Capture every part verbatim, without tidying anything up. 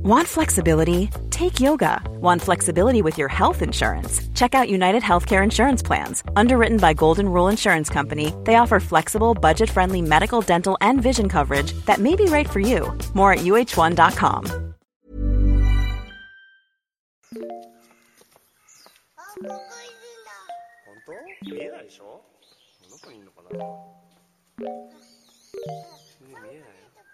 Want flexibility? Take yoga. Want flexibility with your health insurance? Check out United Healthcare Insurance Plans. Underwritten by Golden Rule Insurance Company, they offer flexible, budget-friendly medical, dental, and vision coverage that may be right for you. More at U H one dot com. 本当？見えないでしょ？どこにいるのかな？見えないよ。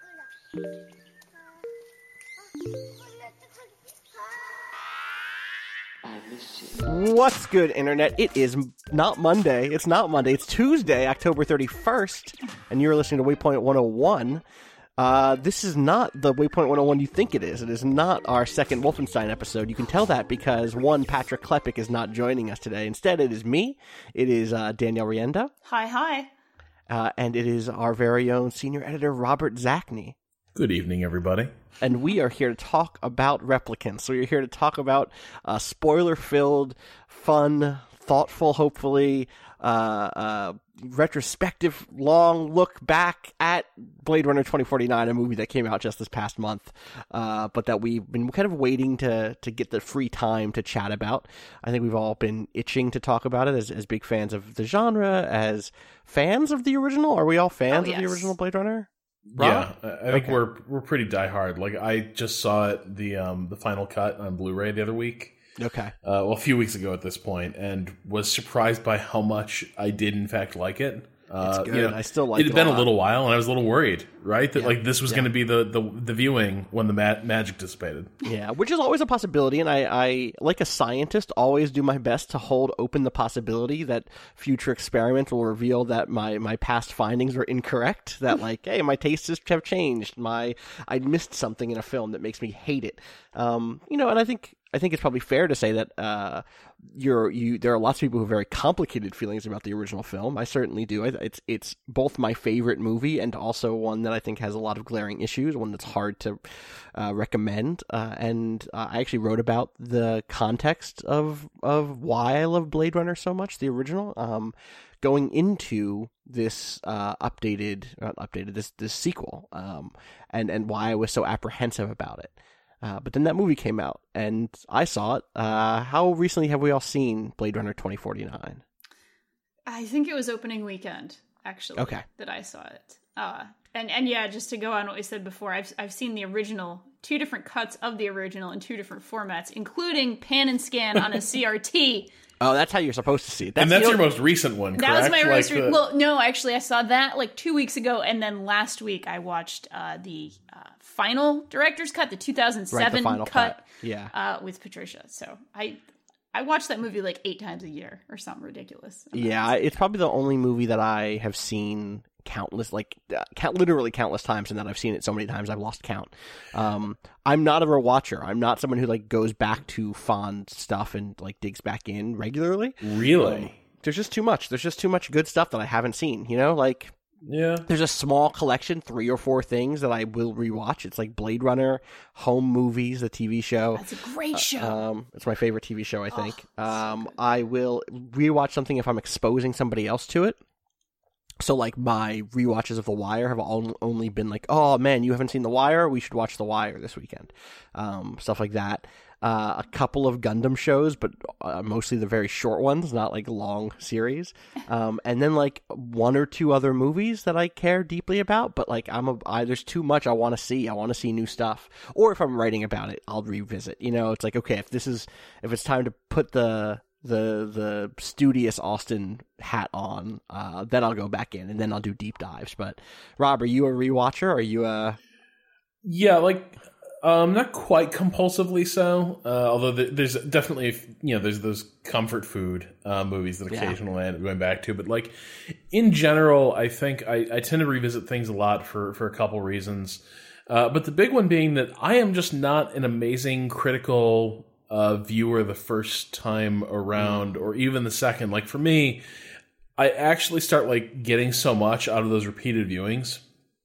What's good, Internet? It is not Monday. It's not Monday. It's Tuesday, October thirty-first, and you're listening to Waypoint one oh one. Uh, this is not the Waypoint one oh one you think it is. It is not our second Wolfenstein episode. You can tell that because, one, Patrick Klepek is not joining us today. Instead, it is me. It is uh, Danielle Rienda. Hi, hi. Uh, and it is our very own senior editor, Robert Zacny. Good evening, everybody. And we are here to talk about Replicants. We are here to talk about uh, spoiler-filled, fun, thoughtful, hopefully, uh, uh, retrospective, long look back at Blade Runner twenty forty-nine, a movie that came out just this past month, uh, but that we've been kind of waiting to to get the free time to chat about. I think we've all been itching to talk about it as, as big fans of the genre, as fans of the original. Are we all fans oh, yes. of the original Blade Runner? Rob? Yeah, I think okay. we're we're pretty diehard. Like, I just saw it the um the final cut on Blu-ray the other week. Okay. Uh, well, a few weeks ago at this point, and was surprised by how much I did in fact like it. Uh, it's good. You know, I still like it. It had been a, a little while, and I was a little worried, right? That yeah. like this was yeah. going to be the, the the viewing when the ma- magic dissipated. Yeah, which is always a possibility, and I, I, like a scientist, always do my best to hold open the possibility that future experiments will reveal that my, my past findings were incorrect. That like, hey, my tastes have changed. My I missed something in a film that makes me hate it. Um, you know, and I think. I think it's probably fair to say that uh, you're you. There are lots of people who have very complicated feelings about the original film. I certainly do. It's it's both my favorite movie and also one that I think has a lot of glaring issues. One that's hard to uh, recommend. Uh, and uh, I actually wrote about the context of of why I love Blade Runner so much, the original. Um, going into this uh, updated, not updated this this sequel, um, and and why I was so apprehensive about it. Uh, but then that movie came out, and I saw it. Uh, how recently have we all seen Blade Runner twenty forty-nine? I think it was opening weekend, actually, okay. that I saw it. Uh, and, and yeah, just to go on what we said before, I've I've seen the original, two different cuts of the original in two different formats, including pan and scan on a C R T. Oh, that's how you're supposed to see it. That's, and that's you know, your most recent one, correct? That was my like most recent. the... Well, no, actually, I saw that like two weeks ago, and then last week I watched uh, the uh, final director's cut, the two thousand seven right, the final cut, cut. Yeah, uh, with Patricia. So I I watch that movie like eight times a year or something ridiculous. Yeah, it's probably the only movie that I have seen countless, like uh, count, literally countless times, and that I've seen it so many times I've lost count. Um, I'm not a rewatcher. I'm not someone who like goes back to fond stuff and like digs back in regularly. Really? Um, there's just too much. There's just too much good stuff that I haven't seen. You know, like. Yeah. There's a small collection, three or four things that I will rewatch. It's like Blade Runner, Home Movies, the T V show. That's a great show. Uh, um, it's my favorite T V show, I think. Oh, um, so I will rewatch something if I'm exposing somebody else to it. So, like, my rewatches of The Wire have all, only been like, oh, man, you haven't seen The Wire? We should watch The Wire this weekend. Um, stuff like that. Uh, a couple of Gundam shows, but uh, mostly the very short ones, not like long series. Um, and then like one or two other movies that I care deeply about, but like I'm a, I, there's too much I want to see. I want to see new stuff. Or if I'm writing about it, I'll revisit. You know, it's like, okay, if this is, if it's time to put the, the, the studious Austin hat on, uh, then I'll go back in and then I'll do deep dives. But Rob, are you a rewatcher? Or are you a... Yeah, like... Um, not quite compulsively so, uh, although th- there's definitely, you know, there's those comfort food uh, movies that occasionally I end up going back to. But, like, in general, I think I, I tend to revisit things a lot for, for a couple reasons. Uh, but the big one being that I am just not an amazing critical uh, viewer the first time around, or even the second. Like, for me, I actually start, like, getting so much out of those repeated viewings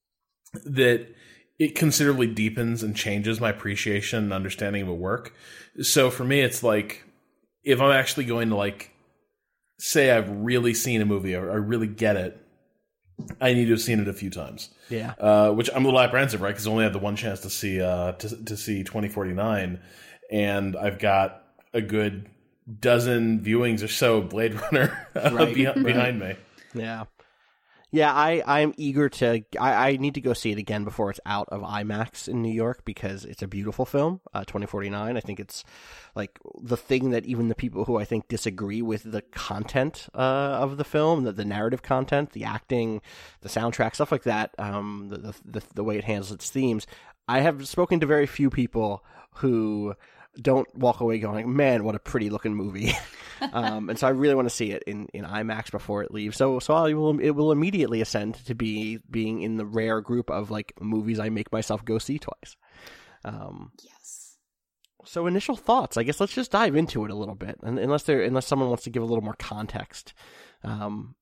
that... it considerably deepens and changes my appreciation and understanding of a work. So for me, it's like, if I'm actually going to like, say I've really seen a movie or I really get it, I need to have seen it a few times. Yeah. Uh, which I'm a little apprehensive, right? Because I only had the one chance to see uh, to to see twenty forty-nine, and I've got a good dozen viewings or so of Blade Runner uh, Right, be- right. behind me. Yeah. Yeah, I, I'm eager to... I, I need to go see it again before it's out of IMAX in New York because it's a beautiful film, uh, twenty forty-nine. I think it's like the thing that even the people who I think disagree with the content uh, of the film, the, the narrative content, the acting, the soundtrack, stuff like that, um, the, the, the, the way it handles its themes, I have spoken to very few people who don't walk away going, man, what a pretty looking movie. um, and so I really want to see it in, in IMAX before it leaves. So so I will, it will immediately ascend to be being in the rare group of like movies I make myself go see twice. Um, Yes. so initial thoughts, I guess let's just dive into it a little bit. And unless there, unless someone wants to give a little more context, um,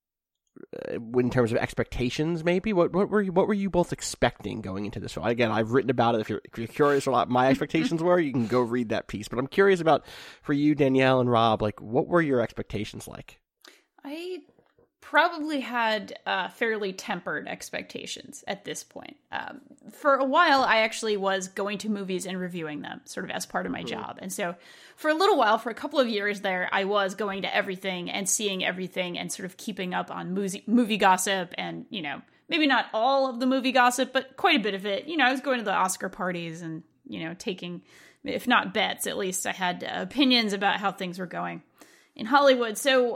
in terms of expectations, maybe what what were you what were you both expecting going into this film? Again, I've written about it. If you're if you're curious what my expectations were, you can go read that piece. But I'm curious about for you, Danielle and Rob, like what were your expectations like? I probably had uh, fairly tempered expectations at this point. Um, for a while, I actually was going to movies and reviewing them, sort of as part of my job. And so for a little while, for a couple of years there, I was going to everything and seeing everything and sort of keeping up on movie, movie gossip and, you know, maybe not all of the movie gossip, but quite a bit of it. You know, I was going to the Oscar parties and, you know, taking, if not bets, at least I had uh, opinions about how things were going in Hollywood. So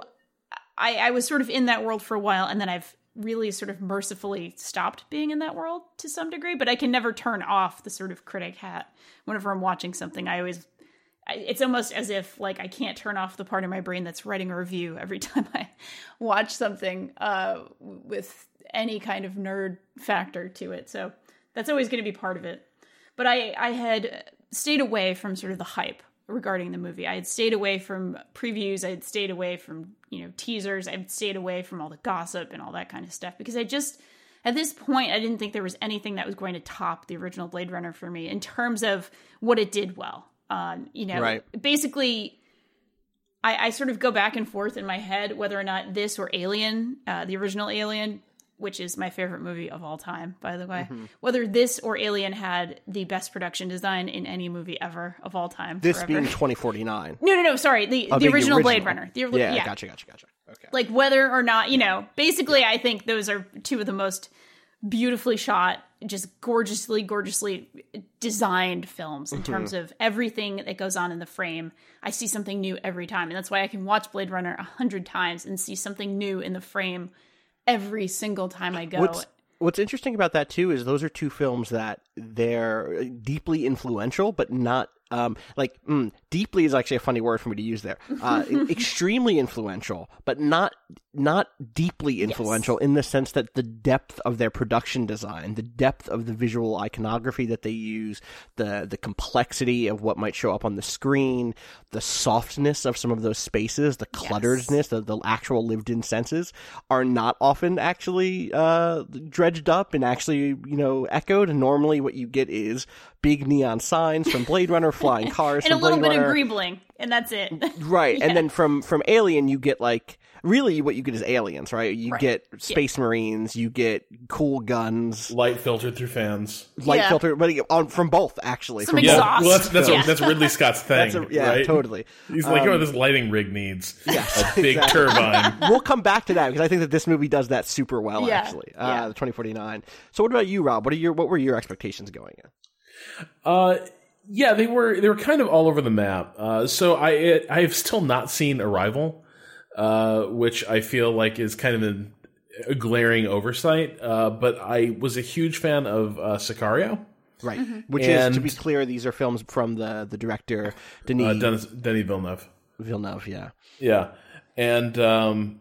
I, I was sort of in that world for a while, and then I've really sort of mercifully stopped being in that world to some degree, but I can never turn off the sort of critic hat. Whenever I'm watching something, I always, it's almost as if like I can't turn off the part of my brain that's writing a review every time I watch something uh, with any kind of nerd factor to it. So that's always going to be part of it. But I, I had stayed away from sort of the hype regarding the movie. I had stayed away from previews. I had stayed away from, you know, teasers. I had stayed away from all the gossip and all that kind of stuff because I just, at this point, I didn't think there was anything that was going to top the original Blade Runner for me in terms of what it did well. Um, you know, Right. basically, I, I sort of go back and forth in my head whether or not this or Alien, uh, the original Alien, which is my favorite movie of all time, by the way, Mm-hmm. whether this or Alien had the best production design in any movie ever of all time. This forever. being twenty forty-nine. No, no, no, sorry. The, Oh, the being original Blade Runner. The, yeah, yeah, gotcha, gotcha, gotcha. Okay. Like whether or not, you know, basically I think those are two of the most beautifully shot, just gorgeously, gorgeously designed films in terms of everything that goes on in the frame. I see something new every time. And that's why I can watch Blade Runner a hundred times and see something new in the frame every single time I go. What's, what's interesting about that, too, is those are two films that they're deeply influential, but not, um, like, mm, deeply is actually a funny word for me to use there. Uh, extremely influential, but not not deeply influential in the sense that the depth of their production design, the depth of the visual iconography that they use, the the complexity of what might show up on the screen, the softness of some of those spaces, the clutteredness, the, the actual lived-in senses are not often actually uh, dredged up and actually, you know, echoed. Normally what you get is big neon signs from Blade Runner, flying cars and a from little Blade bit Runner. of greebling, and that's it. Right. Yeah. And then from, from Alien, you get like, really what you get is aliens, right? You Right. get space marines, you get cool guns, Light filtered through fans. light Yeah. filter, but on, from both, actually. Some from exhaust. both. Yeah, well, that's that's, Yeah. a, that's Ridley Scott's thing, That's a- yeah, right? totally. He's like, Um, oh, this lighting rig needs Yes, a big exactly. turbine. We'll come back to that because I think that this movie does that super well, Yeah, actually. Uh, yeah. the twenty forty-nine. So what about you, Rob? What are your, what were your expectations going in? Uh, yeah, they were they were kind of all over the map. Uh, so I it, I have still not seen Arrival, uh, which I feel like is kind of an, a glaring oversight. Uh, but I was a huge fan of uh, Sicario. Right. Which is, to And- be clear, these are films from the, the director, Denis Uh, Denis, Denis Villeneuve. Villeneuve, yeah. Yeah, and um,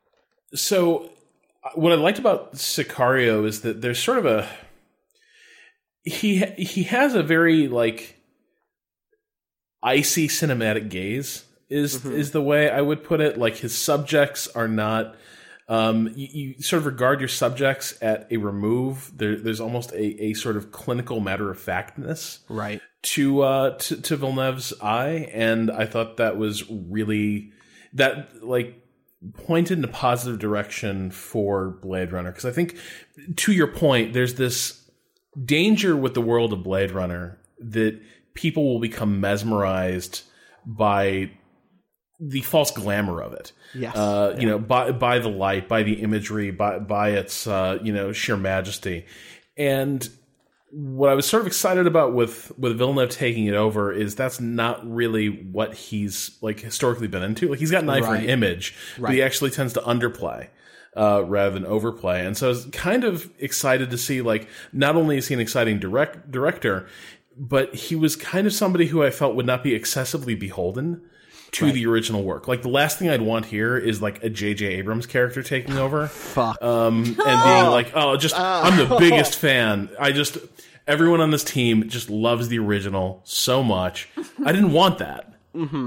so what I liked about Sicario is that there's sort of a he he has a very like icy cinematic gaze is Mm-hmm. is the way I would put it. Like his subjects are not. Um, you, you sort of regard your subjects at a remove. There, there's almost a, a sort of clinical matter of factness Right. to uh to, to Villeneuve's eye, and I thought that was really that like pointed in a positive direction for Blade Runner. Because I think, to your point, there's this danger with the world of Blade Runner that people will become mesmerized by the false glamour of it. Yes. Uh, yeah. You know, by by the light, by the imagery, by by its uh, you know, sheer majesty. And what I was sort of excited about with with Villeneuve taking it over is that's not really what he's like historically been into. Like, he's got an eye for an Right. image, Right. but he actually tends to underplay uh, rather than overplay. And so I was kind of excited to see, like, not only is he an exciting direct director, but he was kind of somebody who I felt would not be excessively beholden to Right. the original work. Like, the last thing I'd want here is like a J J Abrams character taking over. Fuck. Um, and being like, oh, just, I'm the biggest fan. I just, everyone on this team just loves the original so much. I didn't want that. Mm-hmm.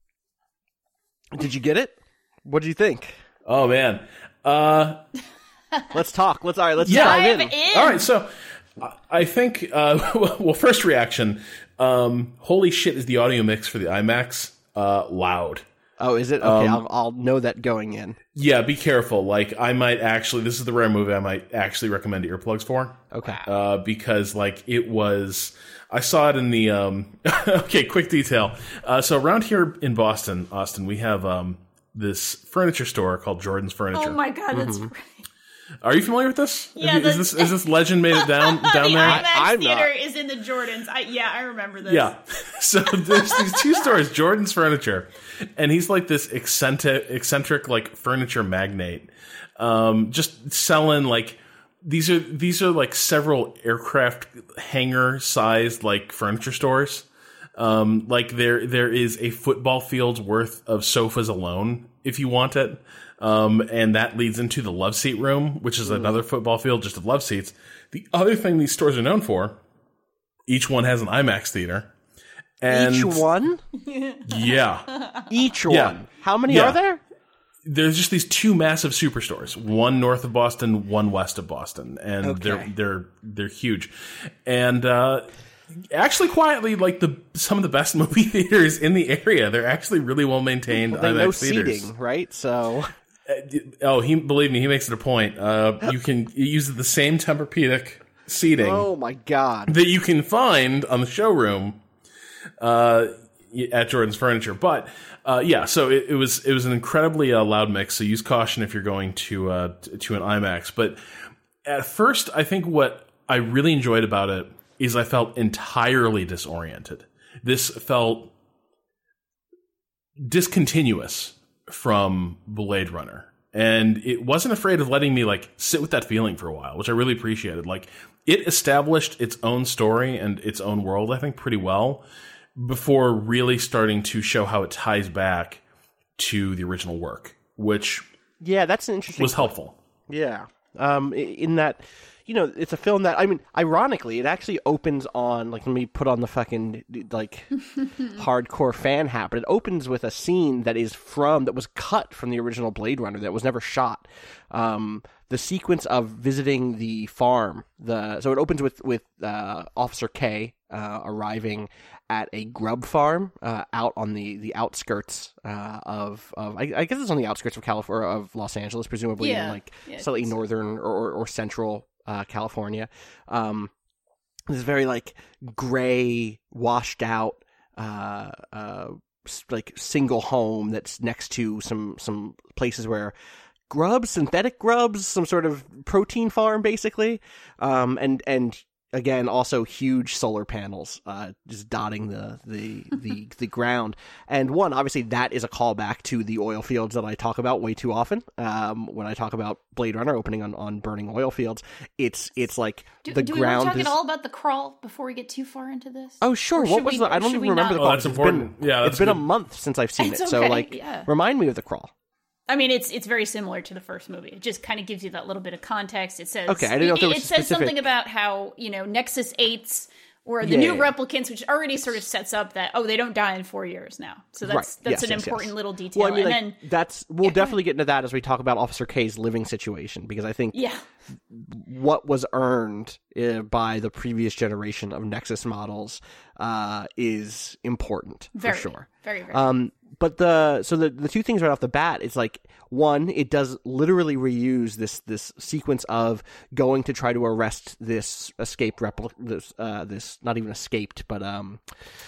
Did you get it? What did you think? Oh, man. Uh, Let's talk. Let's all right. Let's Yeah. dive Dive in. in. all right. So I- I think, uh, well, first reaction, um, holy shit, is the audio mix for the IMAX, uh, loud. Oh, is it? Okay, Um, I'll I'll know that going in. Yeah, be careful. Like, I might actually, this is the rare movie I might actually recommend earplugs for. Okay. Uh, because like it was, I saw it in the, um, okay, quick detail. Uh, so around here in Boston, Austin, we have, um, this furniture store called Jordan's Furniture. Oh my god, that's Mm-hmm. right. Are you familiar with this? Yeah, is, the- this is this legend made it down down the there? IMAX I'm theater not. is in the Jordans. I, yeah, I remember this. Yeah. So there's these two stores, Jordan's Furniture, and he's like this eccentric, eccentric like furniture magnate, um, just selling like these are these are like several aircraft hangar sized like furniture stores. Um, like there there is a football field's worth of sofas alone if you want it. Um, and that leads into the love seat room, which is another football field just of love seats. The other thing these stores are known for, each one has an IMAX theater. And Each one? yeah, Each Yeah. one. How many Yeah. are there? there's just these two massive superstores, one north of Boston, one west of Boston, and Okay. they're they're they're huge. And uh, actually, quietly, like the some of the best movie theaters in the area, they're actually really well maintained Well, they IMAX know theaters. seating, right? So Oh, he believe me, he makes it a point. Uh, you can use the same Tempur-Pedic seating oh my god. that you can find on the showroom uh, at Jordan's Furniture. But uh, yeah, so it, it was it was an incredibly uh, loud mix. So use caution if you're going to uh, t- to an IMAX. But at first, I think what I really enjoyed about it is I felt entirely disoriented. This felt discontinuous from Blade Runner. And it wasn't afraid of letting me like sit with that feeling for a while, which I really appreciated. Like, it established its own story and its own world, I think, pretty well before really starting to show how it ties back to the original work, which Yeah, that's an interesting was helpful. Yeah. Um, i- in that, you know, it's a film that, I mean, ironically, it actually opens on, like, let me put on the fucking, like, hardcore fan hat, but it opens with a scene that is from, that was cut from the original Blade Runner, that was never shot. Um, the sequence of visiting the farm, the, so it opens with, with, uh, Officer K, uh, arriving at a grub farm, uh, out on the, the outskirts, uh, of, of, I, I guess it's on the outskirts of California, of Los Angeles, presumably, Yeah. in, like, Yeah, I slightly think so. northern or, or, or central, uh, California. Um, this very, like, gray, washed out, uh, uh, s- like, single home that's next to some, some places where grubs, synthetic grubs, some sort of protein farm, basically. Um, and, and, again, also huge solar panels, uh, just dotting the, the, the, the ground. And one, obviously that is a callback to the oil fields that I talk about way too often. Um, when I talk about Blade Runner opening on, on burning oil fields, it's, it's like Do, the do we want ground to talk is... at all about the crawl before we get too far into this? Oh, sure. Or What should was we- the? I or don't should even we remember not? the Oh, call. that's It's important. been- Yeah, that's it's been a good. month since I've seen It's it. So, okay, like, yeah. remind me of the crawl. I mean, it's it's very similar to the first movie. It just kind of gives you that little bit of context. It says Okay, I didn't know if there it, was it says specific- something about how, you know, Nexus eights or the Yeah, new yeah. replicants, which already sort of sets up that oh, they don't die in four years now. So that's Right. that's Yes, an yes, important yes. little detail. Well, I mean, and like, then that's we'll Yeah, go definitely get into that as we talk about Officer K's living situation, because I think yeah, what was earned uh, by the previous generation of Nexus models uh, is important very for sure. very very. Um, but the so the the two things right off the bat is like, one, it does literally reuse this this sequence of going to try to arrest this escaped repli- this uh this not even escaped but um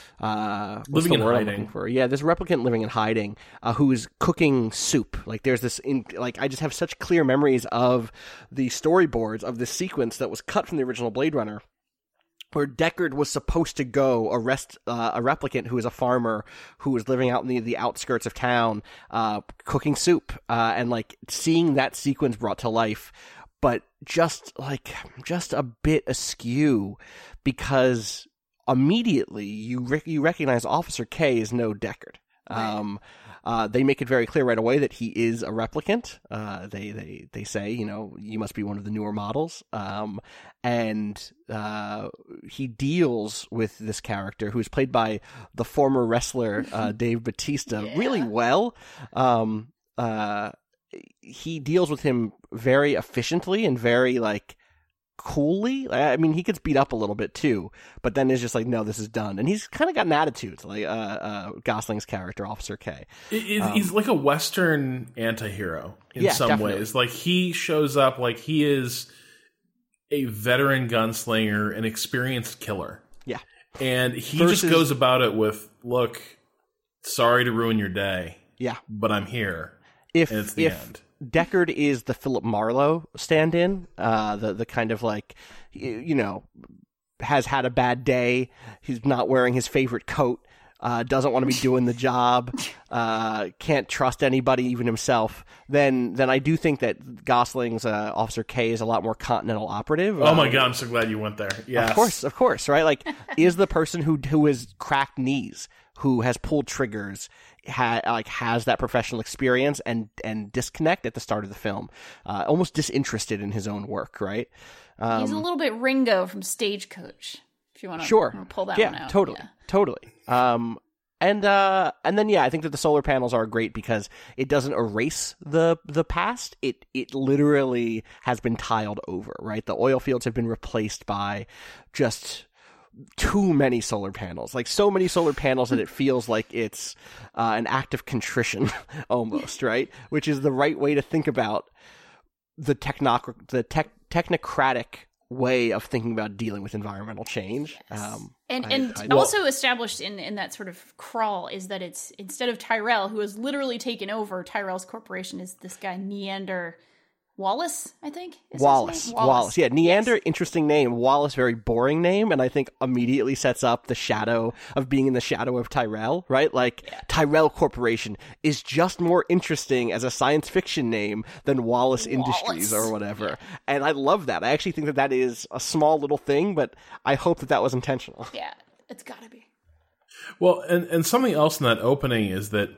uh what's living the in word I'm hiding. looking for? Yeah, this replicant living in hiding, uh, who is cooking soup. Like there's this in like I just have such clear memories of the storyboards of this sequence that was cut from the original Blade Runner, where Deckard was supposed to go arrest uh, a replicant who is a farmer who was living out in the, the outskirts of town, uh, cooking soup, uh, and like seeing that sequence brought to life, but just like just a bit askew, because immediately you rec- you recognize Officer K is no Deckard. Um, uh, they make it very clear right away that he is a replicant. Uh, they, they, they say, you know, you must be one of the newer models. Um, and, uh, he deals with this character who is played by the former wrestler, uh, Dave Bautista Yeah. really well. Um, uh, he deals with him very efficiently and very, like, coolly. I mean, he gets beat up a little bit too, but then is just like, no, this is done. And he's kind of got an attitude, like uh, uh, Gosling's character, Officer K. It, it, Um, he's like a Western anti-hero in Yeah, some definitely. ways. Like, he shows up like he is a veteran gunslinger, an experienced killer. Yeah. And he Versus- just goes about it with, look, sorry to ruin your day, Yeah. but I'm here. If And it's the if end. Deckard is the Philip Marlowe stand-in, uh, the the kind of like, you, you know, has had a bad day, he's not wearing his favorite coat, uh, doesn't want to be doing the job, uh, can't trust anybody, even himself, then then I do think that Gosling's uh, Officer K is a lot more continental operative. Oh my Um, god, I'm so glad you went there. Yes. Of course, of course, right? Like, is the person who who has cracked knees, who has pulled triggers, ha, like has that professional experience and and disconnect at the start of the film, uh, almost disinterested in his own work, right? Um, He's a little bit Ringo from Stagecoach, if you want to sure, pull that yeah, one out. totally, Yeah. totally. Um, and uh, and then yeah, I think that the solar panels are great because it doesn't erase the the past. It it literally has been tiled over, right? The oil fields have been replaced by just too many solar panels, like so many solar panels that it feels like it's uh, an act of contrition almost, right? Which is the right way to think about the technoc- the tech- technocratic way of thinking about dealing with environmental change. Um, And I- and I- also established in, in that sort of crawl is that it's instead of Tyrell, who has literally taken over Tyrell's corporation, is this guy Neander Wallace, I think. Is his Wallace, name? Wallace, yeah, Neander, Yes. interesting name. Wallace, very boring name, and I think immediately sets up the shadow of being in the shadow of Tyrell, right? Like, Yeah. Tyrell Corporation is just more interesting as a science fiction name than Wallace, Industries or whatever. And I love that. I actually think that that is a small little thing, but I hope that that was intentional. Yeah, it's gotta be. Well, and, and something else in that opening is that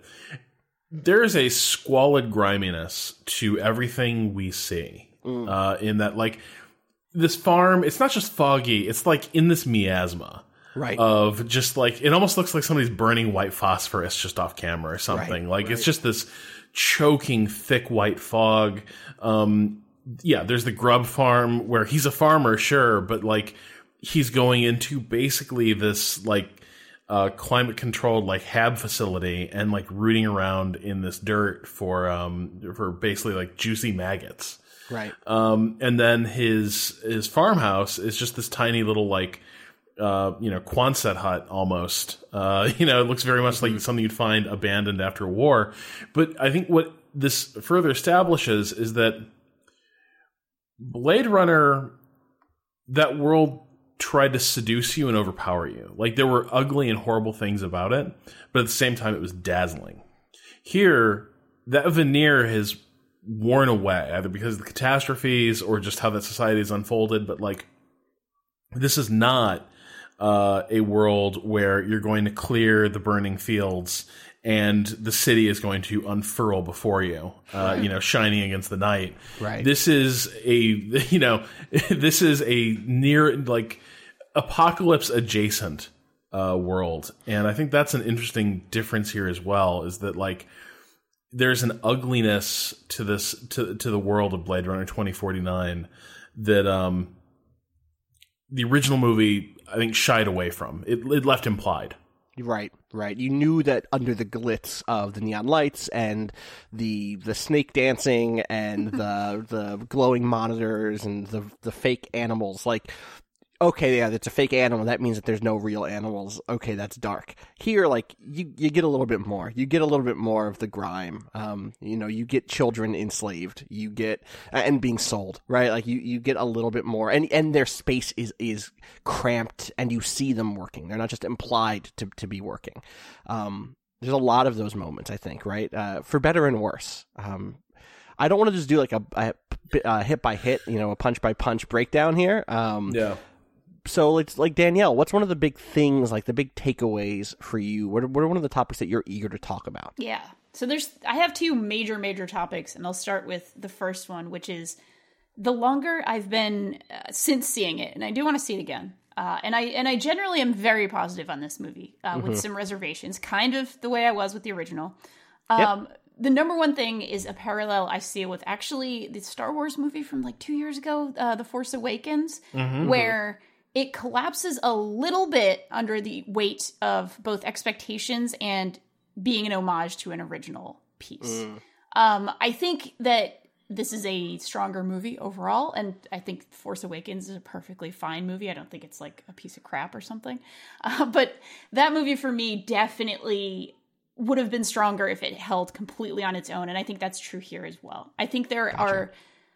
there is a squalid griminess to everything we see. Mm. Uh, in that, like, this farm, it's not just foggy, it's like in this miasma. Right. Of just like, it almost looks like somebody's burning white phosphorus just off camera or something. Right, like, right. it's just this choking, thick white fog. Um, yeah, there's the grub farm where he's a farmer, sure, but like, he's going into basically this, like, Uh, climate controlled like hab facility and like rooting around in this dirt for um for basically like juicy maggots. Right. Um and then his his farmhouse is just this tiny little like uh you know Quonset hut almost. Uh you know, it looks very much like something you'd find abandoned after a war. But I think what this further establishes is that Blade Runner, that world tried to seduce you and overpower you. Like, there were ugly and horrible things about it, but at the same time, it was dazzling. Here, that veneer has worn away, either because of the catastrophes or just how that society is unfolded, but, like, this is not uh, a world where you're going to clear the burning fields and the city is going to unfurl before you, uh, you know, shining against the night. Right. This is a, you know, this is a near, like, apocalypse adjacent uh, world. And I think that's an interesting difference here as well, is that, like, there's an ugliness to this, to, to the world of Blade Runner twenty forty-nine that um, the original movie, I think, shied away from. It, it left implied. Right, right. You knew that under the glitz of the neon lights and the the snake dancing and the the glowing monitors and the the fake animals, like, okay, yeah, it's a fake animal. That means that there's no real animals. Okay, that's dark. Here, like, you you get a little bit more. You get a little bit more of the grime. Um, you know, you get children enslaved. You get and being sold, right? Like, you, you get a little bit more, and and their space is is cramped, and you see them working. They're not just implied to to be working. Um, there's a lot of those moments, I think, right? Uh, for better and worse. Um, I don't want to just do like a, a, a hit by hit, you know, a punch by punch breakdown here. Um, yeah. So it's like, Danielle, what's one of the big things, like the big takeaways for you? What are, what are one of the topics that you're eager to talk about? Yeah. So there's, I have two major, major topics, and I'll start with the first one, which is the longer I've been uh, since seeing it, and I do want to see it again. Uh, and I and I generally am very positive on this movie, uh, mm-hmm. with some reservations, kind of the way I was with the original. Um, yep. The number one thing is a parallel I see with actually the Star Wars movie from like two years ago, uh, The Force Awakens, mm-hmm. where it collapses a little bit under the weight of both expectations and being an homage to an original piece. Mm. Um, I think that this is a stronger movie overall, and I think Force Awakens is a perfectly fine movie. I don't think it's like a piece of crap or something. Uh, but that movie for me definitely would have been stronger if it held completely on its own, and I think that's true here as well. I think there gotcha. are...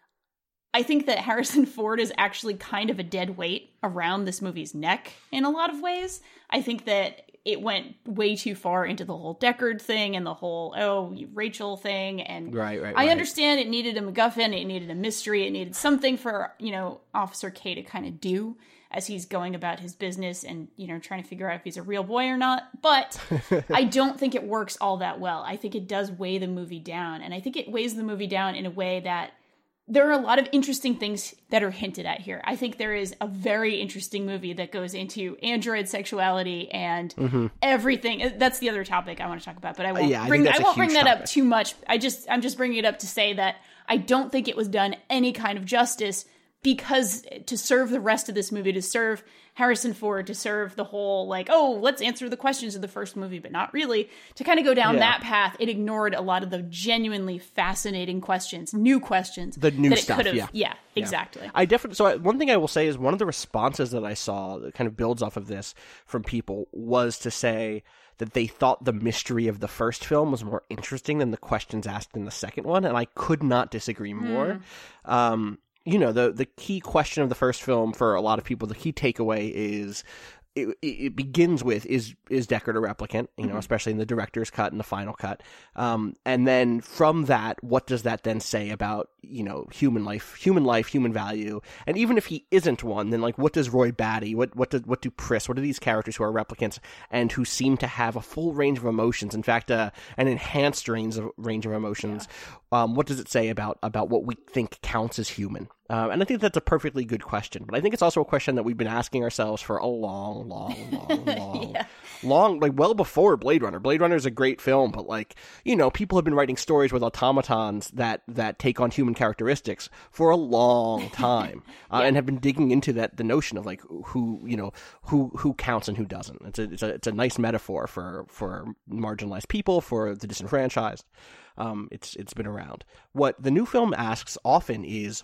I think that Harrison Ford is actually kind of a dead weight around this movie's neck in a lot of ways. I think that it went way too far into the whole Deckard thing and the whole, oh, Rachel thing. And right, right, I right. understand it needed a MacGuffin, it needed a mystery, it needed something for, you know, Officer K to kind of do as he's going about his business and, you know, trying to figure out if he's a real boy or not. But I don't think it works all that well. I think it does weigh the movie down. And I think it weighs the movie down in a way that there are a lot of interesting things that are hinted at here. I think there is a very interesting movie that goes into android sexuality and mm-hmm. everything. That's the other topic I want to talk about, but I won't yeah, bring I I won't bring that topic. up too much. I just I'm just bringing it up to say that I don't think it was done any kind of justice, because to serve the rest of this movie, to serve Harrison Ford, to serve the whole, like, oh, let's answer the questions of the first movie, but not really, to kind of go down yeah. that path, it ignored a lot of the genuinely fascinating questions, new questions. The new that it stuff, could have, yeah. yeah. exactly. Yeah. I definitely, so I, one thing I will say is one of the responses that I saw that kind of builds off of this from people was to say that they thought the mystery of the first film was more interesting than the questions asked in the second one, and I could not disagree more. Mm. Um, You know, the the key question of the first film for a lot of people, the key takeaway is it, it begins with, is is Deckard a replicant, you know, mm-hmm. especially in the director's cut and the final cut. Um, and then from that, what does that then say about, you know, human life, human life, human value? And even if he isn't one, then like, what does Roy Batty, what what do, what do Pris, what are these characters who are replicants and who seem to have a full range of emotions, in fact, uh, an enhanced range of, range of emotions, yeah. um, what does it say about, about what we think counts as human? Um, and I think that's a perfectly good question. But I think it's also a question that we've been asking ourselves for a long, long, long, long, yeah. long, like well before Blade Runner. Blade Runner is a great film, but like, you know, people have been writing stories with automatons that, that take on human characteristics for a long time, uh, yeah. and have been digging into that, the notion of like who, you know, who, who counts and who doesn't. It's a, it's a, it's a nice metaphor for, for marginalized people, for the disenfranchised. Um, it's, it's been around. What the new film asks often is,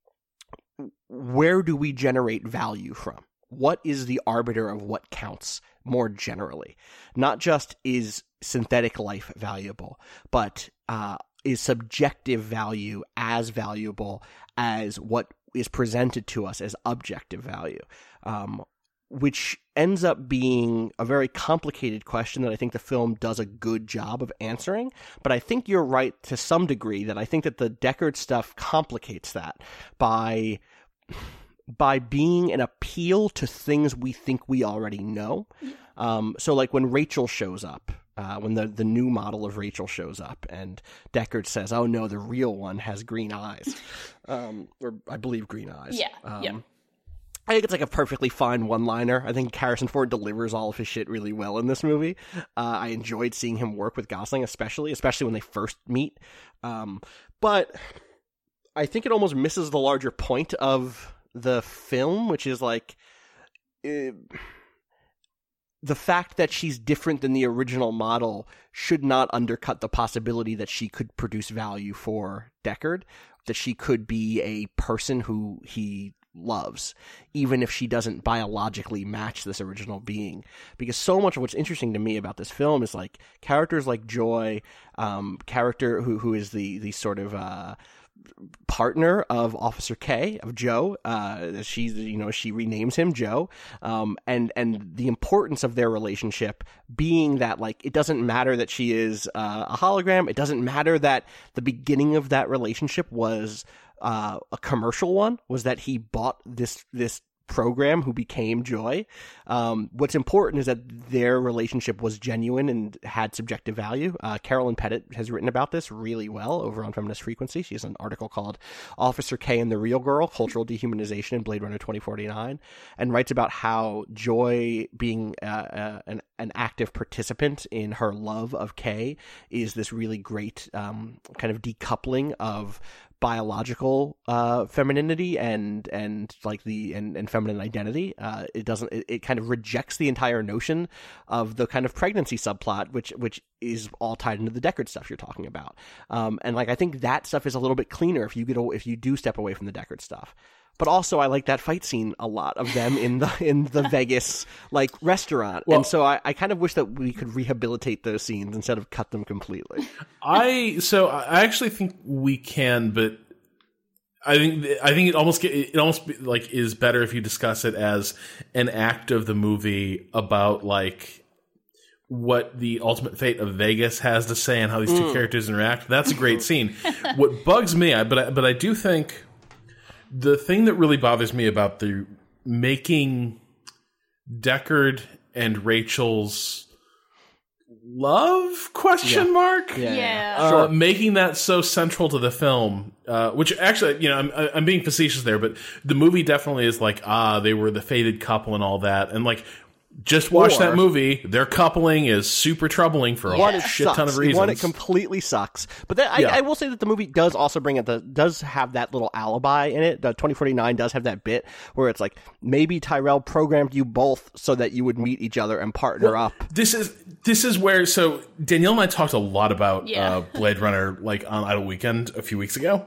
where do we generate value from? What is the arbiter of what counts more generally? Not just is synthetic life valuable, but uh, is subjective value as valuable as what is presented to us as objective value? Um, which ends up being a very complicated question that I think the film does a good job of answering. But I think you're right to some degree that I think that the Deckard stuff complicates that by by being an appeal to things we think we already know. Um, so like when Rachel shows up, uh, when the, the new model of Rachel shows up and Deckard says, oh no, the real one has green eyes. Um, or I believe green eyes. Yeah, um, yeah. I think it's like a perfectly fine one-liner. I think Harrison Ford delivers all of his shit really well in this movie. Uh, I enjoyed seeing him work with Gosling, especially, especially when they first meet. Um, but I think it almost misses the larger point of the film, which is like, uh, the fact that she's different than the original model should not undercut the possibility that she could produce value for Deckard, that she could be a person who he loves, even if she doesn't biologically match this original being. Because so much of what's interesting to me about this film is like characters like Joy, um, character who who is the the sort of uh, partner of Officer K, of Joe. Uh, she you know she renames him Joe, um, and and the importance of their relationship being that like it doesn't matter that she is uh, a hologram. It doesn't matter that the beginning of that relationship was Uh, a commercial one, was that he bought this this program who became Joy. Um, what's important is that their relationship was genuine and had subjective value. Uh, Carolyn Pettit has written about this really well over on Feminist Frequency. She has an article called Officer K and the Real Girl, Cultural Dehumanization in Blade Runner twenty forty-nine, and writes about how Joy being uh, uh, an, an active participant in her love of K is this really great um, kind of decoupling of biological uh, femininity and and like the and, and feminine identity. Uh, it doesn't. It, it kind of rejects the entire notion of the kind of pregnancy subplot, which which is all tied into the Deckard stuff you're talking about. Um, and like I think that stuff is a little bit cleaner if you get if you do step away from the Deckard stuff. But also, I like that fight scene a lot of them in the in the Vegas like restaurant, well, and so I, I kind of wish that we could rehabilitate those scenes instead of cut them completely. I so I actually think we can, but I think I think it almost get, it almost like is better if you discuss it as an act of the movie about like what the ultimate fate of Vegas has to say and how these two mm. characters interact. That's a great scene. What bugs me, I, but I, but I do think. The thing that really bothers me about the making Deckard and Rachel's love question yeah. mark, yeah, yeah. Uh, Sure. making that so central to the film, uh, which actually, you know, I'm, I'm being facetious there, but the movie definitely is like, ah, they were the fated couple and all that, and like. Just watch Or, that movie. Their coupling is super troubling for a one, it shit sucks. ton of reasons. One, it completely sucks. But then I, Yeah. I will say that the movie does also bring it. The does have that little alibi in it. The twenty forty-nine does have that bit where it's like maybe Tyrell programmed you both so that you would meet each other and partner well, up. This is this is where so Danielle and I talked a lot about Yeah. uh, Blade Runner like on Idle Weekend a few weeks ago.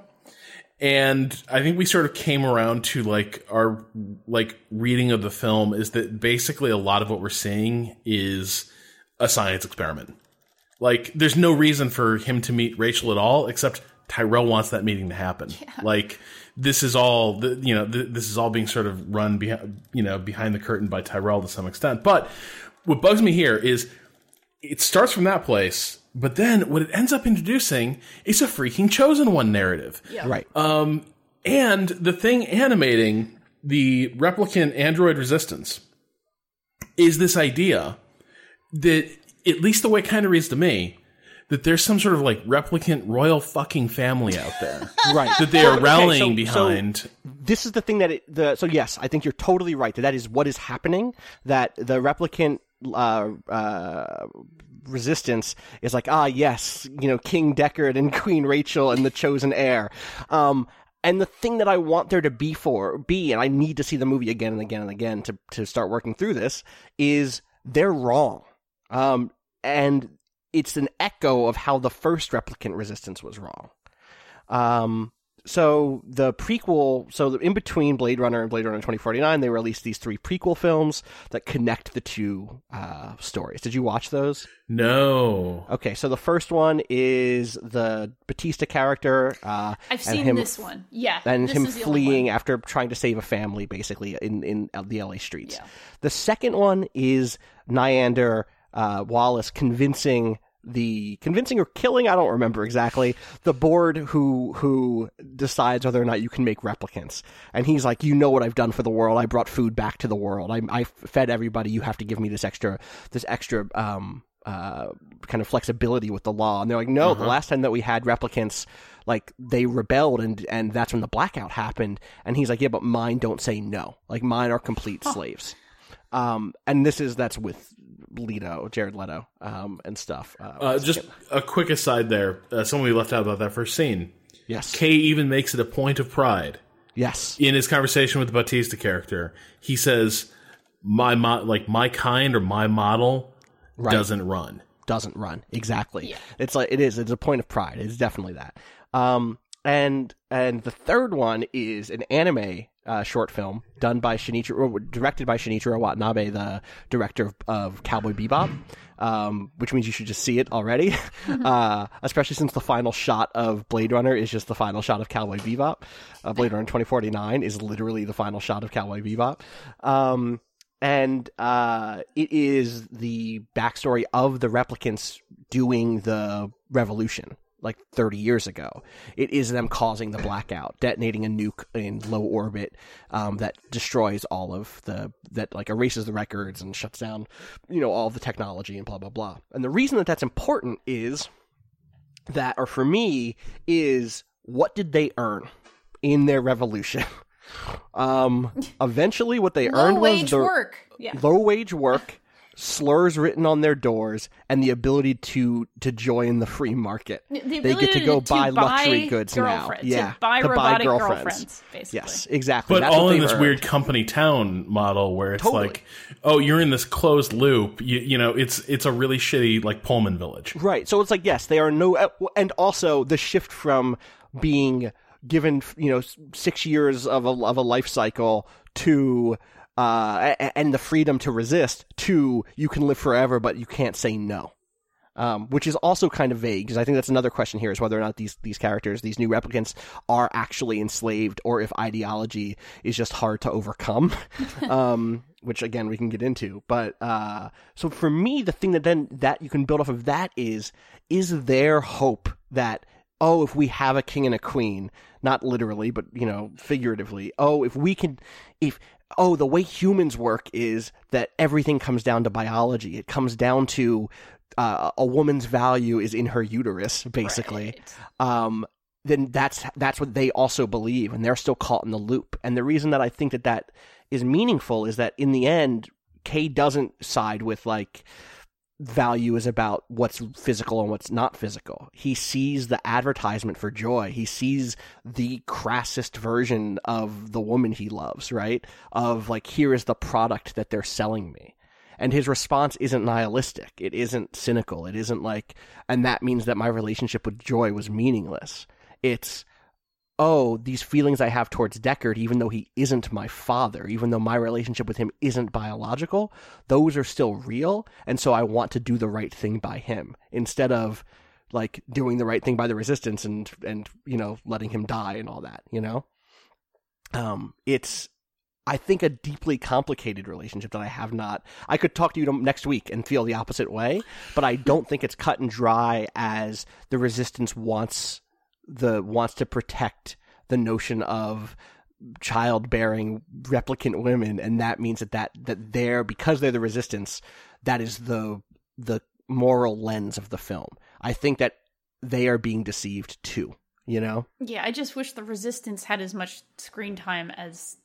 And I think we sort of came around to like our like reading of the film is that basically a lot of what we're seeing is a science experiment. Like there's no reason for him to meet Rachel at all, except Tyrell wants that meeting to happen. Yeah. Like this is all, the, you know, th- this is all being sort of run behind, you know, behind the curtain by Tyrell to some extent. But what bugs me here is it starts from that place. But then what it ends up introducing is a freaking Chosen One narrative. Yeah. Right. Um, and the thing animating the replicant android resistance is this idea that, at least the way it kind of reads to me, that there's some sort of like replicant royal fucking family out there. Right. That they are Okay, rallying so- behind. So this is the thing that it, the so yes, I think you're totally right that that is what is happening. That the replicant uh, uh, resistance is like, ah, yes, you know, King Deckard and Queen Rachel and the chosen heir. Um, and the thing that I want there to be for be, and I need to see the movie again and again and again to to start working through this, is they're wrong. Um, and it's an echo of how the first replicant resistance was wrong. Um, so the prequel, so the, in between Blade Runner and Blade Runner twenty forty-nine, they released these three prequel films that connect the two uh, stories. Did you watch those? No. Okay, so the first one is the Batista character. Uh, I've and seen him, this one. Yeah. And this him is the only fleeing one. after trying to save a family, basically, in, in the L A streets. Yeah. The second one is Nyander uh, Wallace convincing the convincing or killing, I don't remember exactly, the board who who decides whether or not you can make replicants. And he's like, you know what I've done for the world. I brought food back to the world. I, I fed everybody. You have to give me this extra this extra um uh kind of flexibility with the law. And they're like, no, uh-huh. the last time that we had replicants, like they rebelled and and that's when the blackout happened. And he's like, yeah, but mine don't say no. Like mine are complete huh. slaves. Um, and this is that's with Leto, Jared Leto, um, and stuff. Uh, uh, just a quick aside there. Uh, something we left out about that first scene. Yes. Kay even makes it a point of pride. Yes. In his conversation with the Batista character, he says, my mo- like my kind or my model Right. doesn't run. Doesn't run. Exactly. Yeah. It's like, it is, it's a point of pride. It's definitely that. Um, and, and the third one is an anime, uh, short film done by Shinichiro, directed by Shinichiro Watanabe, the director of, of Cowboy Bebop, um, which means you should just see it already. uh, especially since the final shot of Blade Runner is just the final shot of Cowboy Bebop. Uh, Blade Runner twenty forty-nine is literally the final shot of Cowboy Bebop. Um, And uh, it is the backstory of the replicants doing the revolution, like thirty years ago. It is them causing the blackout, detonating a nuke in low orbit um, that destroys all of the, that like erases the records and shuts down, you know, all of the technology and blah, blah, blah. And the reason that that's important is that, or for me, is what did they earn in their revolution? Um, eventually what they earned was Low-wage the work. Yeah. low wage work, slurs written on their doors, and the ability to to join the free market. The They ability get to go buy, buy luxury goods now. girlfriends, Yeah, to buy to robotic girlfriends. girlfriends, basically. Yes, exactly. But That's all what in they've this earned. weird company town model where it's Totally. like, oh, you're in this closed loop. You, you know, it's it's a really shitty like Pullman village. Right. So it's like, yes, they are no, and also the shift from being given, you know, six years of a of a life cycle to uh and the freedom to resist to you can live forever, but you can't say no. Um, which is also kind of vague, because I think that's another question here, is whether or not these these characters, these new replicants, are actually enslaved, or if ideology is just hard to overcome. um, which again we can get into. But uh, so for me, the thing that then that you can build off of that is is there hope that, oh, if we have a king and a queen, not literally, but, you know, figuratively, oh, if we can, if, oh, the way humans work is that everything comes down to biology. It comes down to uh, a woman's value is in her uterus, basically. Right. Um, then that's that's what they also believe, and they're still caught in the loop. And the reason that I think that that is meaningful is that in the end, Kay doesn't side with, like, value is about what's physical and what's not physical. He sees the advertisement for joy. He sees the crassest version of the woman he loves, right? Of like, here is the product that they're selling me. And his response isn't nihilistic. It isn't cynical. It isn't like, and that means that my relationship with joy was meaningless. It's, oh, these feelings I have towards Deckard, even though he isn't my father, even though my relationship with him isn't biological, those are still real, and so I want to do the right thing by him, instead of, like, doing the right thing by the Resistance and, and you know, letting him die and all that, you know? Um, it's, I think, a deeply complicated relationship that I have not... I could talk to you next week and feel the opposite way, but I don't think it's cut and dry as the Resistance wants... the wants to protect the notion of childbearing replicant women, and that means that that, that they're, because they're the Resistance, that is the the moral lens of the film. I think that they are being deceived too, you know? Yeah, I just wish the Resistance had as much screen time as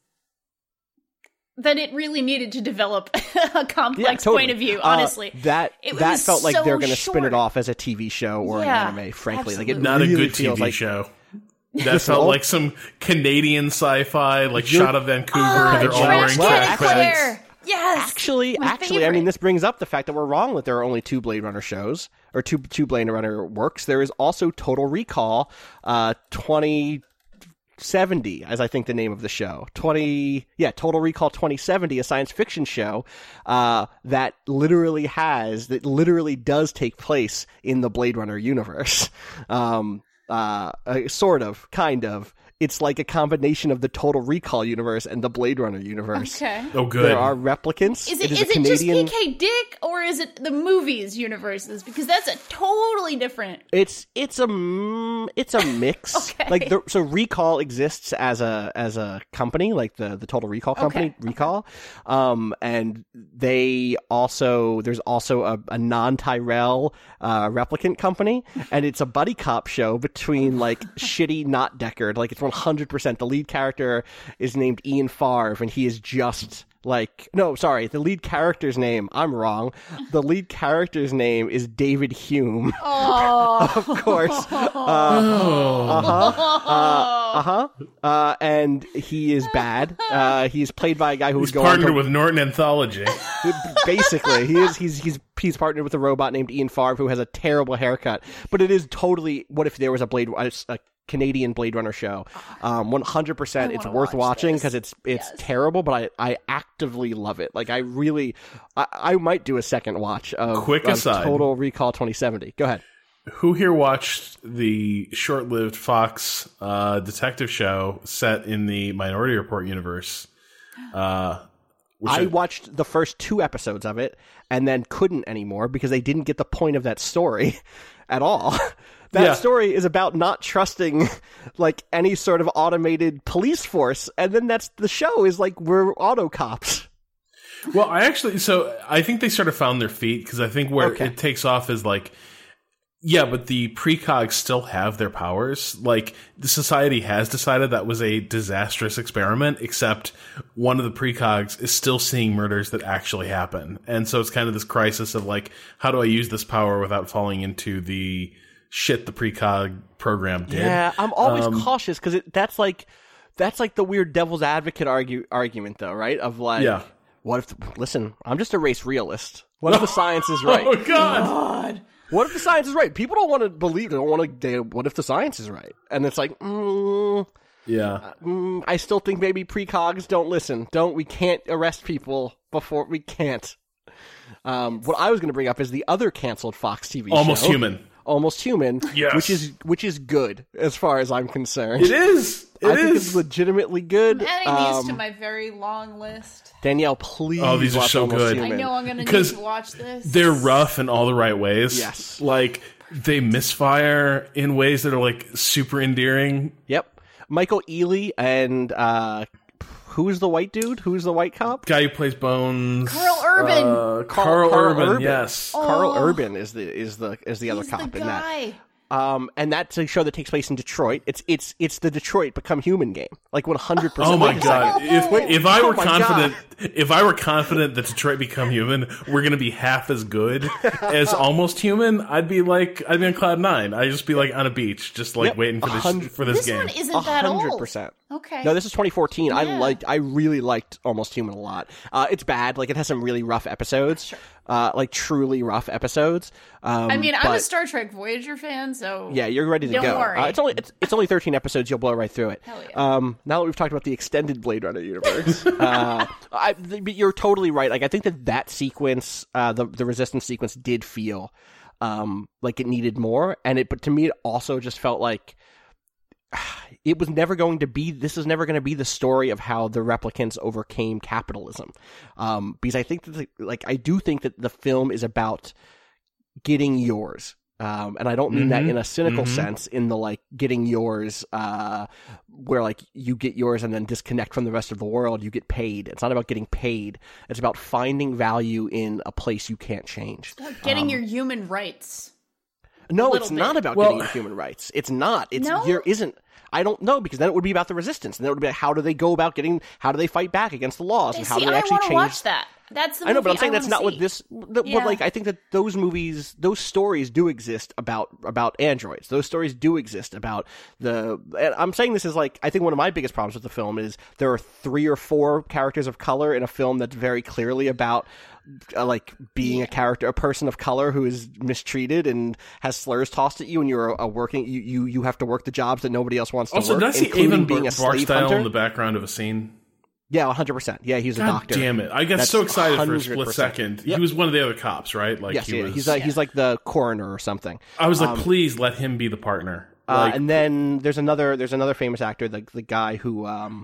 that it really needed to develop a complex Yeah, totally. point of view, Uh, honestly. that It that was felt like so they're going to spin it short. off as a T V show or Yeah, an anime, frankly. Like, it absolutely. Not really a good T feels V like, show. That felt like some Canadian sci-fi, like You're- shot of Vancouver. Oh, They're all Well, wearing Trash well, trash Can actually- bags. Claire! Yes! Actually, My actually, I favorite. mean, this brings up the fact that we're wrong that there are only two Blade Runner shows, or two two Blade Runner works. There is also Total Recall, uh, twenty seventy, as I think the name of the show. twenty, yeah, Total Recall twenty seventy, a science fiction show, uh, that literally has, that literally does take place in the Blade Runner universe. Um, uh, uh, sort of, kind of. It's like a combination of the Total Recall universe and the Blade Runner universe. Okay. Oh, good. There are replicants. Is it, it is, is a it Canadian. just P K Dick, or is it the movies universes? Because that's a totally different... It's it's a mm, it's a mix. Okay. Like the, so, Recall exists as a as a company, like the the Total Recall company, Okay. Recall, um, and they also there's also a, a non-Tyrell uh, replicant company, and it's a buddy cop show between like shitty not Deckard, like it's one hundred percent. The lead character is named Ian Favre, and he is just Like, no, sorry, the lead character's name, I'm wrong. The lead character's name is David Hume. Oh. Of course. Uh, uh-huh. Uh, uh-huh. Uh, and he is bad. Uh, he's played by a guy who He's would go on partnered to... with Norton Anthology. Basically, he is. He's he's he's partnered with a robot named Ian Favre who has a terrible haircut. But it is totally. What if there was a Blade a, a Canadian Blade Runner show? Um, one hundred percent. It's worth watch watching this. because it's it's Yes. terrible. But I, I actively love it. Like I really, I, I might do a second watch of, Quick of aside. Total Recall twenty seventy. Go ahead. Who here watched the short-lived Fox uh, detective show set in the Minority Report universe? Uh, which I watched the first two episodes of it and then couldn't anymore because they didn't get the point of that story at all. That Yeah. story is about not trusting like any sort of automated police force, and then that's the show is like we're auto cops. Well, I actually, so I think they sort of found their feet because I think where Okay. it takes off is like, yeah, but the precogs still have their powers. Like, the society has decided that was a disastrous experiment, except one of the precogs is still seeing murders that actually happen. And so it's kind of this crisis of like, how do I use this power without falling into the shit the precog program did? Yeah, I'm always Um, cautious because that's like that's like the weird devil's advocate argue, argument, though, right? Of like, Yeah. what if? Listen, I'm just a race realist. What if the science is right? Oh, God. God. What if the science is right? People don't want to believe. They don't want to. They, what if the science is right? And it's like, mm, Yeah. mm, I still think maybe precogs don't listen. Don't we can't arrest people before we can't. Um, what I was going to bring up is the other canceled Fox T V Almost show, Human. Almost Human, Yes. which is which is good as far as I'm concerned. It is. It I think is. it's legitimately good. I'm adding these Um, to my very long list. Danielle, please. Oh, these are watch so Almost good. Human. I know I'm going to need Because to watch this. They're rough in all the right ways. Yes. Like, they misfire in ways that are, like, super endearing. Yep, Michael Ealy and uh, who's the white dude? Who's the white cop? Guy who plays Bones. Carl Urban. Uh, Carl, Carl Urban, Urban. yes. Carl Oh. Urban is the is the is the other He's cop the in that. guy. Um, and that's a show that takes place in Detroit. It's it's it's the Detroit Become Human game, like one hundred percent. Oh my god! If Wait, if I oh were my confident, if I were confident that Detroit Become Human were going to be half as good as Almost Human, I'd be like, I'd be on cloud nine. I'd just be like on a beach, just like Yep, waiting for a this hundred- for this, This game. one isn't that old. hundred percent. Okay. No, this is twenty fourteen. I Yeah. liked, I really liked Almost Human a lot. Uh, it's bad. Like it has some really rough episodes, uh, like truly rough episodes. Um, I mean, I'm but- a Star Trek Voyager fan, so Yeah, you're ready to Don't go. worry. Uh, it's only it's, it's only thirteen episodes. You'll blow right through it. Hell yeah. Um, now that we've talked about the extended Blade Runner universe, uh, I, but you're totally right. Like I think that that sequence, uh, the the Resistance sequence, did feel um, like it needed more, and it. But to me, it also just felt like it was never going to be. This is never going to be the story of how the replicants overcame capitalism, um, because I think that the, like I do think that the film is about getting yours. Um, and I don't mean that Mhm. in a cynical Mhm. sense, in the like getting yours, uh, where like you get yours and then disconnect from the rest of the world. You get paid. It's not about getting paid. It's about finding value in a place you can't change. getting Um, your human rights. No, little it's not bit. about Well- getting your human rights. It's not. It's No? there isn't. I don't know because then it would be about the resistance, and then it would be like, how do they go about getting? How do they fight back against the laws, and how See, do they I actually want to change? watch that. That's the I know, but I'm movie saying that's wanna not what see. this. The, Yeah. But like, I think that those movies, those stories do exist about about androids. Those stories do exist about the. And I'm saying this is like, I think one of my biggest problems with the film is there are three or four characters of color in a film that's very clearly about. Uh, like being a character, a person of color who is mistreated and has slurs tossed at you, and you're a, a working, you, you you have to work the jobs that nobody else wants to Also, work, did I see including Avon being a slave Barksdale hunter. in the background of a scene? Yeah, one hundred percent. Yeah, he's a God doctor. damn it! I got That's so excited for a one split hundred percent. second. Yep. He was one of the other cops, right? Like Yes, he yeah, was. he's like he's like the coroner or something. I was like, um, please let him be the partner. Uh, Like, and then there's another there's another famous actor, the the guy who um,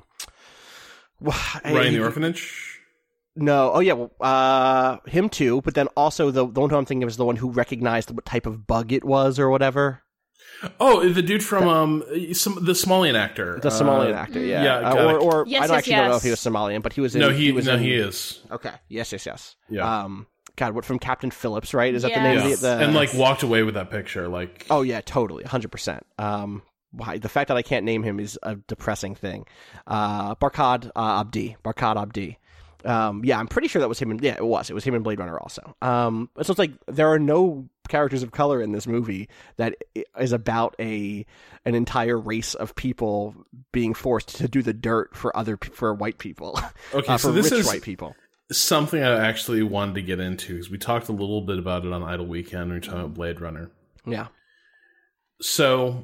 Ryan he- the Orphanage. No, oh yeah, well, uh, him too. But then also the the one who I'm thinking of is the one who recognized what type of bug it was or whatever. Oh, the dude from um, some, the Somalian actor, The Somalian Uh, actor, yeah, yeah, Uh, got or it. or Yes, I don't yes, actually don't know yes. if he was Somalian, but he was in. No, he, was no, in, he is. Okay, yes, yes, yes. Yeah. Um, God, what from Captain Phillips, right? Is that the Yes. name Yeah. of the, the and like walked away with that picture, like Oh yeah, totally, one hundred percent. Um, why the fact that I can't name him is a depressing thing. Uh, Barkhad uh, Abdi, Barkhad Abdi. Um, yeah, I'm pretty sure that was him. In, yeah, it was. It was him in Blade Runner also. Um, so it's like there are no characters of color in this movie that is about a an entire race of people being forced to do the dirt for other for white people. Okay, uh, so for this rich is white people. Something I actually wanted to get into because we talked a little bit about it on Idle Weekend. We were talking about Blade Runner. Yeah. So,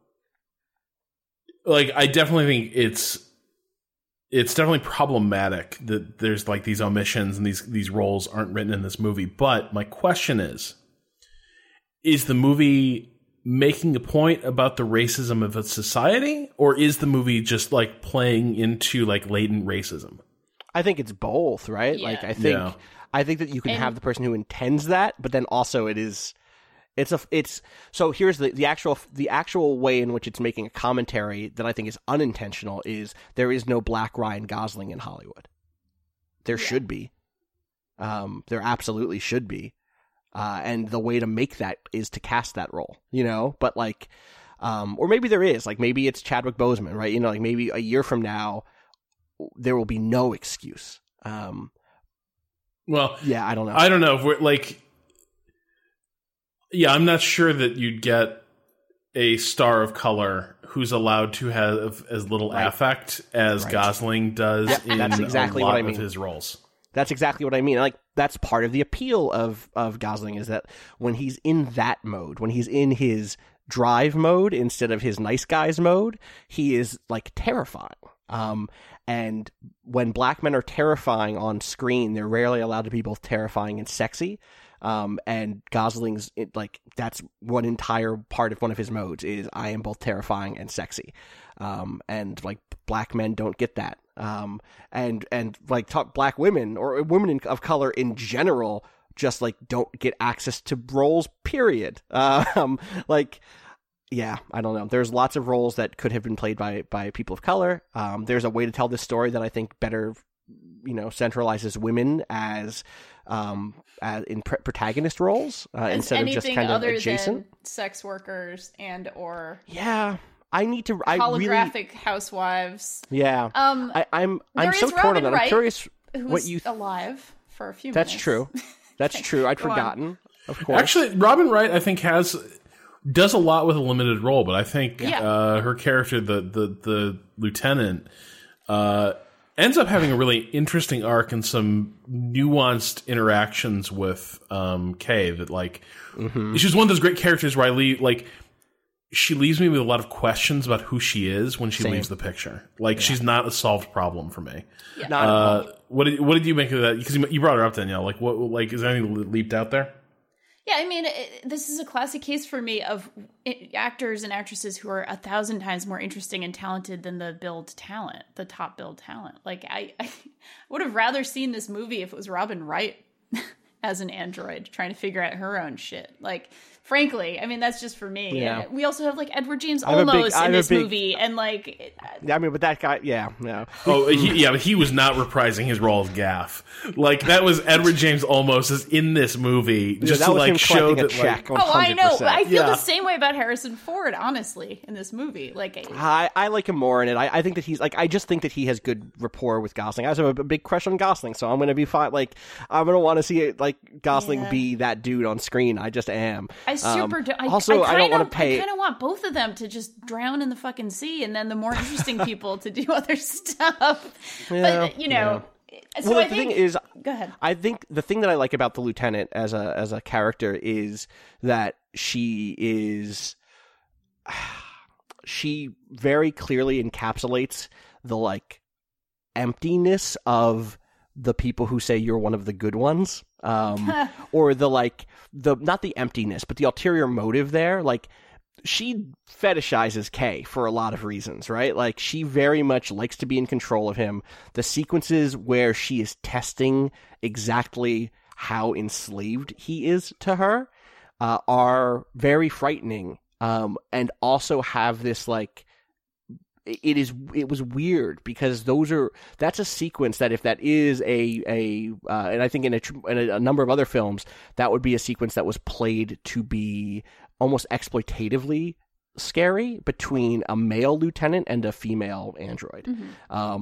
like, I definitely think it's. It's definitely problematic that there's like these omissions and these these roles aren't written in this movie. But my question is, is the movie making a point about the racism of its society, or is the movie just like playing into like latent racism? I think it's both, right? Yeah. Like I think Yeah. I think that you can And- have the person who intends that, but then also it is it's a it's so here's the the actual the actual way in which it's making a commentary that I think is unintentional is there is no black Ryan Gosling in Hollywood. There should be. Um there absolutely should be. Uh and the way to make that is to cast that role, you know? But like um or maybe there is, like maybe it's Chadwick Boseman, right? You know, like maybe a year from now there will be no excuse. Um Well, yeah, I don't know. I don't know if we're like. Yeah, I'm not sure that you'd get a star of color who's allowed to have as little Right. affect as Right. Gosling does Yep, in that's exactly a lot what I of mean. his roles. That's exactly what I mean. Like that's part of the appeal of of Gosling is that when he's in that mode, when he's in his drive mode instead of his nice guys mode, he is like terrifying. Um, and when black men are terrifying on screen, they're rarely allowed to be both terrifying and sexy. Um, and Gosling's it, like that's one entire part of one of his modes is I am both terrifying and sexy. Um, and like black men don't get that. Um, and and like talk black women or women in, of color in general just like don't get access to roles. Period. Um, like. Yeah, I don't know. There's lots of roles that could have been played by, by people of color. Um, there's a way to tell this story that I think better, you know, centralizes women as, um, as in pr- protagonist roles uh, As instead of just anything kind of other adjacent. than sex workers and or Yeah, I need to. I really. holographic housewives. Yeah. Um, I, I'm. there I'm so is torn on Robin that. I'm Wright, curious who's what you. Th- alive for a few that's minutes. true. That's true. I'd Go on. forgotten. Of course. Actually, Robin Wright, I think, has does a lot with a limited role, but I think Yeah. uh, her character, the the the lieutenant, uh, ends up having a really interesting arc and some nuanced interactions with um, Kay. That like, Mm-hmm. she's one of those great characters where I leave like. She leaves me with a lot of questions about who she is when she Same. leaves the picture. Like, she's not a solved problem for me. Not at all. Uh, what did what did you make of that? Because you brought her up, Danielle. Like, what? Like, is there anything leaped out there? Yeah, I mean, it, this is a classic case for me of i- actors and actresses who are a thousand times more interesting and talented than the billed talent, the top billed talent. Like, I, I would have rather seen this movie if it was Robin Wright as an android trying to figure out her own shit. Like, frankly, I mean, that's just for me. Yeah. And we also have, like, Edward James I have a big- Olmos I have in a this big- movie. And, like... It, I mean, but that guy. Yeah. No. Oh, he, yeah, but he was not reprising his role as Gaff. Like, that was Edward James Olmos is in this movie just that to was like him show collecting a that check. like. oh, I know. one hundred percent. I feel Yeah. the same way about Harrison Ford, honestly, in this movie. Like, I- I, I like him more in it. I, I think that he's like I just think that he has good rapport with Gosling. I also have a big crush on Gosling, so I'm gonna be fine. Like I'm gonna want to see it like Gosling Yeah. be that dude on screen. I just am. I super Um, do. I, also, I, I, don't kinda- want to pay. I kind of want both of them to just drown in the fucking sea, and then the more interesting people to do other stuff. Yeah, but you know, so well, I the think. thing is, Go ahead. I think the thing that I like about the lieutenant as a as a character is that she is she very clearly encapsulates the like emptiness of the people who say you're one of the good ones, um, or the like the not the emptiness, but the ulterior motive there. Like she fetishizes Kay for a lot of reasons, right? Like she very much likes to be in control of him. The sequences where she is testing exactly how enslaved he is to her uh, are very frightening, um, and also have this like it is it was weird because those are that's a sequence that if that is a a uh, and I think in a, tr- in a, a number of other films that would be a sequence that was played to be almost exploitatively scary between a male lieutenant and a female android. Mm-hmm. Um,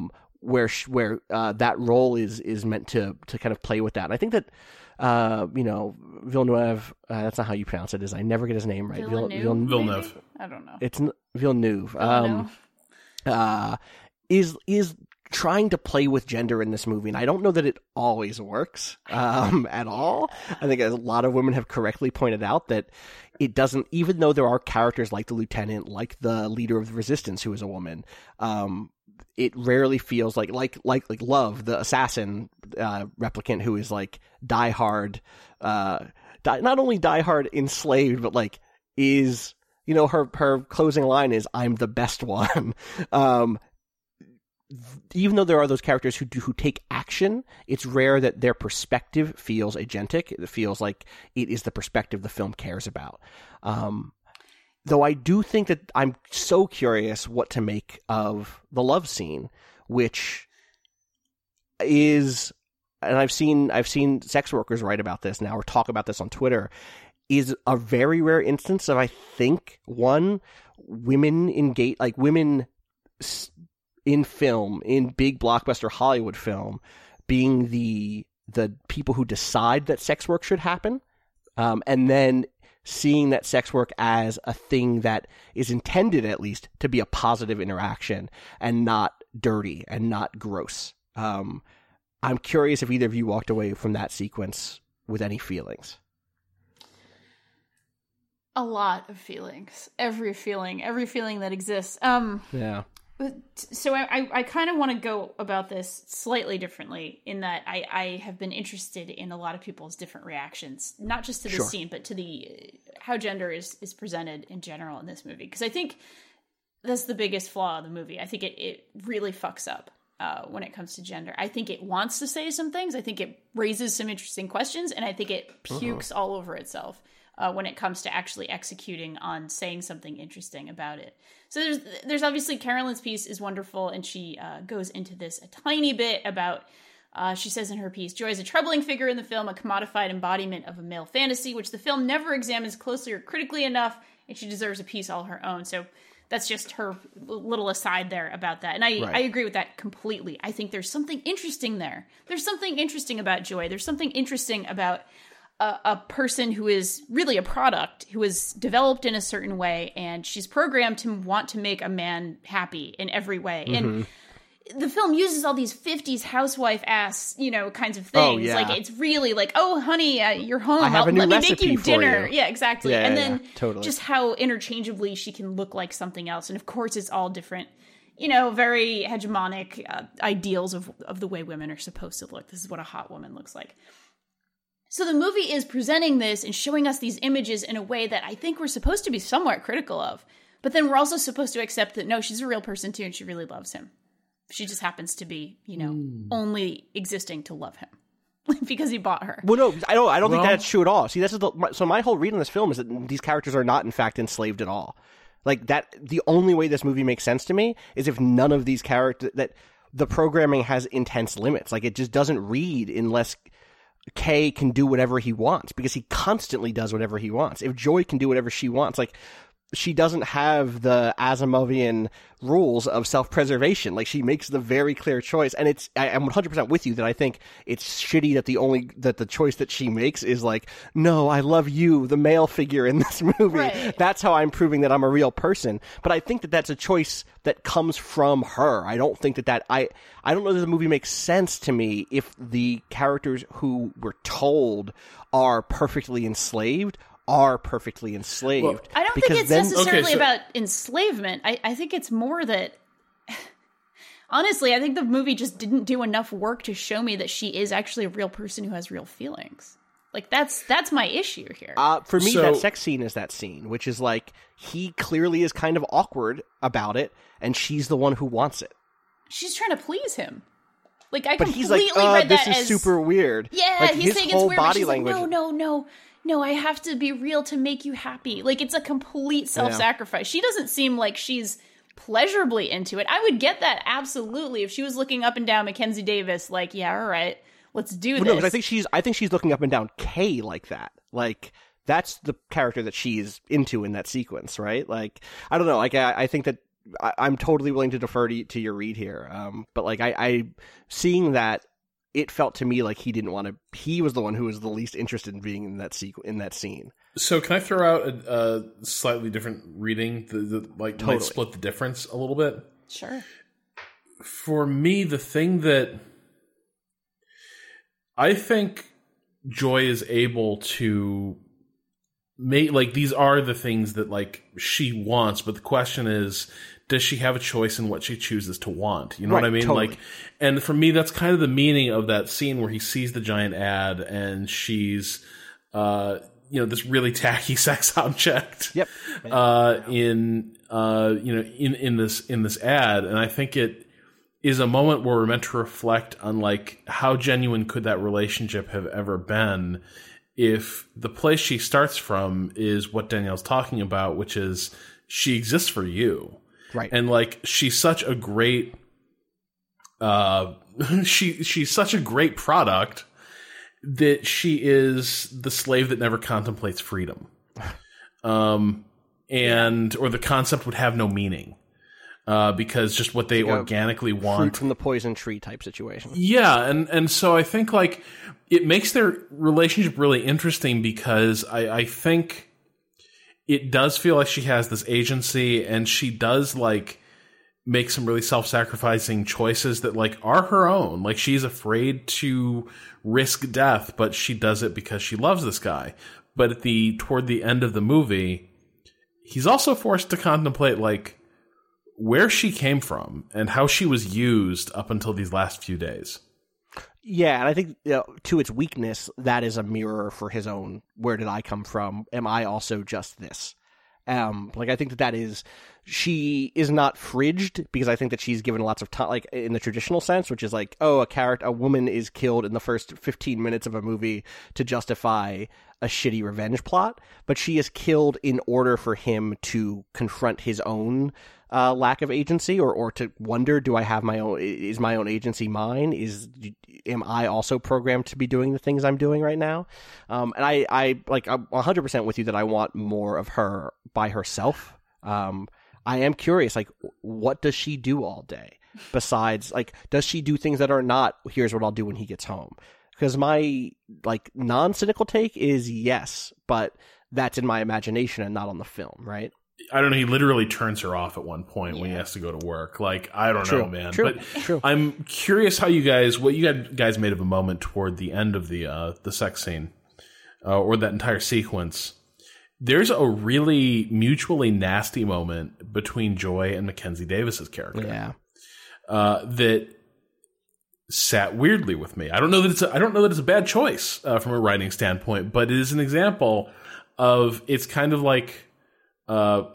where sh- where uh, that role is is meant to to kind of play with that. And I think that uh, you know Villeneuve, uh, that's not how you pronounce it. Is I never get his name right. Villeneuve. Vill- Villeneuve. I don't know. It's n- Villeneuve. Villeneuve. Um, uh, is is trying to play with gender in this movie, and I don't know that it always works um, at all. I think a lot of women have correctly pointed out that it doesn't, even though there are characters like the lieutenant, like the leader of the resistance, who is a woman. Um, it rarely feels like like like like Love, the assassin uh, replicant, who is like diehard, uh, die, not only diehard enslaved, but like is, you know, her her closing line is "I'm the best one." um, even though there are those characters who do, who take action, it's rare that their perspective feels agentic. It feels like it is the perspective the film cares about. Um, though I do think that I'm so curious what to make of the love scene, which is, and I've seen I've seen sex workers write about this now or talk about this on Twitter, is a very rare instance of, I think, one, women engage, like women in film, in big blockbuster Hollywood film, being the the people who decide that sex work should happen, um, and then seeing that sex work as a thing that is intended, at least, to be a positive interaction and not dirty and not gross. Um, I'm curious if either of you walked away from that sequence with any feelings. A lot of feelings. Every feeling. Every feeling that exists. Um, yeah. So I, I, I kind of want to go about this slightly differently in that I, I have been interested in a lot of people's different reactions, not just to the Sure. scene, but to the how gender is, is presented in general in this movie. Because I think that's the biggest flaw of the movie. I think it, it really fucks up uh, when it comes to gender. I think it wants to say some things. I think it raises some interesting questions, and I think it pukes uh-huh. all over itself uh, when it comes to actually executing on saying something interesting about it. So there's there's obviously Carolyn's piece is wonderful, and she uh, goes into this a tiny bit about, uh, she says in her piece, Joy is a troubling figure in the film, a commodified embodiment of a male fantasy, which the film never examines closely or critically enough, and she deserves a piece all her own. So that's just her little aside there about that. And I, Right. I agree with that completely. I think there's something interesting there. There's something interesting about Joy. There's something interesting about A, a person who is really a product, who is developed in a certain way, and she's programmed to want to make a man happy in every way. Mm-hmm. And the film uses all these fifties housewife-ass, you know, kinds of Oh, things. yeah. Like, it's really like, oh, honey, uh, you're home. I have I'll- a new Let me make recipe you for dinner. you. Yeah, exactly. Yeah, and yeah, then yeah, totally. just how interchangeably she can look like something else. And of course, it's all different, you know, very hegemonic uh, ideals of, of the way women are supposed to look. This is what a hot woman looks like. So the movie is presenting this and showing us these images in a way that I think we're supposed to be somewhat critical of. But then we're also supposed to accept that, no, she's a real person too, and she really loves him. She just happens to be, you know, mm. only existing to love him because he bought her. Well, no, I don't. I don't Well, think that's true at all. See, this is the, so my whole read on this film is that these characters are not, in fact, enslaved at all. Like that, the only way this movie makes sense to me is if none of these characters, that the programming has intense limits. Like it just doesn't read unless Kay can do whatever he wants, because he constantly does whatever he wants. If Joy can do whatever she wants, like she doesn't have the Asimovian rules of self-preservation. Like she makes the very clear choice, and it's I, I'm one hundred percent with you that I think it's shitty that the only that the choice that she makes is like, no, I love you, the male figure in this movie. Right. That's how I'm proving that I'm a real person. But I think that that's a choice that comes from her. I don't think that that I I don't know that the movie makes sense to me if the characters who were told are perfectly enslaved are perfectly enslaved. Well, I don't because think it's then, necessarily Okay, so- about enslavement. I, I think it's more that, honestly, I think the movie just didn't do enough work to show me that she is actually a real person who has real feelings. Like, that's that's my issue here. Uh, for me, So- that sex scene is that scene, which is like, he clearly is kind of awkward about it, and she's the one who wants it. She's trying to please him. Like, I But completely he's like, uh, read this that is as... super weird. Yeah, like, he's his saying it's whole weird, but body she's language. like, no, no, no, no, I have to be real to make you happy. Like, it's a complete self-sacrifice. She doesn't seem like she's pleasurably into it. I would get that, absolutely, if she was looking up and down Mackenzie Davis, like, yeah, all right, let's do Well, this. no, because I think she's, I think she's looking up and down Kay like that. Like, that's the character that she's into in that sequence, right? Like, I don't know. Like, I, I think that I, I'm totally willing to defer to, to your read here. Um, but like I, I seeing that, it felt to me like he didn't want to. He was the one who was the least interested in being in that sequ- in that scene. So can I throw out a, a slightly different reading that like Totally. might split the difference a little bit? Sure. For me, the thing that I think Joy is able to make, like, these are the things that like she wants, but the question is, does she have a choice in what she chooses to want? You know Right, what I mean? totally. Like, and for me, that's kind of the meaning of that scene where he sees the giant ad and she's, uh, you know, this really tacky sex object. Yep. Uh, in uh, you know, in in this in this ad, and I think it is a moment where we're meant to reflect on like how genuine could that relationship have ever been if the place she starts from is what Danielle's talking about, which is she exists for you. Right. And like she's such a great uh she she's such a great product that she is the slave that never contemplates freedom. Um and or the concept would have no meaning. Uh because just what they like organically fruit want from the poison tree type situation. Yeah, and, and so I think like it makes their relationship really interesting because I, I think it does feel like she has this agency and she does like make some really self-sacrificing choices that like are her own. Like she's afraid to risk death, but she does it because she loves this guy. But at the toward the end of the movie, he's also forced to contemplate like where she came from and how she was used up until these last few days. Yeah, and I think you know, to its weakness, that is a mirror for his own. Where did I come from? Am I also just this? Um, like I think that that is, she is not fridged because I think that she's given lots of time, like in the traditional sense, which is like, oh, a character, a woman is killed in the first fifteen minutes of a movie to justify a shitty revenge plot, but she is killed in order for him to confront his own Uh, lack of agency, or, or to wonder, do I have my own, is my own agency mine? Is, am I also programmed to be doing the things I'm doing right now? Um, and I, I, like, I'm one hundred percent with you that I want more of her by herself. Um, I am curious, like, what does she do all day? Besides, like, does she do things that are not, here's what I'll do when he gets home? Because my, like, non-cynical take is yes, but that's in my imagination and not on the film, right? I don't know. He literally turns her off at one point yeah. when he has to go to work. Like, I don't True. know, man. True. But True. I'm curious how you guys, what you guys made of a moment toward the end of the uh, the sex scene, uh, or that entire sequence. There's a really mutually nasty moment between Joy and Mackenzie Davis's character. Yeah. Uh, that sat weirdly with me. I don't know that it's a, I don't know that it's a bad choice uh, from a writing standpoint, but it is an example of, it's kind of like, Uh,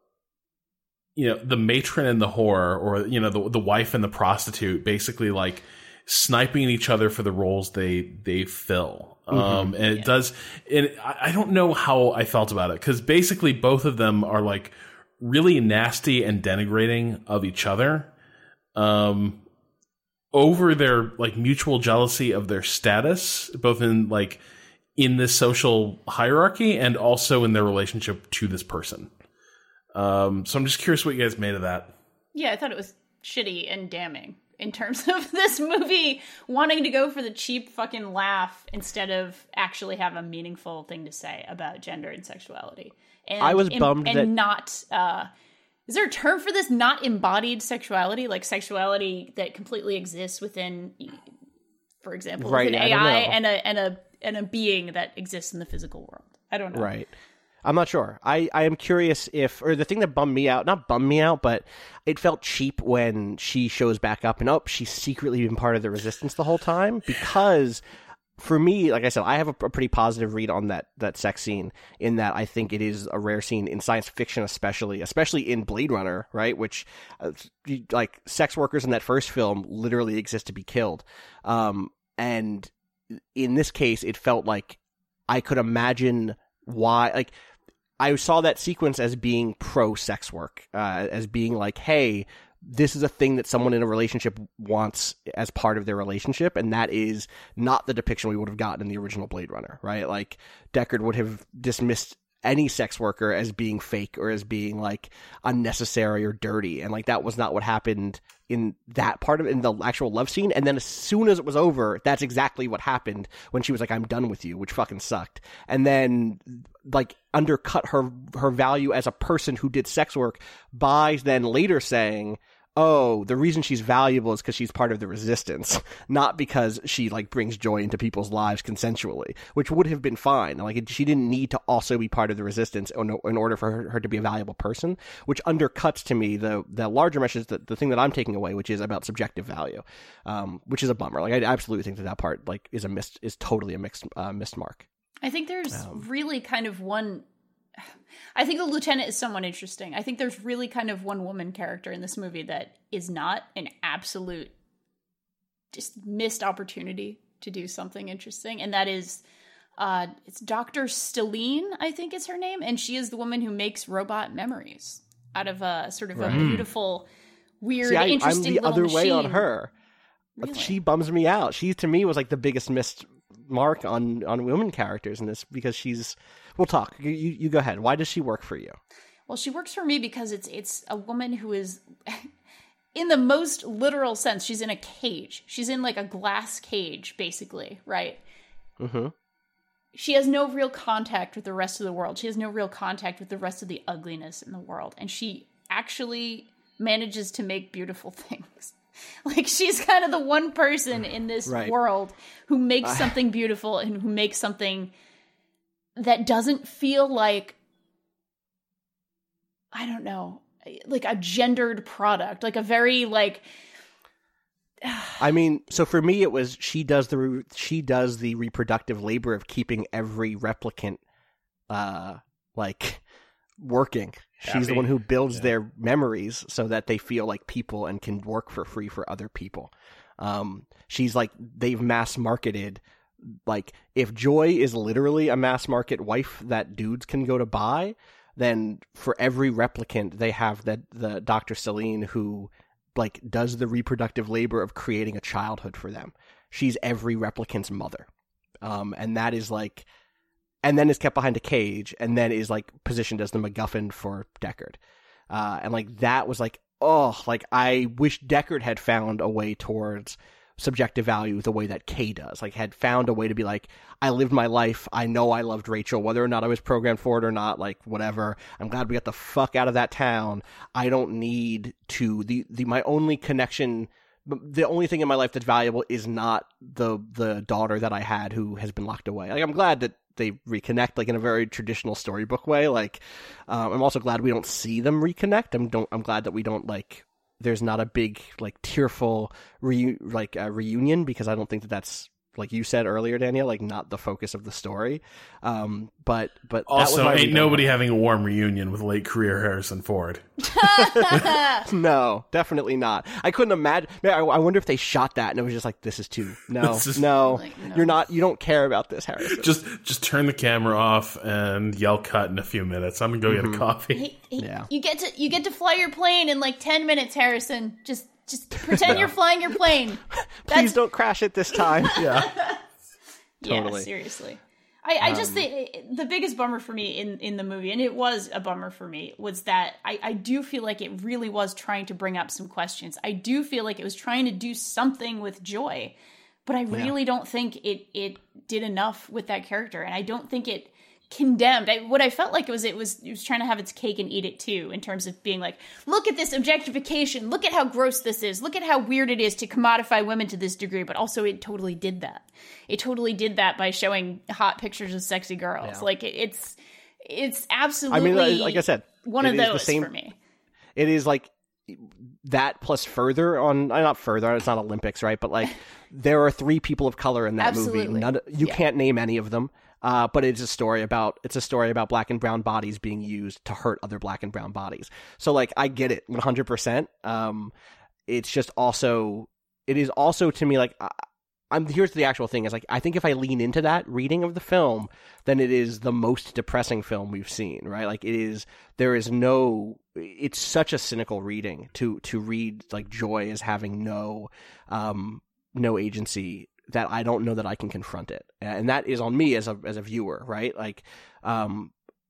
you know, the matron and the whore, or you know, the the wife and the prostitute, basically like sniping each other for the roles they they fill. Mm-hmm. Um, and it yeah. does. And I don't know how I felt about it, because basically both of them are like really nasty and denigrating of each other, um, over their like mutual jealousy of their status, both in like. in this social hierarchy and also in their relationship to this person. Um, so I'm just curious what you guys made of that. Yeah, I thought it was shitty and damning in terms of this movie wanting to go for the cheap fucking laugh instead of actually have a meaningful thing to say about gender and sexuality. And I was and, bummed and that... not, uh, is there a term for this? Not embodied sexuality? Like sexuality that completely exists within, for example, right, with an I A I don't know. and a and a and a being that exists in the physical world. I don't know. Right. I'm not sure. I, I am curious if, or the thing that bummed me out, not bummed me out, but it felt cheap when she shows back up and, oh, she's secretly been part of the resistance the whole time. Because for me, like I said, I have a, a pretty positive read on that, that sex scene, in that I think it is a rare scene in science fiction, especially, especially in Blade Runner, right? Which, uh, like, sex workers in that first film literally exist to be killed. Um, and in this case, it felt like I could imagine why, like, I saw that sequence as being pro-sex work, uh, as being like, hey, this is a thing that someone in a relationship wants as part of their relationship, and that is not the depiction we would have gotten in the original Blade Runner, right? Like, Deckard would have dismissed any sex worker as being fake or as being like unnecessary or dirty, and like that was not what happened in that part of it, in the actual love scene. And then as soon as it was over, that's exactly what happened when she was like, I'm done with you, which fucking sucked. And then like undercut her her value as a person who did sex work by then later saying, oh, the reason she's valuable is because she's part of the resistance, not because she like brings joy into people's lives consensually, which would have been fine. Like it, she didn't need to also be part of the resistance in, in order for her, her to be a valuable person, which undercuts to me the the larger message, that the thing that I'm taking away, which is about subjective value, um, which is a bummer. Like I absolutely think that that part like is a missed is totally a mixed uh, missed mark. I think there's Um, really kind of one. I think the lieutenant is somewhat interesting. I think there's really kind of one woman character in this movie that is not an absolute just missed opportunity to do something interesting, and that is uh, it's Doctor Stelline, I think is her name, and she is the woman who makes robot memories out of a sort of Right. a beautiful, weird, See, I, I'm interesting the little other way on machine. her. Really? She bums me out. She to me was like the biggest missed mark on on women characters in this, because she's. We'll talk. You, you you go ahead. Why does she work for you? Well, she works for me because it's it's a woman who is, in the most literal sense, she's in a cage. She's in like a glass cage, basically, right? Mm-hmm. She has no real contact with the rest of the world. She has no real contact with the rest of the ugliness in the world. And she actually manages to make beautiful things. Like, she's kind of the one person in this Right. world who makes something beautiful and who makes something that doesn't feel like, I don't know, like a gendered product, like a very like. I mean, so for me, it was she does the re- she does the reproductive labor of keeping every replicant, uh, like working. She's the Happy. one who builds Yeah. their memories so that they feel like people and can work for free for other people. Um, she's like they've mass marketed. Like, if Joy is literally a mass market wife that dudes can go to buy, then for every replicant they have that the Doctor Celine who like does the reproductive labor of creating a childhood for them. She's every replicant's mother, um, and that is like, and then is kept behind a cage, and then is like positioned as the MacGuffin for Deckard, uh, and like that was like, oh, like I wish Deckard had found a way towards subjective value the way that Kay does, like had found a way to be like, I lived my life, I know I loved Rachel, whether or not I was programmed for it or not, like whatever, I'm glad we got the fuck out of that town, I don't need to, the, the my only connection, the only thing in my life that's valuable is not the the daughter that I had who has been locked away. Like, I'm glad that they reconnect, like in a very traditional storybook way, like um, I'm also glad we don't see them reconnect. I'm don't I'm glad that we don't like there's not a big like tearful re- like uh, reunion, because I don't think that that's, like you said earlier, Danielle, like not the focus of the story. Um, but but that was Also, my ain't read on nobody her. having a warm reunion with late career Harrison Ford. No, definitely not. I couldn't imagine. I, I wonder if they shot that and it was just like, this is too. No, This is- no, Like, no. you're not. You don't care about this, Harrison. Just just turn the camera off and yell cut in a few minutes. I'm gonna go get a coffee. Hey, hey, Yeah. You get to you get to fly your plane in like ten minutes, Harrison. Just just pretend you're flying your plane. Please don't crash it this time. Yeah. Totally. Yeah, seriously. I, I just think the biggest bummer for me in, in the movie, and it was a bummer for me, was that I, I do feel like it really was trying to bring up some questions. I do feel like it was trying to do something with Joy, but I really don't think it it did enough with that character, and I don't think it condemned. I, what I felt like it was it was it was trying to have its cake and eat it too, in terms of being like, look at this objectification, look at how gross this is, look at how weird it is to commodify women to this degree. But also, it totally did that. It totally did that by showing hot pictures of sexy girls. Yeah. Like it, it's it's I absolutely. mean, like I said, one it of is the those same- for me. it is like that plus further on, uh, not further, it's not Olympics, right? But like there are three people of color in that Absolutely. movie. None, you Yeah. can't name any of them. Uh, but it's a story about it's a story about black and brown bodies being used to hurt other black and brown bodies. So like I get it one hundred percent. Um, it's just also it is also to me like I, I'm here's the actual thing is like I think if I lean into that reading of the film, then it is the most depressing film we've seen, right? Like it is there is no it's such a cynical reading to to read like Joy as having no um no agency, that I don't know that I can confront it. And that is on me as a as a viewer, right? Like um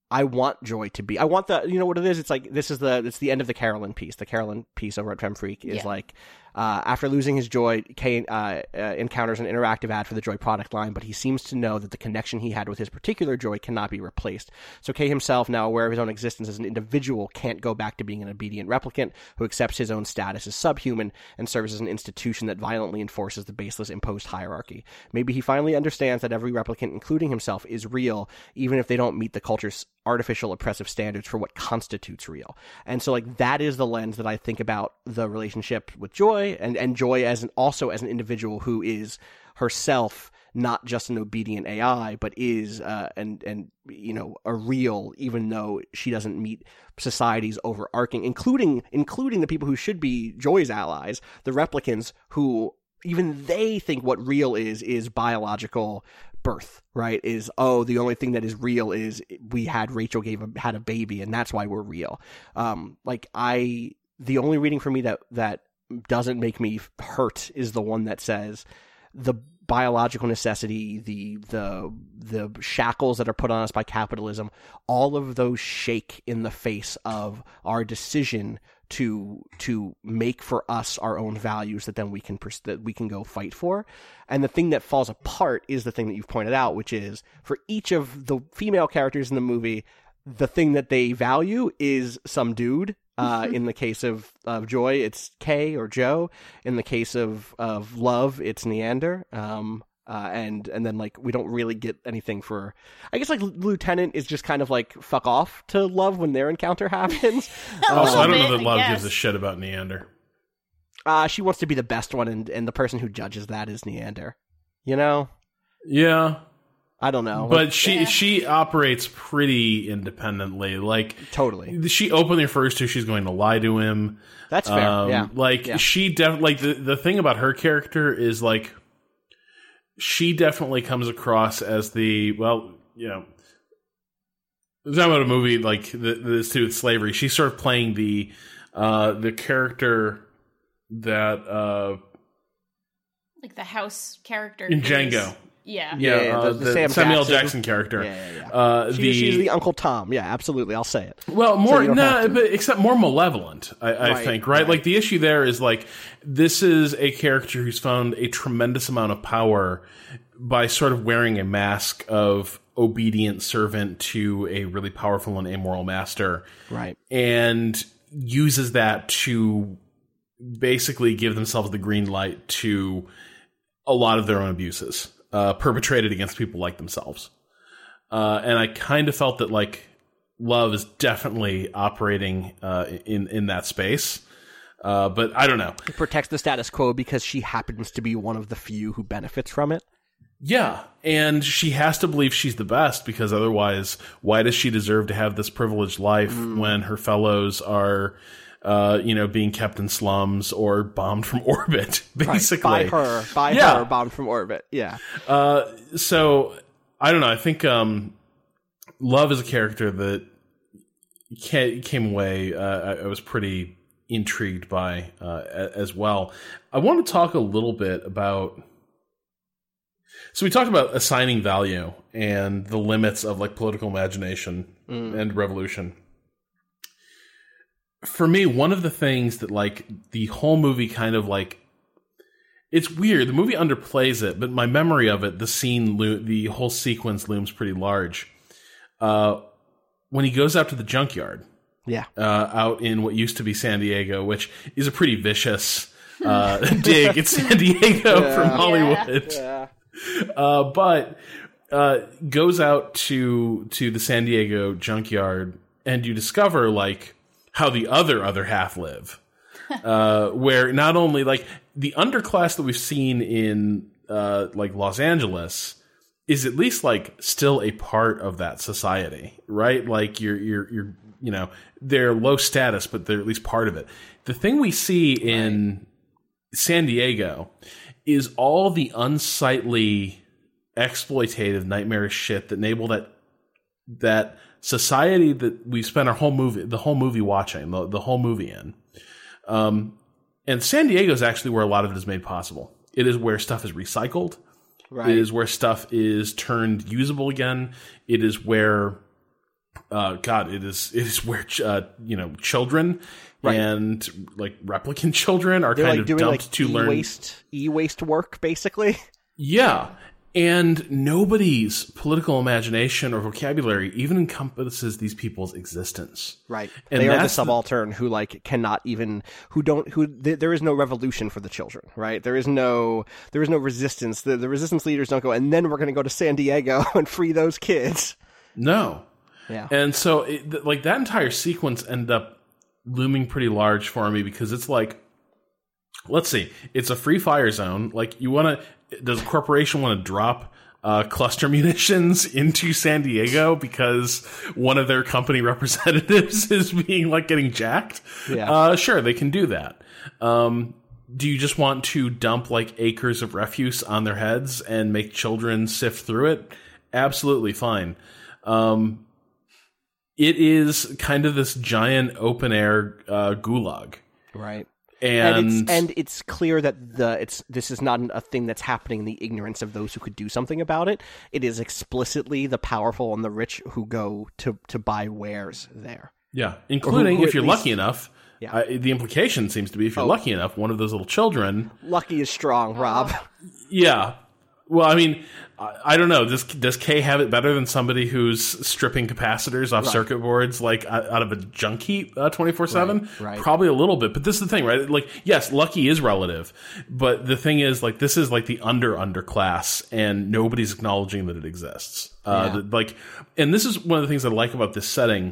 I want Joy to be. I want the. You know what it is? It's like this is the. It's the end of the Carolyn piece. The Carolyn piece over at FemFreak is Yeah. like. Uh, after losing his Joy, Kay uh, uh, encounters an interactive ad for the Joy product line, but he seems to know that the connection he had with his particular Joy cannot be replaced. So Kay himself, now aware of his own existence as an individual, can't go back to being an obedient replicant who accepts his own status as subhuman and serves as an institution that violently enforces the baseless imposed hierarchy. Maybe he finally understands that every replicant, including himself, is real, even if they don't meet the culture's artificial oppressive standards for what constitutes real. And so like that is the lens that I think about the relationship with Joy and, and Joy as an also as an individual who is herself not just an obedient A I, but is uh, and and you know a real, even though she doesn't meet society's overarching, including including the people who should be Joy's allies, the replicants, who even they think what real is is biological birth, right? Is, oh, the only thing that is real is we had Rachel gave a, had a baby, and that's why we're real. Um, like I, the only reading for me that that doesn't make me hurt is the one that says the biological necessity, the the the shackles that are put on us by capitalism, all of those shake in the face of our decision to to make for us our own values that then we can pers- that we can go fight for. And the thing that falls apart is the thing that you've pointed out, which is for each of the female characters in the movie, the thing that they value is some dude. Uh, in the case of, of Joy, it's Kay or Joe. In the case of, of Love, it's Neander. Um, uh, and and then like we don't really get anything for. I guess like Lieutenant is just kind of like fuck off to Love when their encounter happens. Also, I don't know bit, that I Love guess. gives a shit about Neander. Uh, she wants to be the best one, and, and the person who judges that is Neander. You know? Yeah. I don't know. But Like, she Yeah. she operates pretty independently. Like totally. she openly refers to she's going to lie to him. That's fair. Um, yeah. Like Yeah. she def like the the thing about her character is like she definitely comes across as the well, you know, it's not about a movie like the, this to do with slavery. She's sort of playing the uh, the character that uh, Like the house character in who is- Django. Yeah. Yeah, Yeah, uh, the- the, the Sam Samuel Jackson. Jackson character. Yeah, yeah, yeah. Uh, She, the, she's the Uncle Tom. Yeah, absolutely. I'll say it. Well, So more you don't have no, to. but except more malevolent, I, I Right, think. Right? right. Like the issue there is like this is a character who's found a tremendous amount of power by sort of wearing a mask of obedient servant to a really powerful and amoral master, Right. and uses that to basically give themselves the green light to a lot of their own abuses uh, perpetrated against people like themselves. Uh, and I kind of felt that like Love is definitely operating uh, in in that space, uh, but I don't know. It protects the status quo because she happens to be one of the few who benefits from it. Yeah, and she has to believe she's the best because otherwise, why does she deserve to have this privileged life when her fellows are, uh, you know, being kept in slums or bombed from orbit, basically? By her. By Yeah. her, bombed from orbit. Yeah. Uh, so I don't know. I think um, Love is a character that ca- came away. Uh, I, I was pretty intrigued by uh, a- as well. I want to talk a little bit about. So we talked about assigning value and the limits of like political imagination and revolution. For me, one of the things that like the whole movie kind of like. It's weird. The movie underplays it, but my memory of it, the scene, lo- the whole sequence looms pretty large. Uh, when he goes out to the junkyard, Yeah. uh, out in what used to be San Diego, which is a pretty vicious uh, dig at San Diego Yeah. from Hollywood, Yeah. uh, but uh, goes out to to the San Diego junkyard, and you discover like how the other other half live. Uh, where not only like the underclass that we've seen in uh, like Los Angeles is at least like still a part of that society, right? Like you're you're you're you know they're low status, but they're at least part of it. The thing we see in San Diego is all the unsightly, exploitative, nightmarish shit that enable that that society that we spent our whole movie the whole movie watching the, the whole movie in. Um, and San Diego is actually where a lot of it is made possible. It is where stuff is recycled. Right. It is where stuff is turned usable again. It is where uh, God, it is it is where ch- uh, you know children right. and like replicant children are They're kind like of doing dumped like to learn e-waste, e-waste work, basically. Yeah. And nobody's political imagination or vocabulary even encompasses these people's existence. Right. And they are the that's the- subaltern who like cannot even who don't who th- there is no revolution for the children, right? There is no there is no resistance. The, the resistance leaders don't go, and then we're going to go to San Diego and free those kids. No. Yeah. And so it, th- like that entire sequence ended up looming pretty large for me because it's like, let's see, it's a free fire zone. Like you want to does a corporation want to drop uh, cluster munitions into San Diego because one of their company representatives is being like getting jacked? Yeah. Uh, sure, they can do that. Um, do you just want to dump like acres of refuse on their heads and make children sift through it? Absolutely fine. Um, it is kind of this giant open air uh, gulag. Right. And and it's, and it's clear that the it's this is not a thing that's happening in the ignorance of those who could do something about it. It is explicitly the powerful and the rich who go to, to buy wares there. Yeah, including who if at you're least- lucky enough. Yeah. Uh, the implication seems to be if you're Oh. lucky enough, one of those little children. Lucky is strong, Rob. Yeah. Well, I mean, I, I don't know. Does does Kay have it better than somebody who's stripping capacitors off Right. circuit boards like out out of a junk heap twenty four seven? Right, right. Probably a little bit. But this is the thing, right? Like, yes, lucky is relative. But the thing is, like, this is like the under underclass, and nobody's acknowledging that it exists. Uh, Yeah. the, like, and this is one of the things I like about this setting.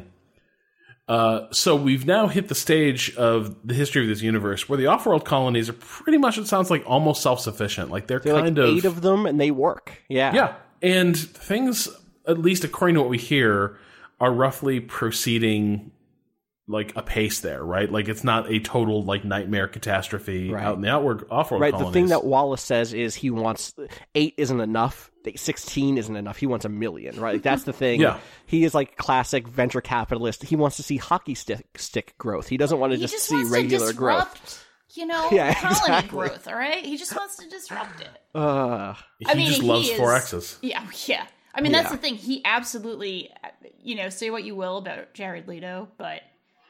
Uh, so we've now hit the stage of the history of this universe where the off-world colonies are pretty much, it sounds like, almost self-sufficient. Like they're There are kind like of eight of them, and they work. Yeah. yeah, and things, at least according to what we hear, are roughly proceeding like a pace there, right? Like it's not a total like nightmare catastrophe Right. out in the outward off-world Right. colonies. The thing that Wallace says is he wants eight isn't enough. Sixteen isn't enough. He wants a million. Right. Like, that's the thing. Yeah. He is like classic venture capitalist. He wants to see hockey stick stick growth. He doesn't want to He just, just see wants regular to growth. disrupt, you know, Yeah, colony exactly. growth. All right, he just wants to disrupt it. Uh, he I mean, just he loves is- four X's. Yeah, yeah. I mean, that's Yeah. the thing. He absolutely, you know, say what you will about Jared Leto, but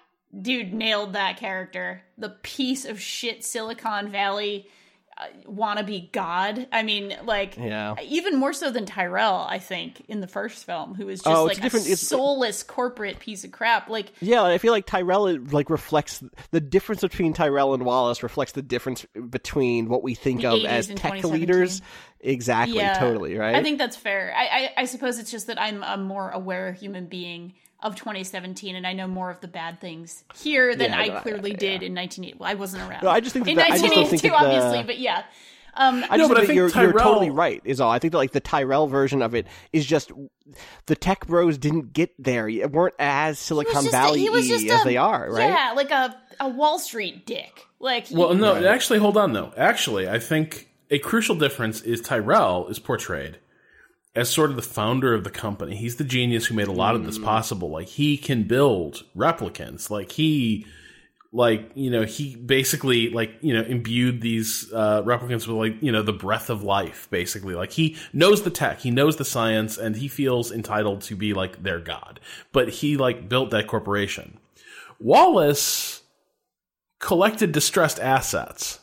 dude nailed that character. The piece of shit Silicon Valley uh, wannabe god. I mean, like, Yeah. even more so than Tyrell, I think, in the first film, who was just Oh, it's like different- a it's- soulless corporate piece of crap. Like, yeah, I feel like Tyrell it, like reflects the difference between Tyrell and Wallace reflects the difference between what we think The of eighties as and tech twenty leaders. Exactly, yeah, totally, right? I think that's fair. I, I, I suppose it's just that I'm a more aware human being of twenty seventeen, and I know more of the bad things here than Yeah, I no, I- clearly yeah. did in nineteen eighty. Well, I wasn't around. No, I just think in that- I just don't nineteen think eighty-two, that the- obviously, but yeah. Um, I No, just but I think think you're, you're Tyrell- totally right. Is all I think that like the Tyrell version of it is just the tech bros didn't get there. It weren't as he was Silicon just a- Valley he was just as a- they are, right? Yeah, like a, a Wall Street dick. Like, he- Well, no, actually, hold on, though. Actually, I think a crucial difference is Tyrell is portrayed as sort of the founder of the company. He's the genius who made a lot of this possible. Like, he can build replicants. Like, he, like, you know, he basically, like, you know, imbued these uh, replicants with, like, you know, the breath of life, basically. Like, he knows the tech, he knows the science, and he feels entitled to be, like, their god. But he, like, built that corporation. Wallace collected distressed assets.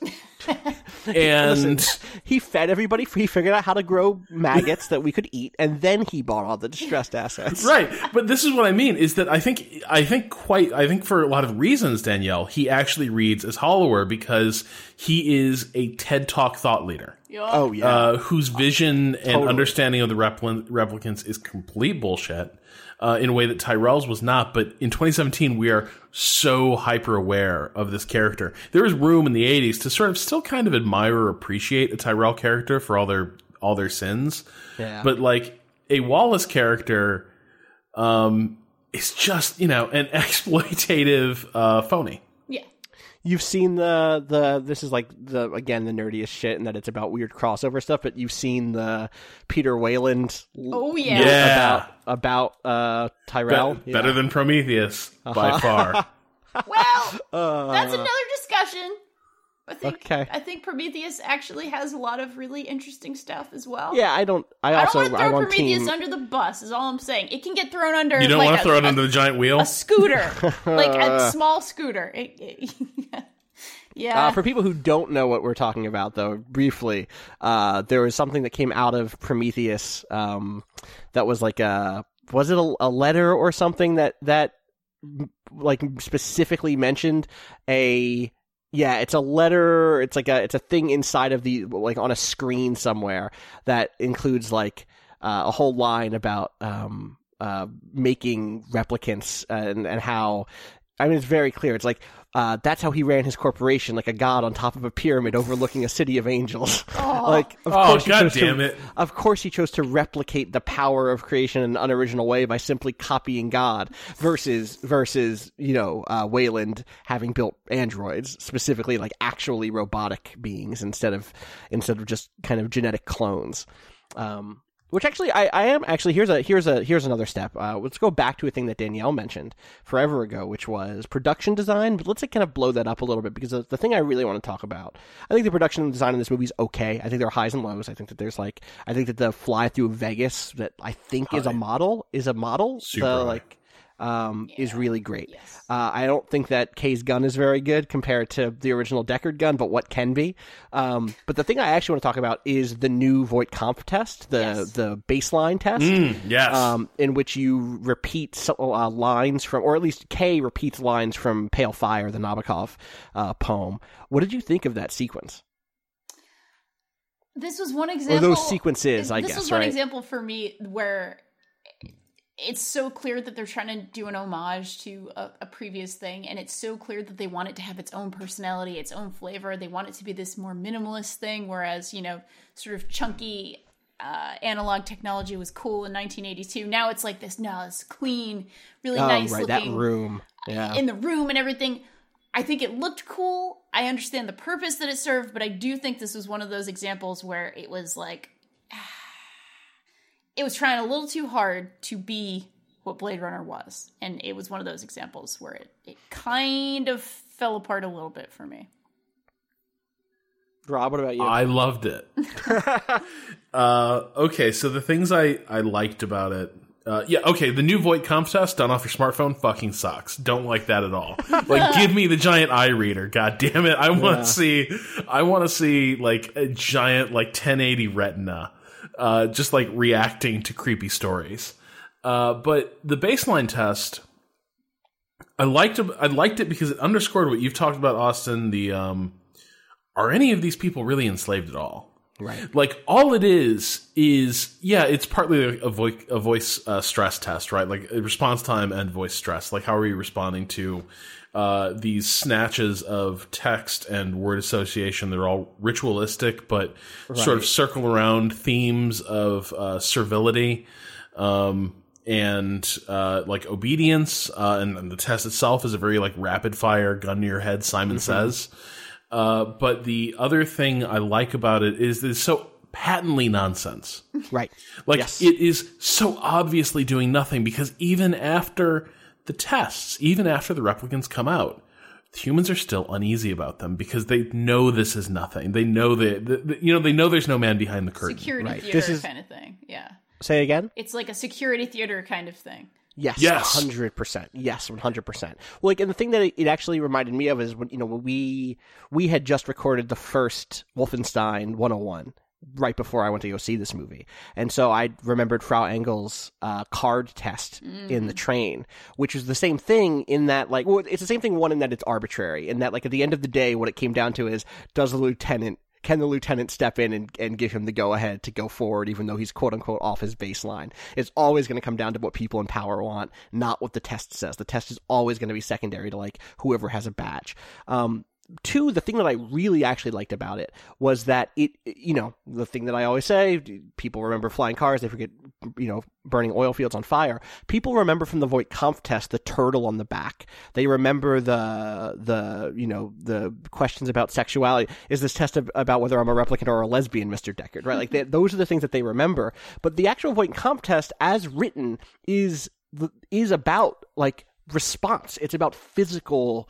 And He fed everybody. He figured out how to grow maggots that we could eat, and then he bought all the distressed assets. right, but this is what I mean is that I think I think quite I think for a lot of reasons, Danielle, he actually reads as Hollower because he is a TED Talk thought leader. Oh yeah. Uh, whose vision and Totally. understanding of the repli- replicants is complete bullshit uh, in a way that Tyrell's was not. But in twenty seventeen, we are so hyper aware of this character. There was room in the eighties to sort of still kind of admire or appreciate a Tyrell character for all their all their sins. Yeah. But like a Wallace character um, is just, you know, an exploitative uh, phony. yeah. You've seen the the this is like the again the nerdiest shit, and that it's about weird crossover stuff. But you've seen the Peter Wayland Oh, yeah. Yeah. about about uh, Be- Tyrell. Better than Prometheus by far. Well, that's another discussion. I think Okay. I think Prometheus actually has a lot of really interesting stuff as well. Yeah, I don't. I I also don't want to I throw want Prometheus team. under the bus. Is all I'm saying. It can get thrown under. You don't like want a, to throw it a, under the giant wheel? a scooter, like a small scooter. It- it- yeah. Uh, for people who don't know what we're talking about, though, briefly, uh, there was something that came out of Prometheus um, that was like a was it a, a letter or something that that like specifically mentioned a. Yeah, it's a letter. It's like a it's a thing inside of the like on a screen somewhere that includes like uh, a whole line about um, uh, making replicants and and how. I mean, it's very clear. It's like uh, that's how he ran his corporation, like a god on top of a pyramid overlooking a city of angels. like, of Oh, course he God chose damn to, it. Of course, he chose to replicate the power of creation in an unoriginal way by simply copying God, versus versus you know uh, Wayland having built androids, specifically like actually robotic beings instead of instead of just kind of genetic clones. Um, Which actually, I, I am actually here's a here's a here's another step. Uh, let's go back to a thing that Danielle mentioned forever ago, which was production design. But let's like, kind of blow that up a little bit because the, the thing I really want to talk about, I think the production design in this movie is okay. I think there are highs and lows. I think that there's like, I think that the fly through Vegas that I think is a model is a model. Super the, high. like. Um, Yeah. is really great. Yes. Uh, I don't think that Kay's gun is very good compared to the original Deckard gun, but what can be. Um, but the thing I actually want to talk about is the new Voight-Kampff test, the Yes. the baseline test, Mm, yes. um, in which you repeat so- uh, lines from, or at least Kay repeats lines from Pale Fire, the Nabokov uh, poem. What did you think of that sequence? This was one example. Or those sequences, I this guess, was one right? example for me where it's so clear that they're trying to do an homage to a, a previous thing, and it's so clear that they want it to have its own personality, its own flavor. They want it to be this more minimalist thing, whereas, you know, sort of chunky uh, analog technology was cool in nineteen eighty-two. Now it's like this, no, it's clean, really Oh, nice right, looking that room. Yeah. in the room and everything. I think it looked cool. I understand the purpose that it served, but I do think this was one of those examples where it was like, it was trying a little too hard to be what Blade Runner was. And it was one of those examples where it, it kind of fell apart a little bit for me. Rob, what about you? I loved it. uh, okay, so the things I, I liked about it. Uh, yeah, okay, the new Voight-Kampff test done off your smartphone fucking sucks. Don't like that at all. Like, give me the giant eye reader. God damn it. I want to Yeah. see, I want to see, like, a giant, like, ten eighty retina. Uh, just, like, reacting to creepy stories. Uh, but the baseline test, I liked it, I liked it because it underscored what you've talked about, Austin, the, um, are any of these people really enslaved at all? Right. Like, all it is, is, yeah, it's partly a, voice, a voice uh, stress test, right? Like, response time and voice stress. Like, how are you responding to uh, these snatches of text and word association? They're all ritualistic, but sort of circle around themes of uh, servility um, and, uh, like, obedience. Uh, and, and the test itself is a very, like, rapid-fire, gun to your head, Simon says. Uh, but the other thing I like about it is that it's so patently nonsense. Right. Like, Yes. it is so obviously doing nothing because even after the tests, even after the replicants come out, humans are still uneasy about them because they know this is nothing. They know that, that that- you know, they know there's no man behind the curtain. Security Right. theater This is- kind of thing. Yeah. Say again? It's like a security theater kind of thing. Yes, Yes. one hundred percent. Yes, one hundred percent. Well, like, and the thing that it actually reminded me of is when, you know, when we we had just recorded the first Wolfenstein one oh one right before I went to go see this movie. And so I remembered Frau Engel's uh, card test in the train, which was the same thing in that, like, well, it's the same thing, one, in that it's arbitrary, in that, like, at the end of the day, what it came down to is, does the lieutenant can the lieutenant step in and, and give him the go-ahead to go forward, even though he's quote-unquote off his baseline? It's always going to come down to what people in power want, not what the test says. The test is always going to be secondary to, like, whoever has a badge. Um, two, the thing that I really actually liked about it was that it, you know, the thing that I always say, people remember flying cars, they forget, you know, burning oil fields on fire. People remember from the Voight-Kampff test the turtle on the back. They remember the, the, you know, the questions about sexuality. Is this test ab- about whether I'm a replicant or a lesbian, Mister Deckard, right? Like, they, those are the things that they remember. But the actual Voight-Kampff test, as written, is, is about, like, response. It's about physical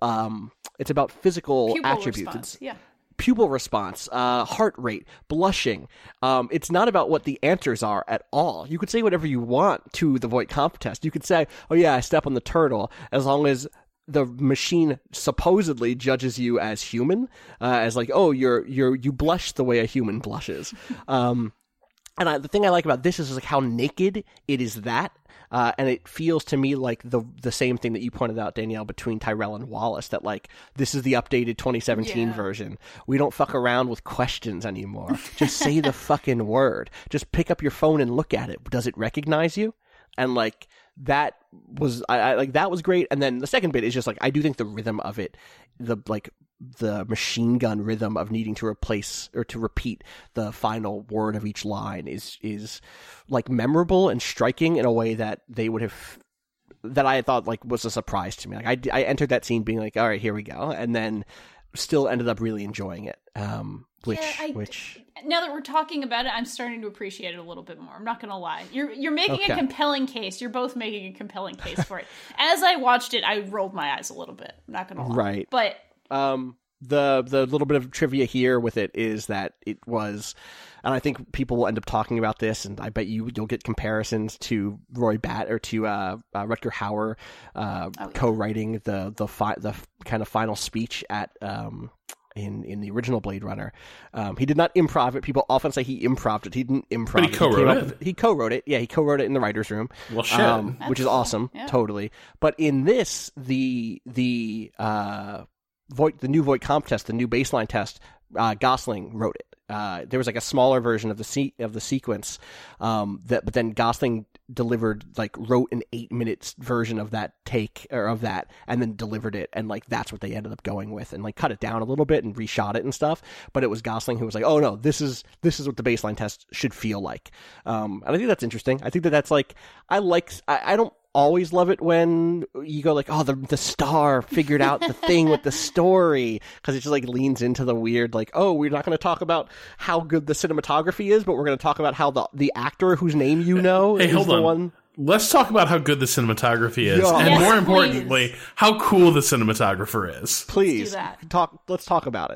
um, it's about physical Pupil attributes. response, It's yeah. pupil response, uh, heart rate, blushing. Um, it's not about what the answers are at all. You could say whatever you want to the Voight comp test. You could say, "Oh yeah, I step on the turtle," as long as the machine supposedly judges you as human, uh, as like, "Oh, you're you're you blush the way a human blushes." um, and I, the thing I like about this is, is like how naked it is that. Uh, and it feels to me like the the same thing that you pointed out, Danielle, between Tyrell and Wallace, that like this is the updated twenty seventeen Yeah. version. We don't fuck around with questions anymore. Just say the fucking word. Just pick up your phone and look at it. Does it recognize you? And like that was I, I like that was great. And then the second bit is just like I do think the rhythm of it, the like the machine gun rhythm of needing to replace or to repeat the final word of each line is is like memorable and striking in a way that they would have that I thought like was a surprise to me. Like I, I entered that scene being like, all right, here we go, and then still ended up really enjoying it. Um, which Yeah, I- which Now that we're talking about it, I'm starting to appreciate it a little bit more. I'm not going to lie. You're you're making Okay. a compelling case. You're both making a compelling case for it. As I watched it, I rolled my eyes a little bit. I'm not going to lie. Right. But Um, the the little bit of trivia here with it is that it was, and I think people will end up talking about this, and I bet you you'll get comparisons to Roy Bat or to uh, uh, Rutger Hauer uh, Oh, yeah. co-writing the the fi- the kind of final speech at um in in the original Blade Runner. Um, he did not improv it. People often say he improved it. He didn't improv But he it. co-wrote came up it. with- He co-wrote it. Yeah, he co-wrote it in the writer's room. Well, shit. um, That's which is cool. awesome. Yeah. Totally. But in this, the the uh. Voight, the new Voight comp test, the new baseline test, uh, Gosling wrote it. Uh, there was like a smaller version of the se- of the sequence, um, that but then Gosling delivered like wrote an eight minutes version of that take or of that, and then delivered it, and like that's what they ended up going with, and like cut it down a little bit and reshot it and stuff. But it was Gosling who was like, "Oh no, this is this is what the baseline test should feel like," um, and I think that's interesting. I think that that's like I like I, I don't. always love it when you go like, oh, the the star figured out the thing with the story, because it just like leans into the weird like, oh, we're not going to talk about how good the cinematography is, but we're going to talk about how the the actor whose name you know Hey, is hold the on. one. Let's talk about how good the cinematography is, Yeah. and Yes, more please. importantly, how cool the cinematographer is. Please Let's do that. talk. Let's talk about it.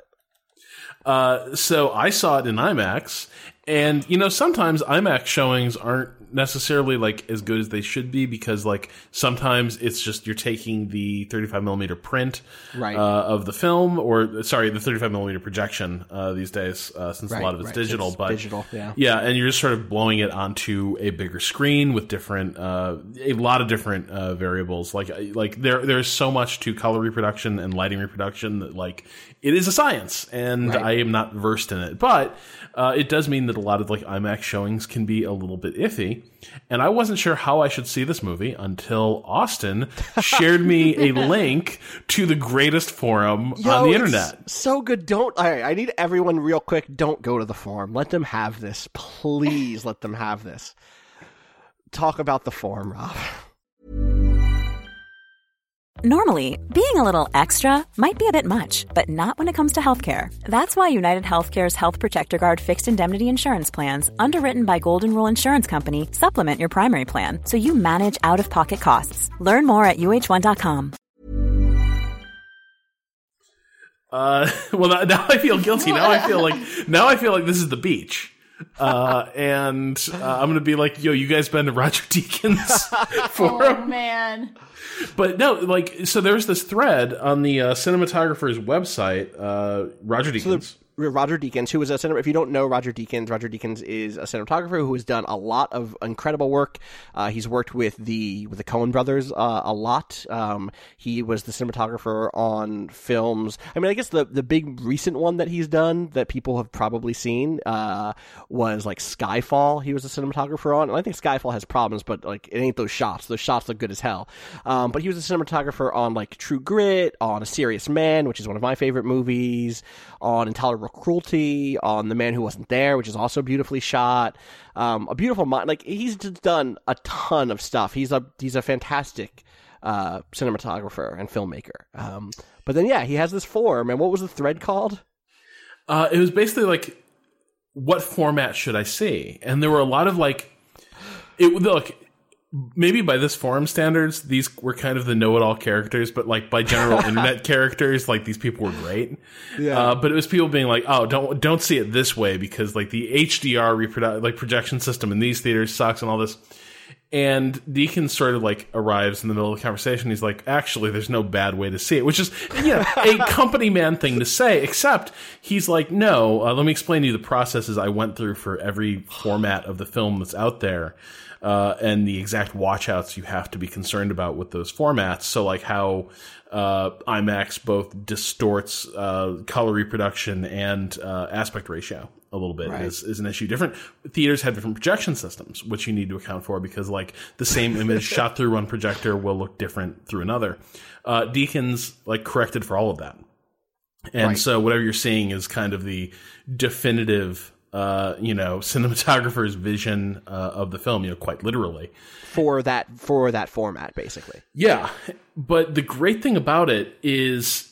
Uh, so I saw it in IMAX, and you know sometimes IMAX showings aren't necessarily like as good as they should be, because like sometimes it's just you're taking the thirty-five millimeter print Right. uh, of the film, or sorry, the thirty-five millimeter projection uh, these days, uh, since Right, a lot of it's right. digital. It's but digital, yeah. yeah, and you're just sort of blowing it onto a bigger screen with different, uh, a lot of different uh, variables. Like like there there's so much to color reproduction and lighting reproduction that like it is a science, and Right. I am not versed in it, but uh, it does mean that a lot of like IMAX showings can be a little bit iffy. And I wasn't sure how I should see this movie until Austin shared me a link to the greatest forum Yo, on the it's internet. so good. Don't. All right, I need everyone real quick. Don't go to the forum. Let them have this. Please let them have this. Talk about the forum, Rob. Normally, being a little extra might be a bit much, but not when it comes to healthcare. That's why United Healthcare's Health Protector Guard fixed indemnity insurance plans, underwritten by Golden Rule Insurance Company, supplement your primary plan so you manage out-of-pocket costs. Learn more at U H one dot com. Uh, well, now, now I feel guilty. Now I feel like now I feel like this is the beach. Uh, and uh, I'm gonna be like, yo, you guys been to Roger Deakins forum? Oh, man. But no, like, so there's this thread on the uh, cinematographer's website, uh, Roger Deakins. Roger Deakins, who is a cinematographer. If you don't know Roger Deakins, Roger Deakins is a cinematographer who has done a lot of incredible work. Uh, he's worked with the with the Coen brothers uh, a lot. Um, he was the cinematographer on films. I mean, I guess the the big recent one that he's done that people have probably seen uh, was like Skyfall. He was a cinematographer on, and I think Skyfall has problems, but like it ain't those shots. Those shots look good as hell. Um, but he was a cinematographer on like True Grit, on A Serious Man, which is one of my favorite movies, on Intolerable Cruelty, on The Man Who Wasn't There, which is also beautifully shot. Um, a beautiful mind. Like he's just done a ton of stuff. He's a he's a fantastic uh, cinematographer and filmmaker. Um, but then yeah, he has this form. And what was the thread called? Uh, it was basically like, what format should I see? And there were a lot of like, it look. maybe by this forum standards, these were kind of the know-it-all characters, but like by general internet characters, like these people were great. Yeah. Uh, but it was people being like, "Oh, don't don't see it this way because like the H D R reprodu- like projection system in these theaters sucks and all this." And Deakins sort of like arrives in the middle of the conversation. He's like, "Actually, there's no bad way to see it," which is, you know, a company man thing to say. Except he's like, "No, uh, let me explain to you the processes I went through for every format of the film that's out there." Uh, and the exact watchouts you have to be concerned about with those formats. So like how uh, IMAX both distorts uh, color reproduction and uh, aspect ratio a little bit right. is, is an issue. Different theaters have different projection systems, which you need to account for because like the same image shot through one projector will look different through another. Uh, Deakins like corrected for all of that. And right. so whatever you're seeing is kind of the definitive Uh, you know, cinematographer's vision uh, of the film, you know, quite literally. For that, for that format, basically. Yeah. But the great thing about it is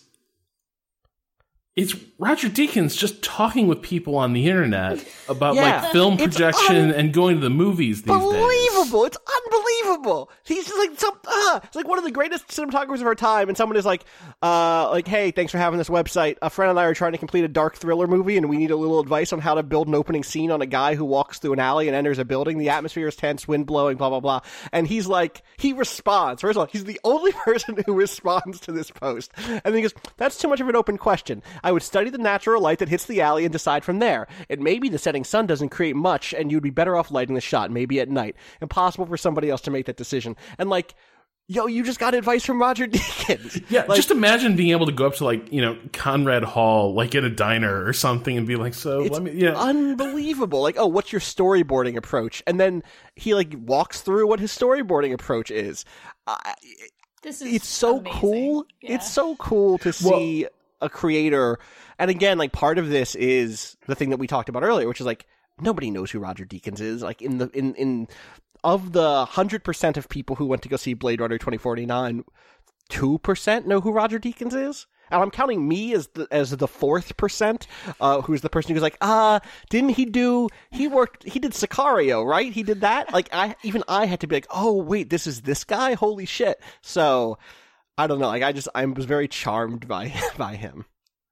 it's Roger Deakins just talking with people on the internet about yeah, like film projection un- and going to the movies these days. Unbelievable! It's unbelievable. He's just like some, uh, it's like one of the greatest cinematographers of our time, and someone is like, uh, like, hey, thanks for having this website. A friend and I are trying to complete a dark thriller movie, and we need a little advice on how to build an opening scene on a guy who walks through an alley and enters a building. The atmosphere is tense, wind blowing, blah blah blah. And he's like, he responds. First of all, he's the only person who responds to this post, and then he goes, "That's too much of an open question. I would study the natural light that hits the alley and decide from there. It may be the setting sun doesn't create much, and you'd be better off lighting the shot, maybe at night. Impossible for somebody else to make that decision." And like, yo, you just got advice from Roger Deakins. Yeah, like, just imagine being able to go up to like, you know, Conrad Hall, like at a diner or something and be like, so it's let me, yeah. Unbelievable. Like, oh, what's your storyboarding approach? And then he like walks through what his storyboarding approach is. Uh, this is It's so amazing. cool. Yeah. It's so cool to see well, a creator. And again, like part of this is the thing that we talked about earlier, which is like, nobody knows who Roger Deakins is. Like in the, in, in, of the hundred percent of people who went to go see Blade Runner twenty forty-nine, two percent know who Roger Deakins is. And I'm counting me as the, as the fourth percent, uh, who's the person who's like, ah, uh, didn't he do, he worked, he did Sicario, right? He did that? Like I, even I had to be like, oh wait, this is this guy? Holy shit. So, I don't know, like I just, I was very charmed by, by him.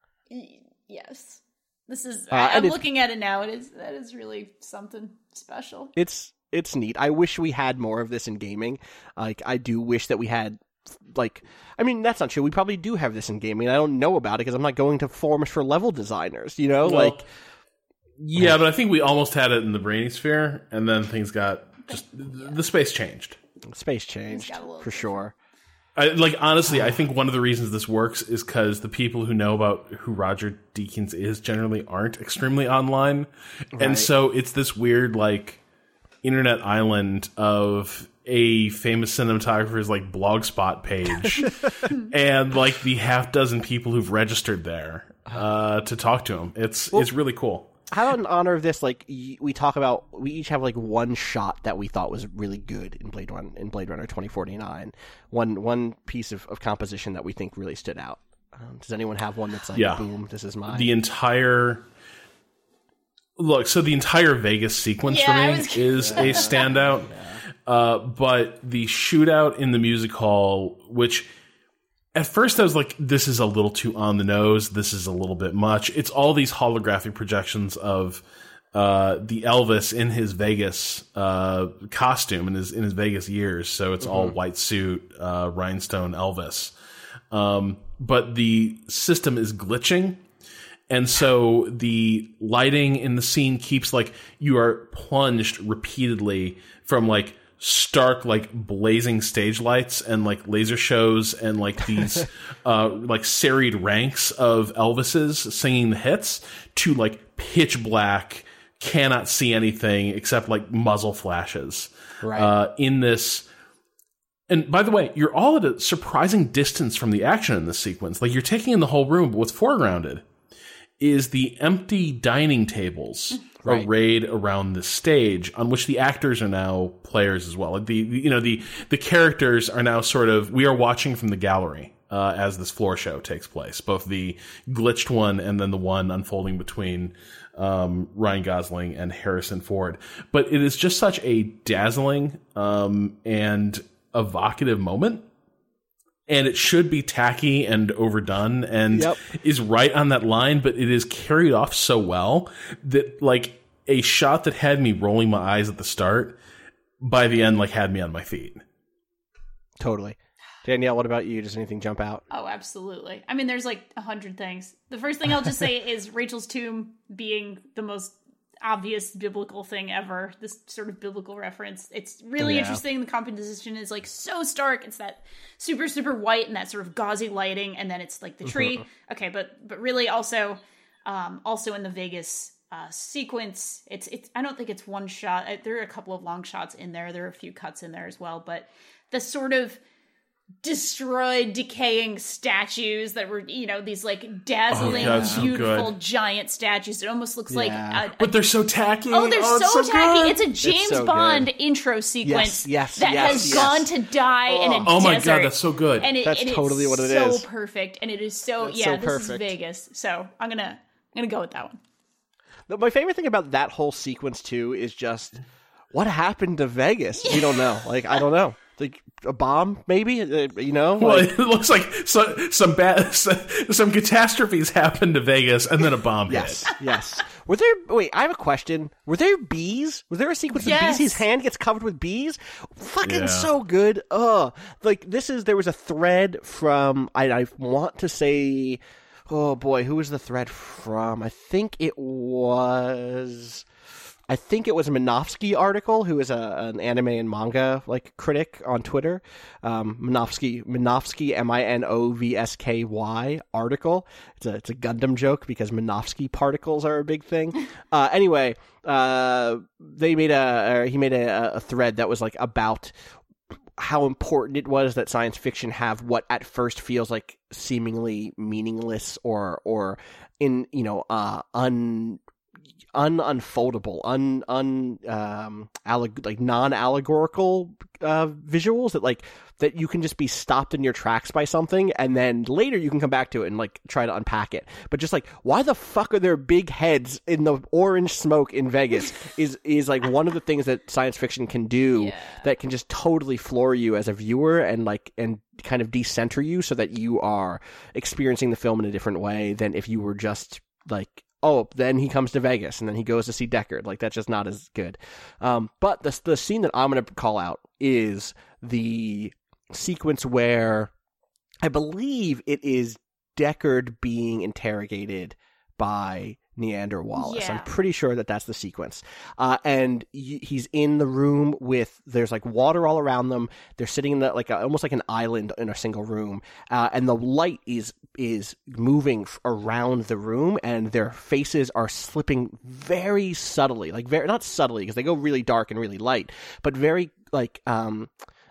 Yes. This is, uh, I'm looking at it now, it is, that is really something special. It's, it's neat. I wish we had more of this in gaming. Like, I do wish that we had, like, I mean, that's not true. We probably do have this in gaming. I don't know about it because I'm not going to forums for level designers, you know? Well, like, yeah, but I think we almost had it in the Brainy Sphere, and then things got just, the space changed. Space changed, for sure. I, like, honestly, I think one of the reasons this works is because the people who know about who Roger Deakins is generally aren't extremely online. Right. And so it's this weird, like, internet island of a famous cinematographer's, like, blogspot page and, like, the half dozen people who've registered there uh, to talk to him. It's, well, it's really cool. How about in honor of this, like, we talk about, we each have, like, one shot that we thought was really good in Blade Runner, in Blade Runner twenty forty-nine. One one piece of, of composition that we think really stood out. Um, does anyone have one that's like, yeah. boom, this is mine? The entire... Look, so the entire Vegas sequence yeah, for me was... is a standout. Uh, but the shootout in the music hall, which... At first, I was like, this is a little too on the nose. This is a little bit much. It's all these holographic projections of uh, the Elvis in his Vegas uh, costume, in his in his Vegas years. So it's mm-hmm. all white suit, uh, rhinestone Elvis. Um, but the system is glitching. And so the lighting in the scene keeps, like, you are plunged repeatedly from, like, stark, like, blazing stage lights and, like, laser shows and, like, these uh like serried ranks of Elvises singing the hits to, like, pitch black, cannot see anything except, like, muzzle flashes. Right. Uh in this, and by the way, you're all at a surprising distance from the action in this sequence. Like, you're taking in the whole room, but what's foregrounded is the empty dining tables right. arrayed around the stage, on which the actors are now players as well. Like the, the you know the the characters are now sort of, we are watching from the gallery uh, as this floor show takes place, both the glitched one and then the one unfolding between um, Ryan Gosling and Harrison Ford. But it is just such a dazzling um, and evocative moment. And it should be tacky and overdone and yep. is right on that line, but it is carried off so well that, like, a shot that had me rolling my eyes at the start, by the end, like, had me on my feet. Totally. Danielle, what about you? Does anything jump out? Oh, absolutely. I mean, there's like a hundred things. The first thing I'll just say is Rachel's tomb being the most obvious biblical thing ever. This sort of biblical reference. It's really yeah. interesting. The composition is like so stark. It's that super, super white and that sort of gauzy lighting. And then it's like the tree. Okay. But, but really also, um, also in the Vegas uh, sequence, it's, it's, I don't think it's one shot. There are a couple of long shots in there. There are a few cuts in there as well, but the sort of destroyed, decaying statues that were, you know, these like dazzling, oh, God, so beautiful, good. giant statues. It almost looks like, yeah. a, a, but they're so tacky. Oh, they're oh, so, so tacky. good. It's a James it's so Bond good. intro sequence yes, yes, that yes, has yes. gone to die oh. in a oh my desert. God, that's so good. And it, that's and totally it's what it so is. So perfect, and it is so that's yeah. so this perfect. is Vegas, so I'm gonna I'm gonna go with that one. My favorite thing about that whole sequence too is just what happened to Vegas. We don't know. Like I don't know. Like a bomb, maybe. Uh, you know. Well, like, it looks like so, some bad, some catastrophes happened to Vegas, and then a bomb yes, hit. Yes. Were there? Wait, I have a question. Were there bees? Was there a sequence yes. of bees? His hand gets covered with bees. Fucking Yeah. so good. Ugh. Like this is. There was a thread from. I, I want to say. Oh boy, who was the thread from? I think it was. I think it was a Minovsky article, who is a, an anime and manga like critic on Twitter. Um, Minovsky, Minovsky, M I N O V S K Y article. It's a it's a Gundam joke because Minovsky particles are a big thing. Uh, anyway, uh, they made a or he made a, a thread that was like about how important it was that science fiction have what at first feels like seemingly meaningless or or in you know uh, un. ununfoldable, un un um alleg- like non-allegorical uh visuals that like that you can just be stopped in your tracks by something and then later you can come back to it and like try to unpack it. But just like why the fuck are there big heads in the orange smoke in Vegas is is like one of the things that science fiction can do yeah. that can just totally floor you as a viewer and like and kind of decenter you so that you are experiencing the film in a different way than if you were just like, oh, then he comes to Vegas and then he goes to see Deckard. Like, that's just not as good. Um, but the, the scene that I'm going to call out is the sequence where I believe it is Deckard being interrogated by Neander Wallace. Yeah. I'm pretty sure that that's the sequence. Uh, and y- he's in the room with, there's like water all around them. They're sitting in the, like a, almost like an island in a single room. Uh, and the light is, is moving f- around the room and their faces are slipping very subtly, like very, not subtly because they go really dark and really light, but very like, um,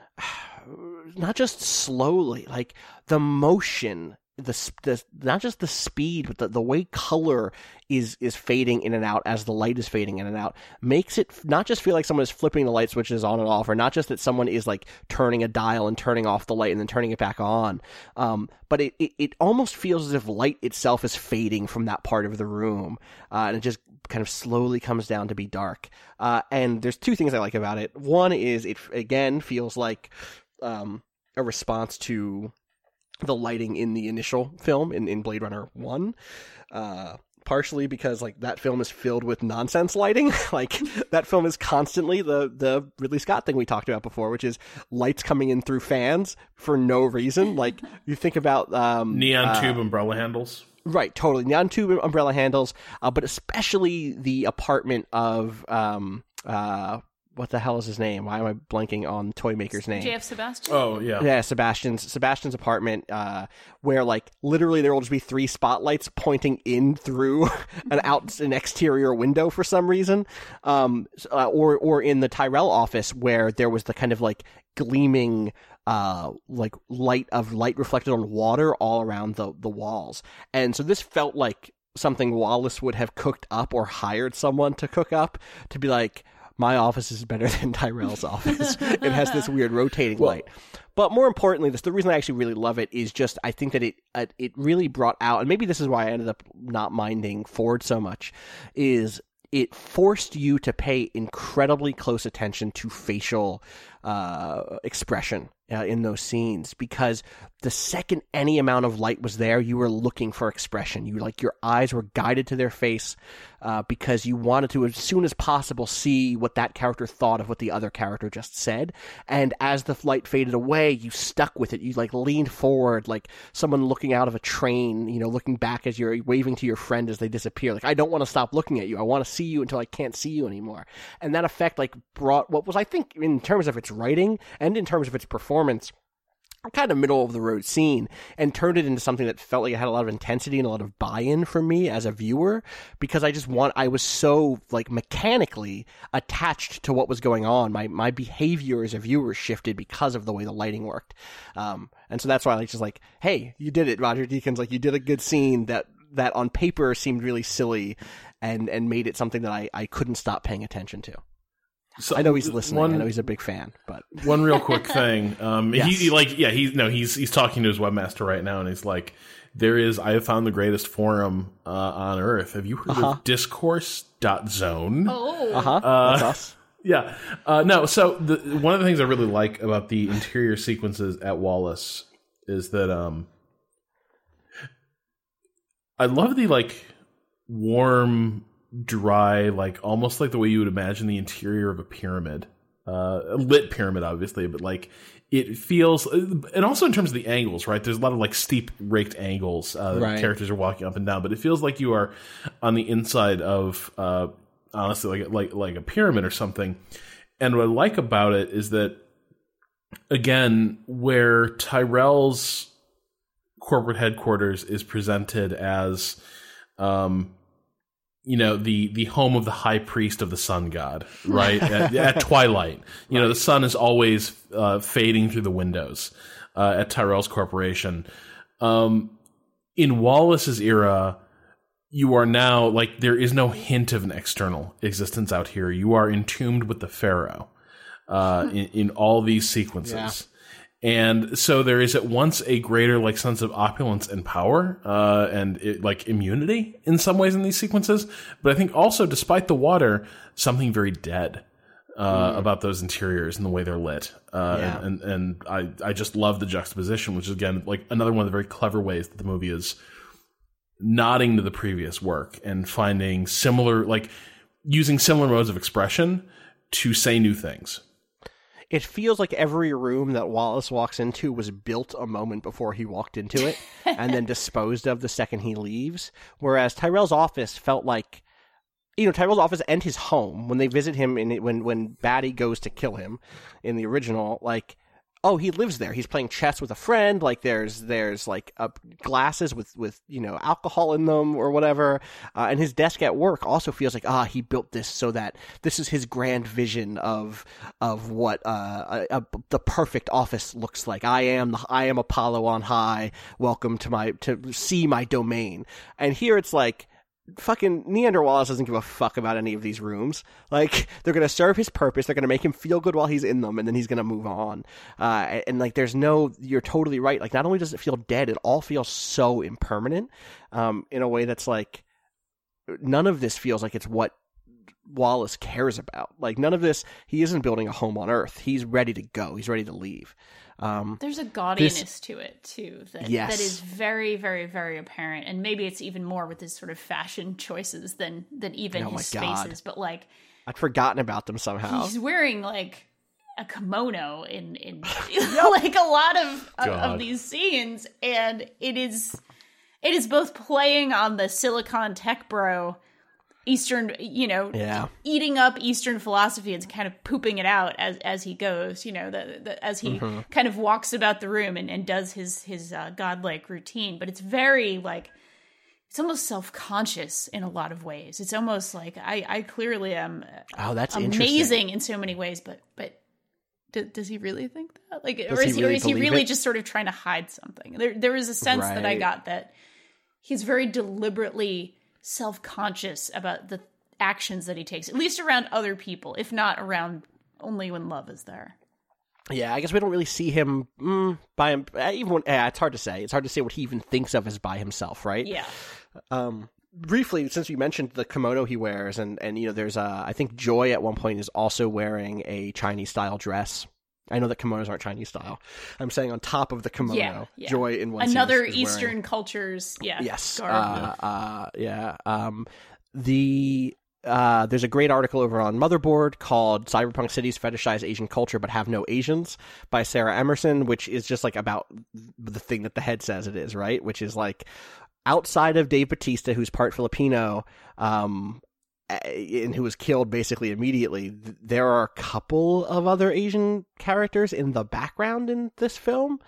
not just slowly, like the motion, the, the not just the speed, but the, the way color is is fading in and out as the light is fading in and out makes it not just feel like someone is flipping the light switches on and off, or not just that someone is like turning a dial and turning off the light and then turning it back on, um, but it, it, it almost feels as if light itself is fading from that part of the room, uh, and it just kind of slowly comes down to be dark. Uh, and there's two things I like about it. One is it, again, feels like um, a response to the lighting in the initial film in, in Blade Runner one, uh, partially because like that film is filled with nonsense lighting. Like that film is constantly the, the Ridley Scott thing we talked about before, which is lights coming in through fans for no reason. Like you think about, um, neon uh, tube umbrella handles. Right, totally. Neon tube umbrella handles, uh, but especially the apartment of, um, uh, what the hell is his name? Why am I blanking on the toy maker's name? J F Sebastian? Oh, yeah. Yeah, Sebastian's Sebastian's apartment, uh, where like literally there will just be three spotlights pointing in through an out an exterior window for some reason, um, uh, or or in the Tyrell office where there was the kind of like gleaming, uh, like light of light reflected on water all around the the walls, and so this felt like something Wallace would have cooked up or hired someone to cook up to be like, my office is better than Tyrell's office. It has this weird rotating well, light. But more importantly, this the reason I actually really love it is just I think that it uh, it really brought out, and maybe this is why I ended up not minding Ford so much, is it forced you to pay incredibly close attention to facial uh, expression uh, in those scenes, because the second any amount of light was there, you were looking for expression. You like your eyes were guided to their face uh, because you wanted to, as soon as possible, see what that character thought of what the other character just said. And as the light faded away, you stuck with it. You like leaned forward, like someone looking out of a train, you know, looking back as you're waving to your friend as they disappear. Like, I don't want to stop looking at you. I want to see you until I can't see you anymore. And that effect like brought what was, I think, in terms of its writing and in terms of its performance, a kind of middle of the road scene, and turned it into something that felt like it had a lot of intensity and a lot of buy-in for me as a viewer, because I just want, I was so like mechanically attached to what was going on. My, my behavior as a viewer shifted because of the way the lighting worked. Um, and so that's why I like just like, hey, you did it, Roger Deakins. Like, you did a good scene that, that on paper seemed really silly and, and made it something that I, I couldn't stop paying attention to. So I know he's listening. One, I know he's a big fan. But one real quick thing, um, yes. he, he like yeah, he's no, he's he's talking to his webmaster right now, and he's like, "There is, I have found the greatest forum uh, on earth. Have you heard uh-huh. of discourse dot zone?" Oh, uh-huh. uh That's us. Yeah, uh, no. So the, one of the things I really like about the interior sequences at Wallace is that um, I love the like warm, dry, like almost like the way you would imagine the interior of a pyramid, uh, a lit pyramid, obviously, but like it feels, and also in terms of the angles, right? There's a lot of like steep raked angles uh, that right. characters are walking up and down, but it feels like you are on the inside of, uh, honestly, like like like a pyramid or something. And what I like about it is that, again, where Tyrell's corporate headquarters is presented as, um. you know, the, the home of the high priest of the sun god, right? at, at twilight. You right. know, the sun is always uh, fading through the windows uh, at Tyrell's corporation. Um, in Wallace's era, you are now, like, there is no hint of an external existence out here. You are entombed with the pharaoh uh, in, in all these sequences. Yeah. And so there is at once a greater like sense of opulence and power, uh, and it, like immunity in some ways in these sequences. But I think also, despite the water, something very dead uh, mm. about those interiors and the way they're lit. Uh, yeah. and, and and I I just love the juxtaposition, which is again like another one of the very clever ways that the movie is nodding to the previous work and finding similar, like using similar modes of expression to say new things. It feels like every room that Wallace walks into was built a moment before he walked into it and then disposed of the second he leaves. Whereas Tyrell's office felt like, you know, Tyrell's office and his home, when they visit him, in it, when, when Batty goes to kill him in the original, like, oh, he lives there. He's playing chess with a friend. Like there's there's like uh, glasses with, with, you know, alcohol in them or whatever. Uh, and his desk at work also feels like, ah, he built this so that this is his grand vision of of what uh, a, a, the perfect office looks like. I am the, I am Apollo on high. Welcome to my to see my domain. And here it's like, fucking Neander Wallace doesn't give a fuck about any of these rooms. Like, they're going to serve his purpose. They're going to make him feel good while he's in them, and then he's going to move on. Uh, and, and, like, there's no... You're totally right. Like, not only does it feel dead, it all feels so impermanent um, in a way that's, like... None of this feels like it's what Wallace cares about. Like, none of this... He isn't building a home on Earth. He's ready to go. He's ready to leave. Um, There's a gaudiness this, to it, too, that, yes. that is very, very, very apparent. And maybe it's even more with his sort of fashion choices than, than even oh his spaces. God. But, like... I'd forgotten about them somehow. He's wearing, like, a kimono in, in like, a lot of, of, of these scenes. And it is... It is both playing on the Silicon tech bro... Eastern, you know, yeah. eating up Eastern philosophy and kind of pooping it out as as he goes, you know, the, the, as he mm-hmm. kind of walks about the room and, and does his his uh, godlike routine. But it's very like, it's almost self-conscious in a lot of ways. It's almost like I, I clearly am oh, that's amazing in so many ways, but but do, does he really think that? Like, does or is he, really or is he really it? just sort of trying to hide something? There there is a sense right. that I got that he's very deliberately self-conscious about the actions that he takes, at least around other people, if not around only when love is there. Yeah, I guess we don't really see him mm, by him. Even when, yeah, it's hard to say. It's hard to say what he even thinks of as by himself, right? Yeah. Um, briefly, since you mentioned the kimono he wears, and and you know, there's uh, I think Joy at one point is also wearing a Chinese style dress. I know that kimonos aren't Chinese style. I'm saying on top of the kimono, yeah, yeah. Joy in one another scene is, is Eastern wearing, cultures. Yeah. Yes. Garb. Uh, uh, yeah. Um, the. Uh, there's a great article over on Motherboard called Cyberpunk Cities Fetishize Asian Culture But Have No Asians by Sarah Emerson, which is just like about the thing that the head says it is, right? Which is like, outside of Dave Bautista, who's part Filipino, um, and who was killed basically immediately, there are a couple of other Asian characters in the background in this film.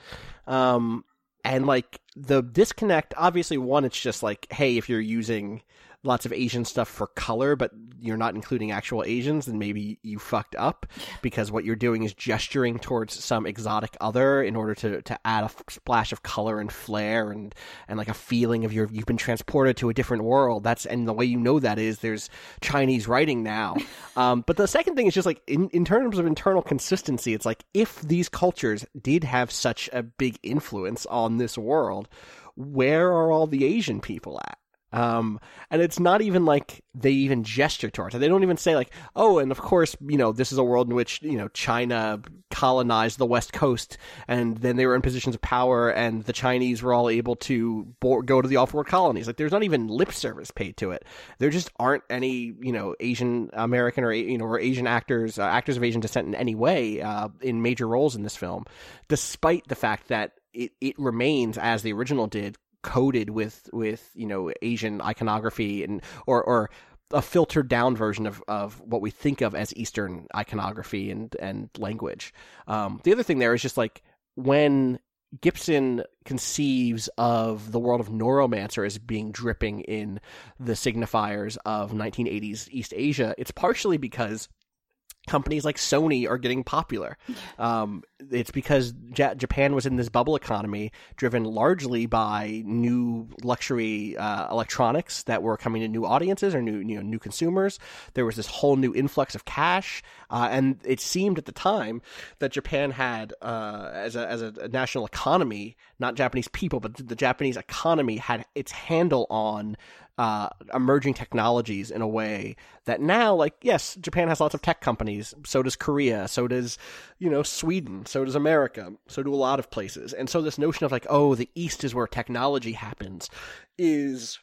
Um, and like the disconnect, obviously one, it's just like, hey, if you're using lots of Asian stuff for color, but you're not including actual Asians, then maybe you fucked up, because what you're doing is gesturing towards some exotic other in order to, to add a splash of color and flair and, and like a feeling of your, you've been transported to a different world. That's, and the way you know that is there's Chinese writing now. um, but the second thing is just like, in, in terms of internal consistency, it's like, if these cultures did have such a big influence on this world, where are all the Asian people at? Um, and it's not even like they even gesture towards it. They don't even say like, oh, and of course, you know, this is a world in which, you know, China colonized the West Coast and then they were in positions of power and the Chinese were all able to bo- go to the off-world colonies. Like, there's not even lip service paid to it. There just aren't any, you know, Asian American or, you know, or Asian actors, uh, actors of Asian descent in any way, uh, in major roles in this film, despite the fact that it, it remains, as the original did, coded with with you know Asian iconography and or or a filtered down version of of what we think of as Eastern iconography and and language. Um, the other thing there is just like, when Gibson conceives of the world of Neuromancer as being dripping in the signifiers of nineteen eighties East Asia, it's partially because companies like Sony are getting popular. Um, it's because J- Japan was in this bubble economy driven largely by new luxury uh, electronics that were coming to new audiences or new you know new consumers. There was this whole new influx of cash, uh, and it seemed at the time that Japan had, uh, as a as a national economy, not Japanese people, but the Japanese economy had its handle on uh, emerging technologies in a way that now, like, yes, Japan has lots of tech companies. So does Korea. So does, you know, Sweden. So does America. So do a lot of places. And so this notion of like, oh, the East is where technology happens is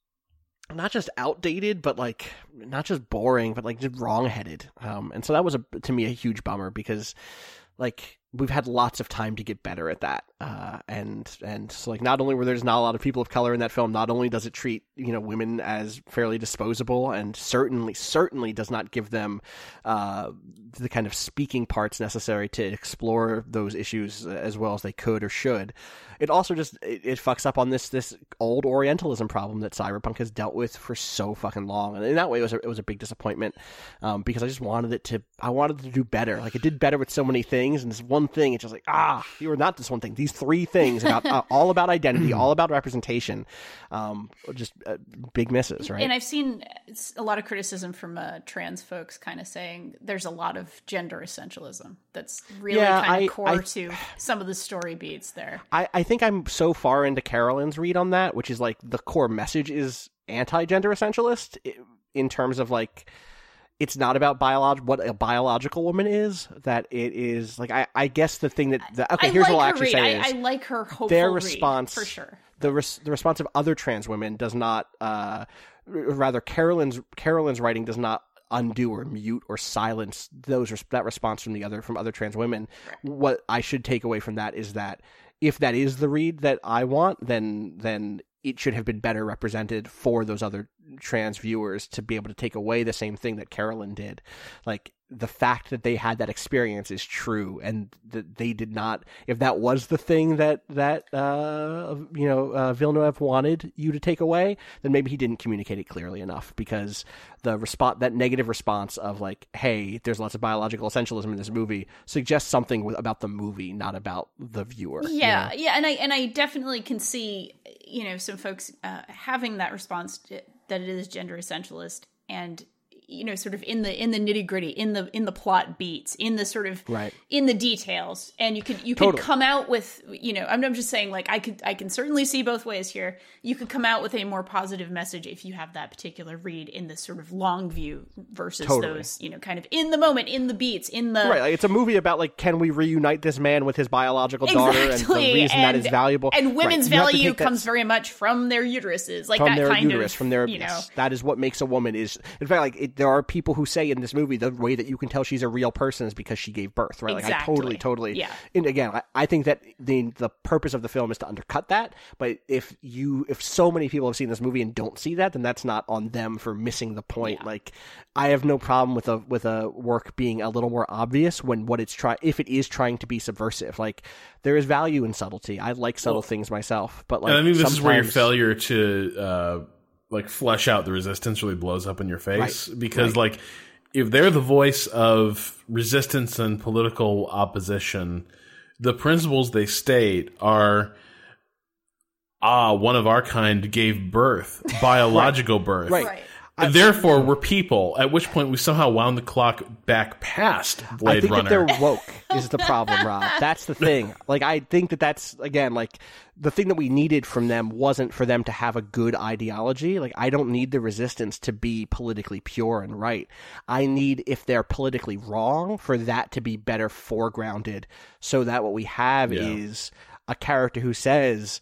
not just outdated, but like not just boring, but like just wrong-headed. Um, and so that was a, to me, a huge bummer, because like we've had lots of time to get better at that. Uh, and, and so like, not only were there's not a lot of people of color in that film, not only does it treat, you know, women as fairly disposable, and certainly, certainly does not give them, uh, the kind of speaking parts necessary to explore those issues as well as they could or should. It also just, it, it fucks up on this, this old Orientalism problem that Cyberpunk has dealt with for so fucking long. And in that way, it was a, it was a big disappointment, um, because I just wanted it to, I wanted it to do better. Like, it did better with so many things, and this one thing, it's just like, ah, you were not this one thing. These three things about, uh, all about identity, all about representation, um, just uh, big misses, right? And I've seen a lot of criticism from uh, trans folks kind of saying there's a lot of gender essentialism that's really yeah, kind I, of core I, to some of the story beats there. I, I think I'm so far into Carolyn's read on that, which is like the core message is anti-gender essentialist in terms of like, it's not about biolog- what a biological woman is, that it is like, I, I guess the thing that, the, okay, I here's like what I'll her actually read. say I, is I like her hopeful their read, response, for sure. The, res- the response of other trans women does not, uh, rather Carolyn's, Carolyn's writing does not undo or mute or silence those, that response from the other, from other trans women. Right. What I should take away from that is that if that is the read that I want, then, then it should have been better represented for those other trans viewers to be able to take away the same thing that Carolyn did. Like, the fact that they had that experience is true, and that they did not, if that was the thing that, that, uh, you know, uh, Villeneuve wanted you to take away, then maybe he didn't communicate it clearly enough, because the response, that negative response of like, hey, there's lots of biological essentialism in this movie, suggests something with, about the movie, not about the viewer. Yeah. You know? Yeah. And I, and I definitely can see, you know, some folks, uh, having that response to, that it is gender essentialist, and you know, sort of in the in the nitty gritty, in the in the plot beats, in the sort of right. in the details, and you could you could Totally. come out with, you know, I'm, I'm just saying, like, I could I can certainly see both ways here. You could come out with a more positive message if you have that particular read in this sort of long view versus Totally. those, you know, kind of in the moment, in the beats, in the Right, like it's a movie about like can we reunite this man with his biological daughter, exactly. and the reason and, that is valuable. and women's right. you have to value take that comes very much from their uteruses, like from that their kind uterus, of, from their you know. yes, that is what makes a woman is. In fact, like it, there are people who say in this movie the way that you can tell she's a real person is because she gave birth. Right, like I Exactly. totally, totally. Yeah. And again, I, I think that the the purpose of the film is to undercut that. But if you if so many people have seen this movie and don't see that, then that's not on them for missing the point. Yeah. Like I have no problem with a with a work being a little more obvious when what it's try if it is trying to be subversive. Like there is value in subtlety. I like subtle Well, things myself, but like and I think this is where your sometimes- failure to uh, like flesh out the resistance really blows up in your face Right. because Right. like if they're the voice of resistance and political opposition, the principles they state are ah one of our kind gave birth, biological birth. Right. Right. And therefore, we're people. At which point, we somehow wound the clock back past Blade I think Runner. that they're woke is the problem, Rob. That's the thing. Like, I think that that's, again, like, the thing that we needed from them wasn't for them to have a good ideology. Like, I don't need the resistance to be politically pure and right. I need, if they're politically wrong, for that to be better foregrounded so that what we have Yeah. is a character who says,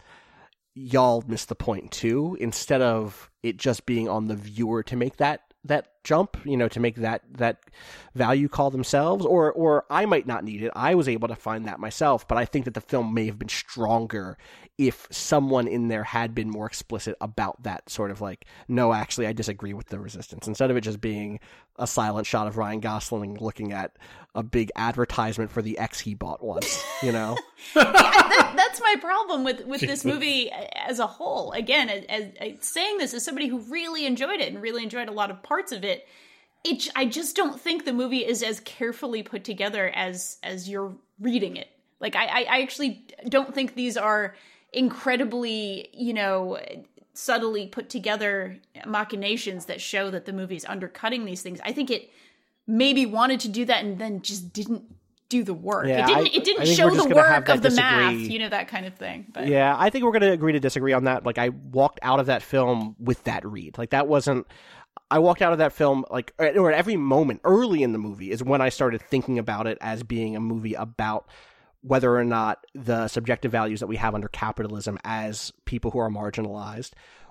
y'all missed the point too, instead of it just being on the viewer to make that that jump, you know, to make that that value call themselves, or or I might not need it. I was able to find that myself, but I think that the film may have been stronger if someone in there had been more explicit about that sort of like, no, actually, I disagree with the resistance, instead of it just being a silent shot of Ryan Gosling looking at a big advertisement for the X he bought once, you know? Yeah, that, that's my problem with, with this movie as a whole. Again, as, as, as saying this as somebody who really enjoyed it and really enjoyed a lot of parts of it, it j- I just don't think the movie is as carefully put together as as you're reading it. Like, I, I, I actually don't think these are incredibly, you know, subtly put together machinations that show that the movie's undercutting these things. I think it maybe wanted to do that and then just didn't do the work. Yeah, it didn't. I- it didn't I think show we're just the gonna have work that of the math, disagree. you know, that kind of thing. But Yeah, I think we're going to agree to disagree on that. Like, I walked out of that film with that read. Like, that wasn't... I walked out of that film, like, or at every moment early in the movie is when I started thinking about it as being a movie about whether or not the subjective values that we have under capitalism as people who are marginalized,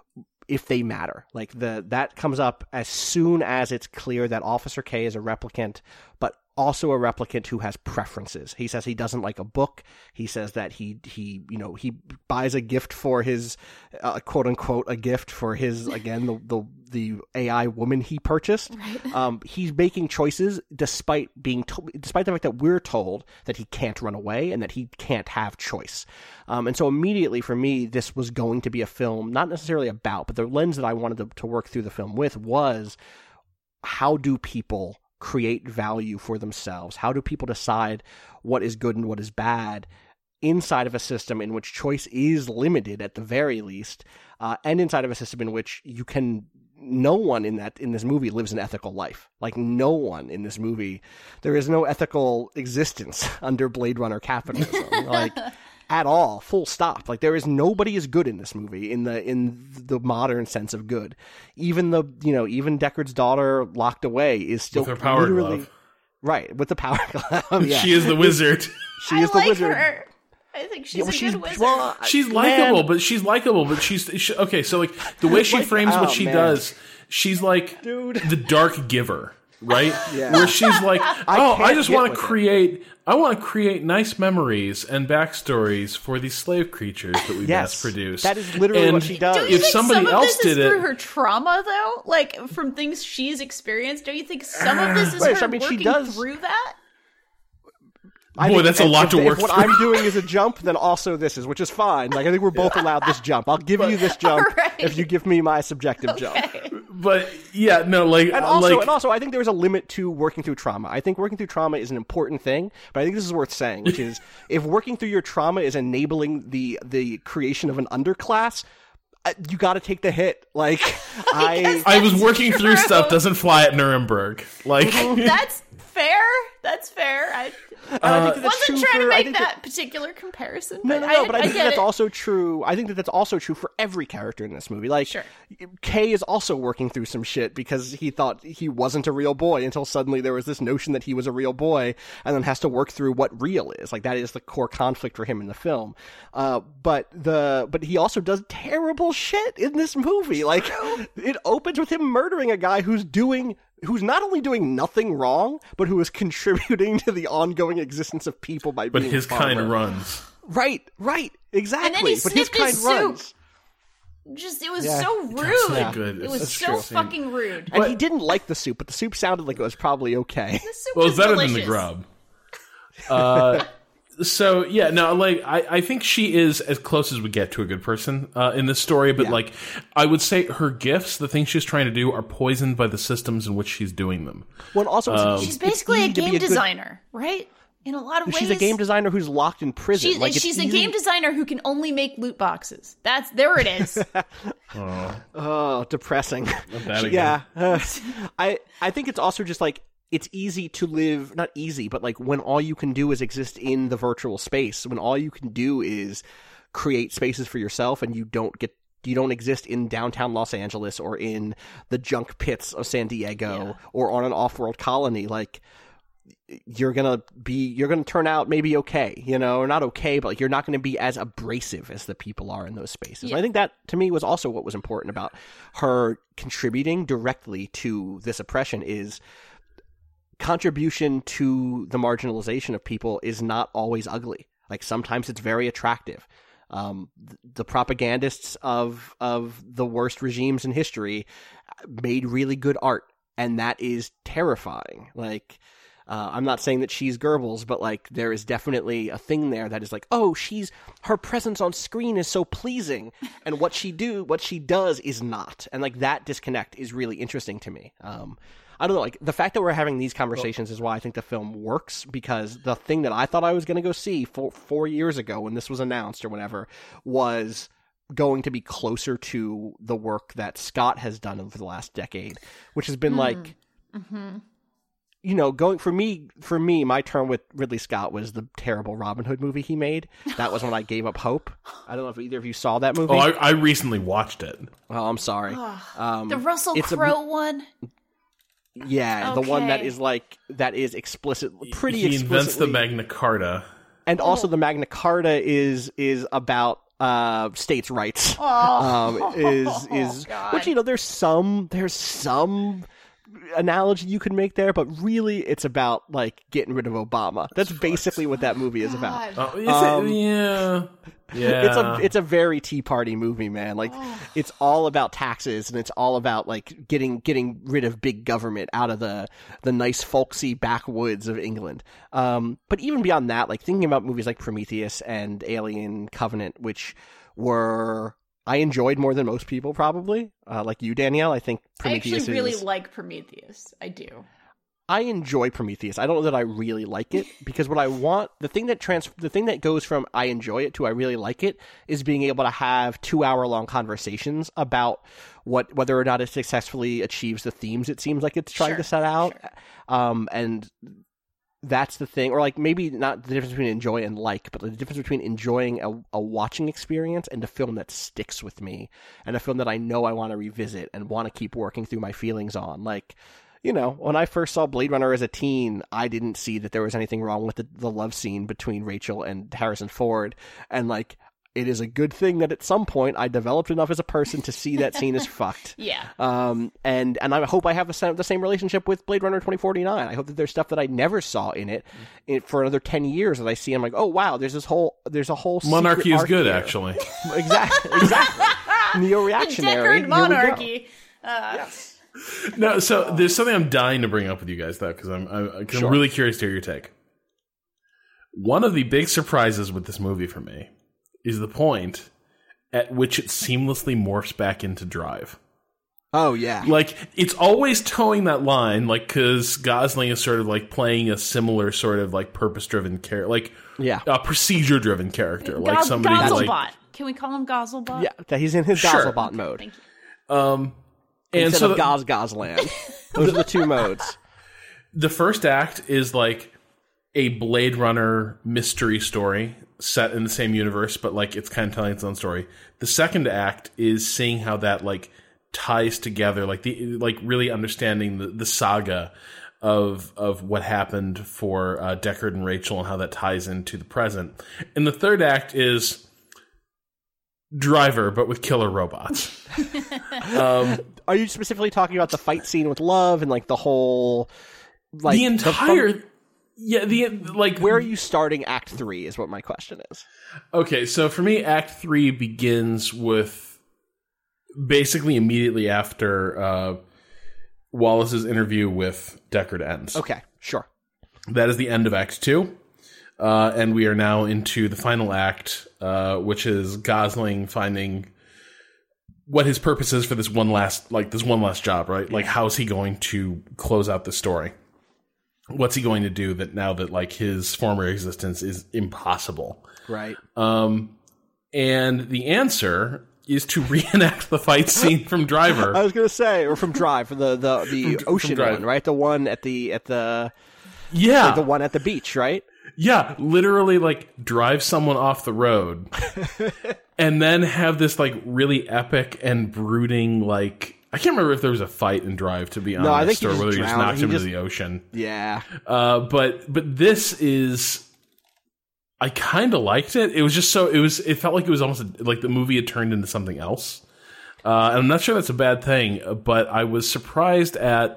if they matter. Like, the that comes up as soon as it's clear that Officer K is a replicant, but also a replicant who has preferences. He says he doesn't like a book. He says that he, he you know, he buys a gift for his, uh, quote unquote, a gift for his, again, the, the, the A I woman he purchased. Right. Um, he's making choices despite being, to- despite the fact that we're told that he can't run away and that he can't have choice. Um, and so immediately for me, this was going to be a film, not necessarily about, but the lens that I wanted to, to work through the film with was, how do people create value for themselves? How do people decide what is good and what is bad inside of a system in which choice is limited at the very least, uh, and inside of a system in which you can, no one in that in this movie lives an ethical life. Like, no one in this movie, there is no ethical existence under Blade Runner capitalism. Like, at all, full stop. Like, there is nobody is good in this movie in the in the modern sense of good. Even the you know even Deckard's daughter locked away is still With her power literally glove. Right, with the power glove. Yeah. She is the wizard. She I is the like wizard. her. I think she's Yeah, well, a she's good wizard. well, She's man, likable, but she's likable, but she's she, okay. So like the way she Like, frames what oh, she man. does, she's like Dude. the dark giver, right? Yeah. Where she's like, oh, I can't just get want to with it. create, I want to create nice memories and backstories for these slave creatures that we Yes, mass produce. that is literally And what she does. Don't you If think somebody some of else this is did it- through her trauma, though? Like, from things she's experienced? Don't you think some of this is Wait, her I mean, she working does- through that? I Boy, think that's a if- lot if, to work If what through. I'm doing is a jump, then also this is, which is fine. Like, I think we're both allowed this jump. I'll give you this jump All right. if you give me my subjective jump. Okay. but yeah, no, like And also, like, and also, I think there's a limit to working through trauma. I think working through trauma is an important thing, but I think this is worth saying, which is, if working through your trauma is enabling the the creation of an underclass, uh, you got to take the hit. Like I, guess I was That's working true. through stuff doesn't fly at Nuremberg. Like That's fair. That's fair. I, and I think that that's wasn't true trying to for- I make think that, particular comparison. No, but no, no. I, but I, I think get that's it. also true. I think that that's also true for every character in this movie. Like, Sure. Kay is also working through some shit because he thought he wasn't a real boy until suddenly there was this notion that he was a real boy, and then has to work through what real is. Like that is the core conflict for him in the film. Uh, but the but he also does terrible shit in this movie. Like it opens with him murdering a guy who's doing. Who's not only doing nothing wrong, but who is contributing to the ongoing existence of people by but being his a farmer. kind he Right, right, exactly. And then he but his sniffed kind his runs. soup. Just it was Yeah. so rude. not good. It was That's so true. fucking rude. And But- he didn't like the soup, but the soup sounded like it was probably okay. The soup Well, was it's better delicious. than the grub. Uh, so yeah, no, like I, I think she is as close as we get to a good person uh, in this story. But Yeah. like, I would say her gifts, the things she's trying to do, are poisoned by the systems in which she's doing them. Well, and also, it's- She's it's basically a easy to be game good- designer, right? In a lot of ways, She's a game designer who's locked in prison. She's, like, it's she's a easy- game designer who can only make loot boxes. That's there it is. Oh, depressing. that yeah, uh, I I think it's also just like it's easy to live. Not easy, but like when all you can do is exist in the virtual space. When all you can do is create spaces for yourself, and you don't get. You don't exist in downtown Los Angeles or in the junk pits of San Diego Yeah. or on an off-world colony. Like, you're gonna be, you're gonna turn out maybe okay, you know, or not okay, but like you're not gonna be as abrasive as the people are in those spaces. Yeah. And I think that to me was also what was important about her contributing directly to this oppression is contribution to the marginalization of people is not always ugly. Like sometimes it's very attractive. Um, the propagandists of of the worst regimes in history made really good art, and that is terrifying. Like, uh, I'm not saying that she's Goebbels, but like there is definitely a thing there that is like, oh, she's her presence on screen is so pleasing, and what she do, what she does is not, and like that disconnect is really interesting to me. Um, I don't know, like the fact that we're having these conversations is why I think the film works, because the thing that I thought I was going to go see four, four years ago when this was announced or whatever was going to be closer to the work that Scott has done over the last decade, which has been mm. like, mm-hmm. you know, going for me, for me, my term with Ridley Scott was the terrible Robin Hood movie he made. That was when I gave up hope. I don't know if either of you saw that movie. Oh, I, I recently watched it. Oh, I'm sorry. Um, the Russell it's Crowe a, one? Yeah, the one that Okay. is like, that is explicit, pretty He invents the explicitly. Magna Carta. And also the Magna Carta is is about uh states' rights. Oh, um is is God. which, you know, there's some there's some analogy you could make there, but really it's about like getting rid of Obama. That's basically what that movie is about. God. Oh, is Um, it? Yeah. Yeah. It's a it's a very Tea Party movie, man. Like it's all about taxes, and it's all about like getting getting rid of big government out of the the nice folksy backwoods of England. Um, but even beyond that, like thinking about movies like Prometheus and Alien Covenant, which were I enjoyed more than most people probably. Uh, like you, Danielle, I think I Prometheus actually really is. like Prometheus. I do. I enjoy Prometheus. I don't know that I really like it, because what I want, the thing that trans, the thing that goes from I enjoy it to I really like it is being able to have two hour long conversations about what, whether or not it successfully achieves the themes it seems like it's trying Sure, to set out. sure. Um, and that's the thing, or like maybe not the difference between enjoy and like, but the difference between enjoying a, a watching experience and a film that sticks with me, and a film that I know I want to revisit and want to keep working through my feelings on. Like, you know, when I first saw Blade Runner as a teen, I didn't see that there was anything wrong with the, the love scene between Rachel and Harrison Ford. And, like, it is a good thing that at some point I developed enough as a person to see that scene as fucked. Yeah. Um, and, and I hope I have the same, the same relationship with Blade Runner twenty forty-nine. I hope that there's stuff that I never saw in it, it for another ten years that I see. I'm like, oh, wow, there's this whole, there's a whole Monarchy secret is arc good, here. actually. Exactly. Exactly. Neo-reactionary. Deckard Here we go. monarchy. Uh, No, so there's something I'm dying to bring up with you guys, though, because I'm, I'm, 'cause Sure. I'm really curious to hear your take. One of the big surprises with this movie for me is the point at which it seamlessly morphs back into Drive. Oh, yeah. Like, it's always towing that line, like, because Gosling is sort of, like, playing a similar sort of, like, purpose-driven character, like, Yeah. a procedure-driven character. Like, Gos- somebody who, Gonzelbot. like, Can we call him Gozlebot? Yeah, that he's in his Sure. Gozlebot mode. Thank you. Um, and Instead so of Goz Gozland. Those are the two modes. the first act is like a Blade Runner mystery story set in the same universe, but like it's kind of telling its own story. The second act is seeing how that like ties together, like the like really understanding the, the saga of of what happened for uh, Deckard and Rachel and how that ties into the present. And the third act is Driver, but with killer robots. um, Are you specifically talking about the fight scene with Love and like the whole like the entire the, yeah the like where are you starting Act Three? Is what my question is. Okay, so for me, Act Three begins with basically immediately after uh, Wallace's interview with Deckard ends. Okay, sure. That is the end of Act Two. Uh, and we are now into the final act, uh, which is Gosling finding what his purpose is for this one last, like this one last job, right? Like, how is he going to close out the story? What's he going to do that now that like his former existence is impossible? Right. Um, and the answer is to reenact the fight scene from Driver. I was gonna say, or from Drive, for the the the From- ocean from Drive. one, right? The one at the at the Yeah, like the one at the beach, right? Yeah, literally like drive someone off the road and then have this like really epic and brooding like I can't remember if there was a fight in Drive, to be honest, No, I think he or just whether he just drowned. knocked He him just- into the ocean. Yeah. Uh, but but this is I kind of liked it. It was just so it was it felt like it was almost like the movie had turned into something else. Uh, and I'm not sure that's a bad thing, but I was surprised at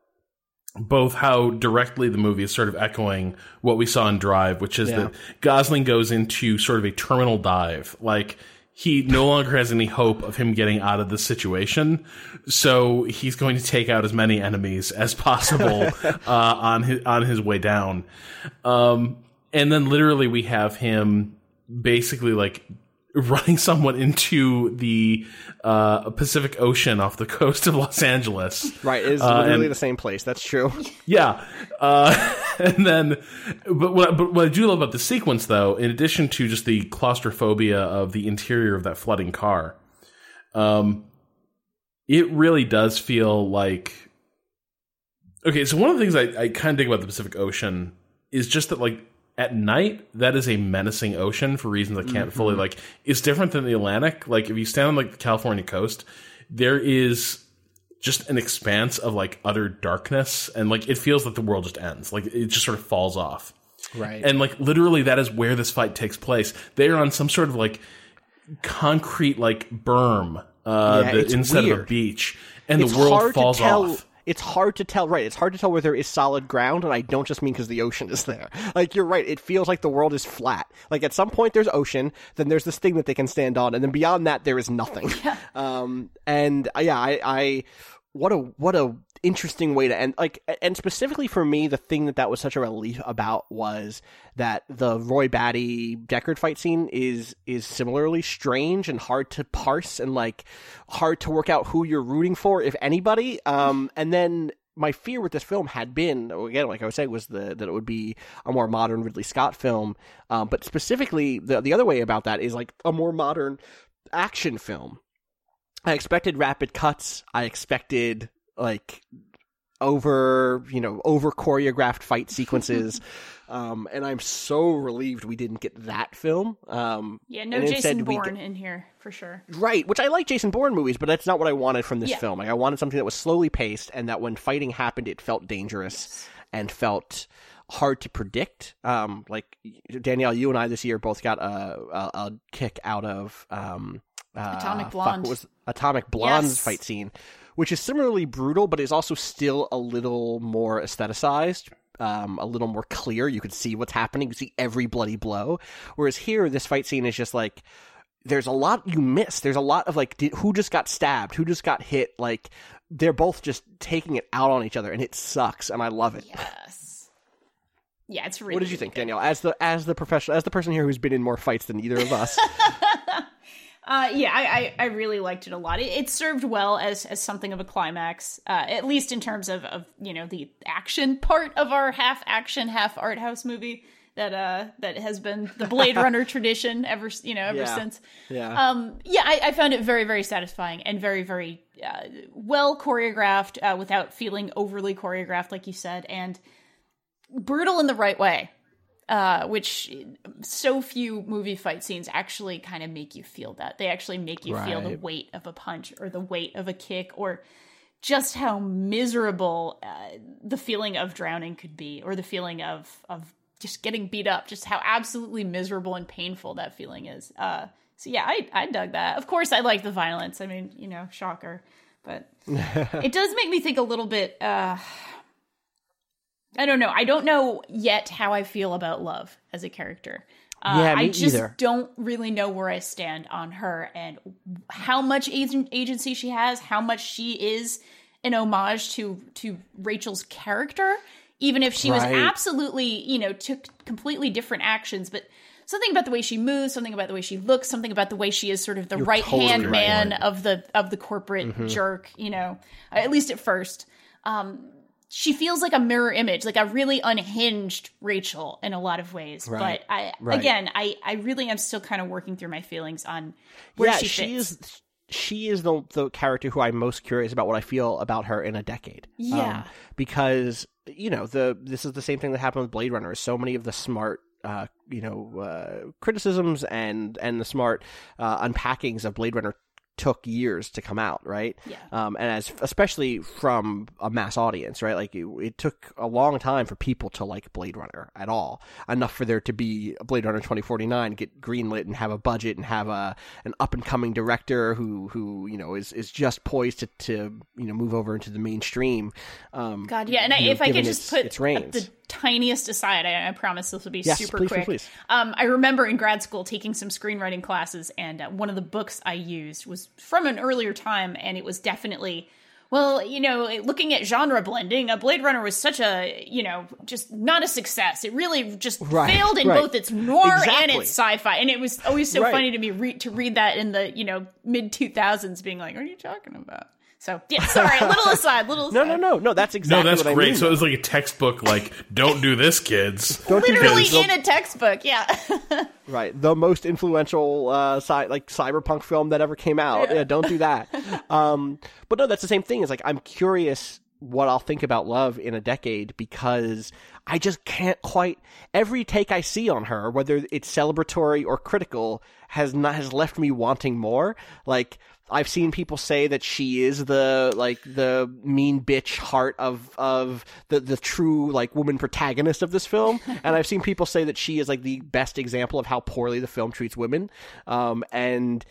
both how directly the movie is sort of echoing what we saw in Drive, which is Yeah. that Gosling goes into sort of a terminal dive. Like, he no longer has any hope of him getting out of this situation, so he's going to take out as many enemies as possible uh, on his on his way down. Um, and then literally we have him basically like running someone into the uh, Pacific Ocean off the coast of Los Angeles. Right, it's Uh, literally and- the same place. That's true. Yeah. Uh, and then, but what, but what I do love about the sequence, though, in addition to just the claustrophobia of the interior of that flooding car, um, it really does feel like. Okay, so one of the things I, I kind of dig about the Pacific Ocean is just that, like, at night, that is a menacing ocean for reasons I can't fully, like, it's different than the Atlantic. Like, if you stand on, like, the California coast, there is just an expanse of, like, utter darkness, and, like, it feels like the world just ends. Like, it just sort of falls off. Right. And, like, literally that is where this fight takes place. They are on some sort of, like, concrete, like, berm uh, Yeah, that, it's instead of a weird. beach, and It's the world hard to falls tell- off. It's hard to tell, right? It's hard to tell where there is solid ground, and I don't just mean because the ocean is there. Like, you're right, it feels like the world is flat. Like, at some point there's ocean, then there's this thing that they can stand on, and then beyond that there is nothing. Um, and uh, yeah, I, I, what a, what a interesting way to end, like, and specifically for me, the thing that that was such a relief about was that the Roy Batty Deckard fight scene is, is similarly strange and hard to parse and, like, hard to work out who you're rooting for, if anybody. Um, and then my fear with this film had been, again, like I was saying, was the, that it would be a more modern Ridley Scott film. Um, but specifically, the, the other way about that is, like, a more modern action film. I expected rapid cuts. I expected, like, over, you know, over choreographed fight sequences. um, and I'm so relieved we didn't get that film. Um, Yeah, no and instead Jason we Bourne get- in here for sure. Right, which I like Jason Bourne movies, but that's not what I wanted from this Yeah. film. Like, I wanted something that was slowly paced, and that when fighting happened, it felt dangerous and felt hard to predict. Um, like, Danielle, you and I this year both got a, a, a kick out of um, uh, Atomic fuck, Blonde. what was Atomic Blonde's Yes. fight scene, which is similarly brutal, but is also still a little more aestheticized. Um, a little more clear. You could see what's happening. You see every bloody blow. Whereas here, this fight scene is just like, there's a lot you miss. There's a lot of, like, did, who just got stabbed? Who just got hit? Like, they're both just taking it out on each other, and it sucks, and I love it. Yes. Yeah, it's really What did you really think, good. Danielle? As the as the professional, as the person here who's been in more fights than either of us. Uh, yeah, I, I, I really liked it a lot. It, it served well as as something of a climax, uh, at least in terms of, of you know the action part of our half action, half art house movie. that uh that has been the Blade Runner tradition ever you know ever Yeah. since. Yeah. Um, yeah, I, I found it very, very satisfying and very, very uh, well choreographed uh, without feeling overly choreographed, like you said, and brutal in the right way, uh, which so few movie fight scenes actually kind of make you feel that. They actually make you feel the Right. weight of a punch or the weight of a kick or just how miserable uh, the feeling of drowning could be, or the feeling of of just getting beat up, just how absolutely miserable and painful that feeling is. Uh, so yeah, I I dug that. Of course, I like the violence. I mean, you know, shocker, but it does make me think a little bit. Uh, I don't know. I don't know yet how I feel about Love as a character. Uh, Yeah, me I just either. don't really know where I stand on her and how much agent- agency she has, how much she is an homage to to Rachel's character, even if she was Right. absolutely, you know, took completely different actions, but something about the way she moves, something about the way she looks, something about the way she is sort of the You're right hand totally man right. of the of the corporate Mm-hmm. jerk, you know, at least at first. Um, she feels like a mirror image, like a really unhinged Rachel in a lot of ways. Right. But I, Right. again, I, I really am still kind of working through my feelings on where yeah, she she fits. is. She is the the character who I'm most curious about what I feel about her in a decade. Yeah. Um, because you know the this is the same thing that happened with Blade Runner. So many of the smart. Uh, you know, uh, criticisms and and the smart uh, unpackings of Blade Runner took years to come out, right? Yeah. Um, and as especially from a mass audience, right? Like it, it took a long time for people to like Blade Runner at all. Enough for there to be a Blade Runner twenty forty-nine, get greenlit and have a budget and have a an up and coming director who who you know is is just poised to to you know move over into the mainstream. Um, God, yeah. And I, you know, if I could given just its- put its reins. the tiniest aside, I, I promise this will be Yes, super please, please, quick. please. Um, I remember in grad school taking some screenwriting classes, and uh, one of the books I used was from an earlier time, and it was definitely, well, you know, looking at genre blending, a Blade Runner was such a, you know, just not a success. It really just Right, failed in right. both its noir and Exactly. its sci-fi, and it was always so Right. funny to me re- to read that in the, you know, mid two thousands, being like, what are you talking about? So, yeah, sorry, a little aside, little aside. no, no, no, no. That's No, exactly that's what I great. mean. So it was like a textbook, like, don't do this, kids. Don't do Literally this. in a textbook, yeah. Right, the most influential uh, sci- like cyberpunk film that ever came out. Yeah, don't do that. um, but no, that's the same thing. It's like I'm curious what I'll think about Love in a decade because I just can't quite. Every take I see on her, whether it's celebratory or critical, has not has left me wanting more. Like I've seen people say that she is the like the mean bitch heart of of the the true like woman protagonist of this film, and I've seen people say that she is like the best example of how poorly the film treats women. Um, and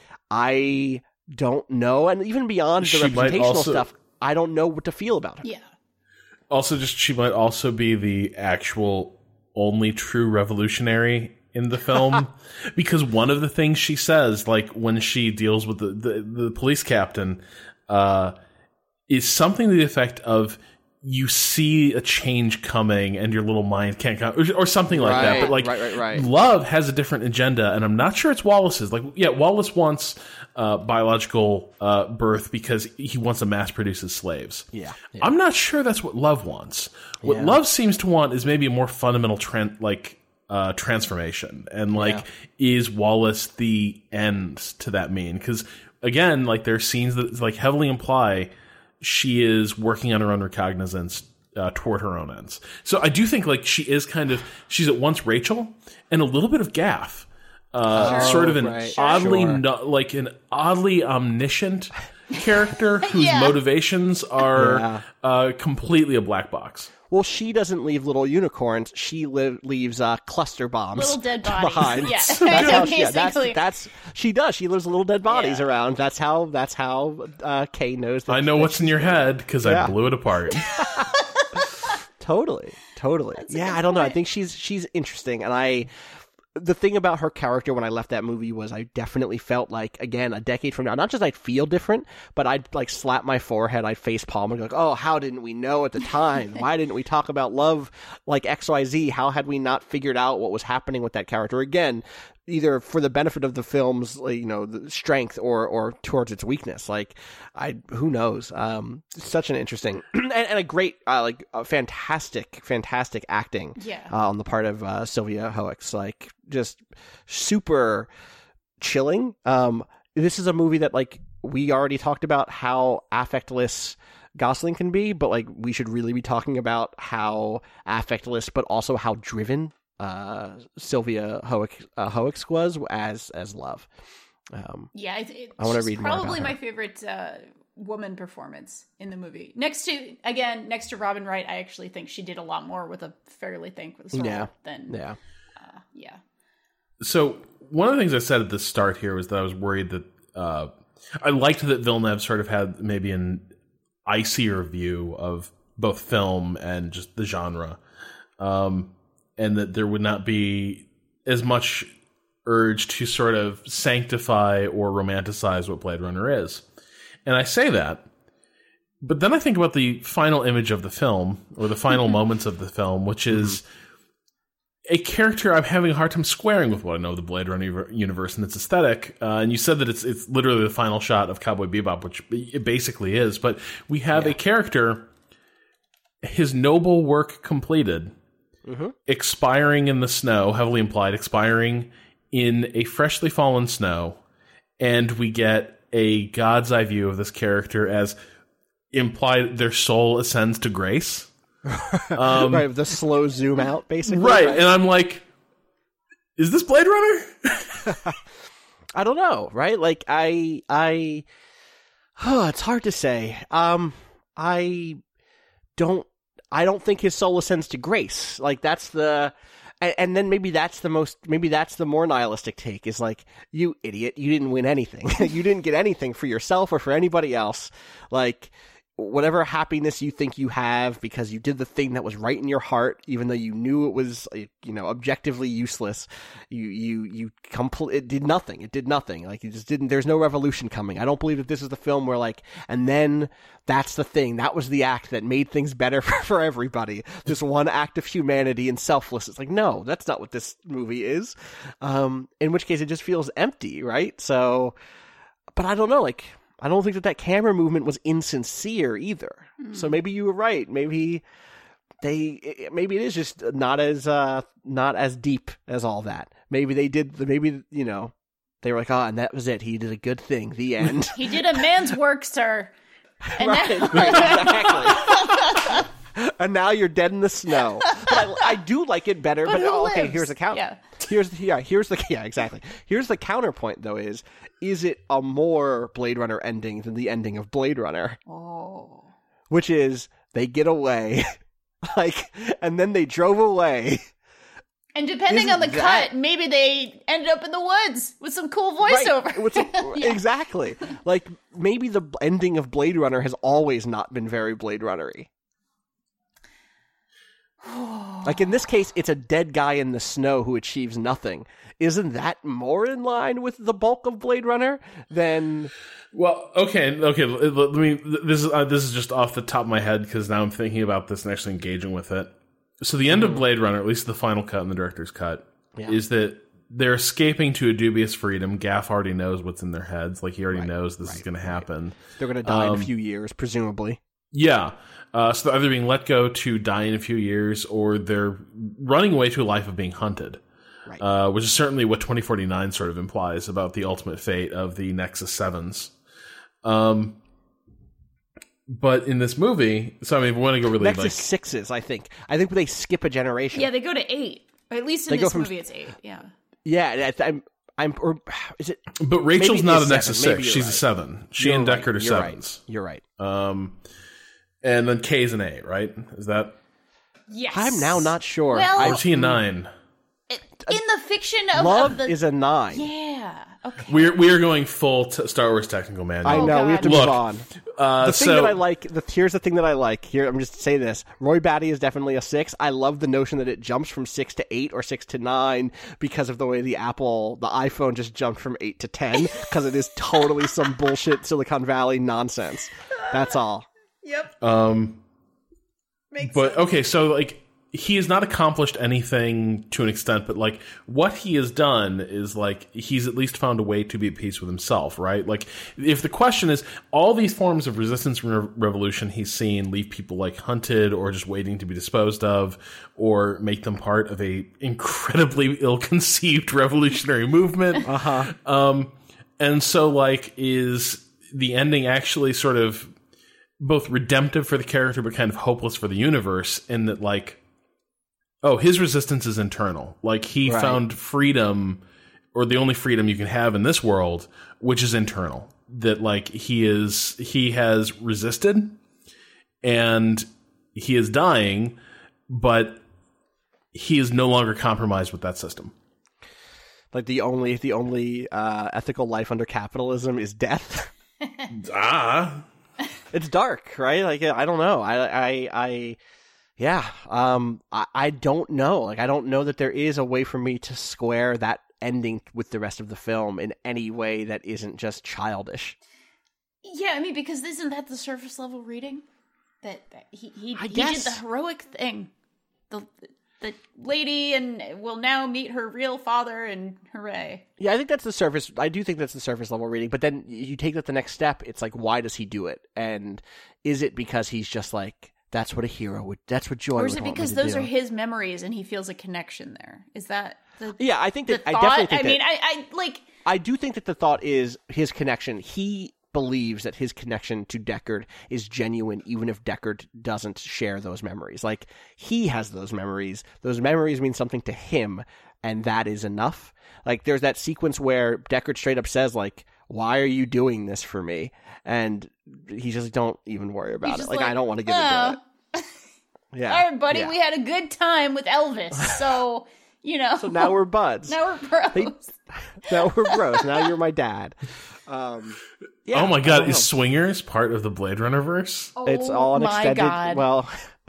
I don't know, and even beyond the She might representational also- stuff, I don't know what to feel about her. Yeah. Also, just she might also be the actual only true revolutionary in the film because one of the things she says, like when she deals with the the, the police captain, uh, is something to the effect of you see a change coming and your little mind can't come, or, or something like that. Right, But like, right, right, right. Love has a different agenda, and I'm not sure it's Wallace's. Like, yeah, Wallace wants uh, biological uh, birth because he wants to mass produce his slaves. Yeah, yeah. I'm not sure that's what Love wants. What Yeah. Love seems to want is maybe a more fundamental trend, like uh, transformation, and like, is Wallace the end to that mean? Because again, like there are scenes that like heavily imply she is working on her own recognizance uh, toward her own ends. So I do think like she is kind of she's at once Rachel and a little bit of Gaff. Uh, Sure. sort of an Right. oddly Sure. no, like an oddly omniscient character whose Yeah. motivations are Yeah. uh, completely a black box. Well, she doesn't leave little unicorns. She li- leaves uh, cluster bombs Little dead bodies. behind. Yeah. That's how she, yeah, that's, Basically. that's she does. She leaves little dead bodies Yeah. around. That's how. That's how uh, Kay knows. That, I know that what's in your head because Yeah. I blew it apart. Totally, totally. a Yeah, good I don't know. I point. think she's she's interesting, and I. The thing about her character when I left that movie was I definitely felt like, again, a decade from now, not just I'd feel different, but I'd like slap my forehead, I'd face palm and go like, oh, how didn't we know at the time? Why didn't we talk about love like X Y Z? How had we not figured out what was happening with that character? Again, either for the benefit of the film's, like, you know, the strength or or towards its weakness. Like, I who knows? Um, such an interesting and, and a great, uh, like, a fantastic, fantastic acting. Yeah. Uh, on the part of uh, Sylvia Hoeks, like, just super chilling. Um, this is a movie that, like, we already talked about how affectless Gosling can be, but, like, we should really be talking about how affectless, but also how driven uh, Sylvia Hoeks, uh, Hoeks was as as Love. Um, yeah, it, it's I want to read more probably about my her. favorite uh, woman performance in the movie. Next to, again, next to Robin Wright, I actually think she did a lot more with a fairly thankless role Yeah. than, Yeah. uh, yeah. So one of the things I said at the start here was that I was worried that uh, I liked that Villeneuve sort of had maybe an icier view of both film and just the genre, um, and that there would not be as much urge to sort of sanctify or romanticize what Blade Runner is. And I say that, but then I think about the final image of the film, or the final moments of the film, which is a character I'm having a hard time squaring with what I know of the Blade Runner universe and its aesthetic. Uh, and you said that it's it's literally the final shot of Cowboy Bebop, which it basically is. But we have Yeah. a character, his noble work completed, Mm-hmm. expiring in the snow, heavily implied, expiring in a freshly fallen snow. And we get a God's eye view of this character as implied their soul ascends to grace. Um, right, the slow zoom out, basically. Right, and I'm like, is this Blade Runner? I don't know, right? Like, I, I, oh, it's hard to say. Um, I don't, I don't think his soul ascends to grace. Like, that's the, and, and then maybe that's the most, maybe that's the more nihilistic take, is like, you idiot, you didn't win anything. You didn't get anything for yourself or for anybody else. Like, whatever happiness you think you have because you did the thing that was right in your heart, even though you knew it was, you know, objectively useless, you, you, you compl- it did nothing. It did nothing. Like, you just didn't, there's no revolution coming. I don't believe that this is the film where, like, and then that's the thing. That was the act that made things better for, for everybody. This one act of humanity and selfless. It's like, no, that's not what this movie is. Um, in which case it just feels empty, right? So, but I don't know, like, I don't think that that camera movement was insincere either. Mm. So maybe you were right. Maybe they, maybe it is just not as, uh, not as deep as all that. Maybe they did, maybe, you know, they were like, oh, and that was it. He did a good thing. The end. He did a man's work, sir. And right, now- right, exactly. And now you're dead in the snow. But I, I do like it better. But But, who oh, okay, lives? here's the count. Yeah. Here's the yeah. Here's the yeah. Exactly. Here's the counterpoint though. Is is it a more Blade Runner ending than the ending of Blade Runner? Oh. Which is they get away, like, and then they drove away. And depending Isn't on the that- cut, maybe they ended up in the woods with some cool voiceover. Right. With some- Yeah. Exactly. Like, maybe the ending of Blade Runner has always not been very Blade Runner-y. Like, in this case, it's a dead guy in the snow who achieves nothing. Isn't that more in line with the bulk of Blade Runner than... Well, okay, okay. Let let me. This is uh, this is just off the top of my head because now I'm thinking about this and actually engaging with it. So the end of Blade Runner, at least the final cut and the director's cut, Yeah. is that they're escaping to a dubious freedom. Gaff already knows what's in their heads. Like, he already Right, knows this right, is going to happen. They're going to die in Um, a few years, presumably. Yeah. Uh, so they're either being let go to die in a few years, or they're running away to a life of being hunted. Right. Uh, which is certainly what twenty forty-nine sort of implies about the ultimate fate of the Nexus Sevens. Um, but in this movie, so I mean, if we want to go really Nexus like Sixes, I think. I think they skip a generation. Yeah, they go to eight. Or at least in They go this from- movie, it's eight. Yeah. Yeah, I- I'm... I'm or is it... But Rachel's maybe not it's a Nexus seven. Maybe Six. you're She's a right. seven. She You're and right. Deckard are You're sevens. Right. You're right. Um, and then K's an eight, right? Is that? Yes. I'm now not sure. Well- I- Or is he a nine? It- in the fiction of, Love of the... is a nine. Yeah. Okay. We're we are going full t- Star Wars technical manual. I Oh, know, we have God. to Look, move on. Uh, The thing so that I like, the, here's the thing that I like. Here, I'm just say this. Roy Batty is definitely a six. I love the notion that it jumps from six to eight or six to nine because of the way the Apple, the iPhone just jumped from eight to ten because it is totally some bullshit Silicon Valley nonsense. That's all. Yep. um, Makes but okay, so like he has not accomplished anything to an extent, but like what he has done is like he's at least found a way to be at peace with himself, right? Like if the question is all these forms of resistance and re- revolution he's seen leave people like hunted or just waiting to be disposed of or make them part of a incredibly ill-conceived revolutionary movement. Uh-huh. Um, and so like is the ending actually sort of both redemptive for the character but kind of hopeless for the universe in that like oh, his resistance is internal. Like, he right. found freedom, or the only freedom you can have in this world, which is internal. That, like, he is, he has resisted, and he is dying, but he is no longer compromised with that system. Like, the only, the only uh, ethical life under capitalism is death. ah. It's dark, right? Like, I don't know. I, I, I... Yeah, um, I, I don't know. Like, I don't know that there is a way for me to square that ending with the rest of the film in any way that isn't just childish. Yeah, I mean, because isn't that the surface level reading? That, that he he, I he guess. did the heroic thing. The the lady and will now meet her real father, and hooray. Yeah, I think that's the surface. I do think that's the surface level reading. But then you take that the next step. It's like, why does he do it? And is it because he's just like, that's what a hero would, that's what Joy would Or is it want me because to those do. are his memories and he feels a connection there? Is that the Yeah, I think the that, I thought? definitely think I that. mean, I, I, like... I do think that the thought is his connection. He believes that his connection to Deckard is genuine, even if Deckard doesn't share those memories. Like, he has those memories. Those memories mean something to him, and that is enough. Like, there's that sequence where Deckard straight up says, like, why are you doing this for me? And he's just, don't even worry about it. Like, like, I don't want to get oh. into it. Yeah. All right, buddy, yeah. we had a good time with Elvis, so, you know. So now we're buds. Now we're bros. They, now we're bros. Now you're my dad. Um, yeah, oh my I god, don't is know. Swingers part of the Blade Runner verse? Oh It's all an my extended. God. Well,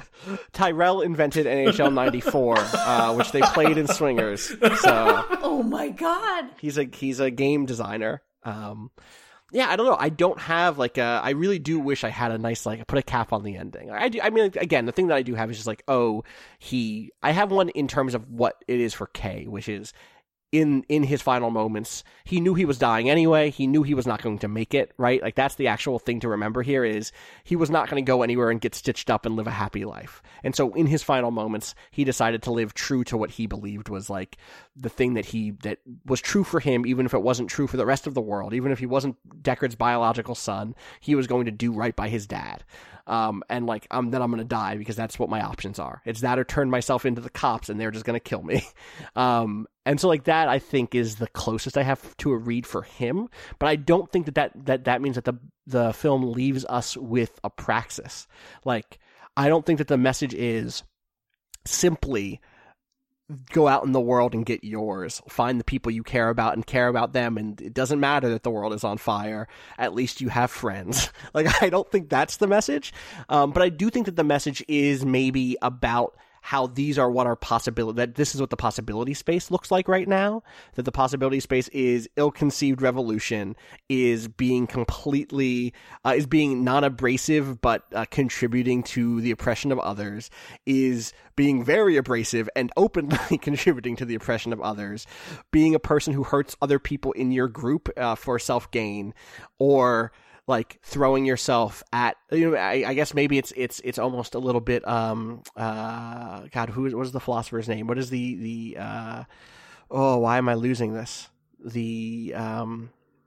Tyrell invented N H L ninety-four, uh, which they played in Swingers. So Oh my God. he's a he's a game designer. Um, yeah, I don't know. I don't have like a. I really do wish I had a nice like put a cap on the ending. I do. I mean, like, again, the thing that I do have is just like, oh, he. I have one in terms of what it is for Kay, which is. In, in his final moments, he knew he was dying anyway. He knew he was not going to make it, right? Like, that's the actual thing to remember here is he was not going to go anywhere and get stitched up and live a happy life. And so in his final moments, he decided to live true to what he believed was like the thing that he, that was true for him, even if it wasn't true for the rest of the world. Even if he wasn't Deckard's biological son, he was going to do right by his dad. Um, and like, um, then I'm going to die because that's what my options are. It's that or turn myself into the cops and they're just going to kill me. Um, and so like that, I think is the closest I have to a read for him. But I don't think that that, that, that means that the, the film leaves us with a praxis. Like, I don't think that the message is simply go out in the world and get yours. Find the people you care about and care about them. And it doesn't matter that the world is on fire. At least you have friends. Like, I don't think that's the message. Um, but I do think that the message is maybe about how these are what our possibility, that this is what the possibility space looks like right now, that the possibility space is ill-conceived revolution, is being completely, uh, is being non-abrasive but uh, contributing to the oppression of others, is being very abrasive and openly contributing to the oppression of others, being a person who hurts other people in your group uh, for self-gain, or like throwing yourself at, you know, I, I guess maybe it's it's it's almost a little bit um uh God, who is what is the philosopher's name? What is the the uh oh why am I losing this? The um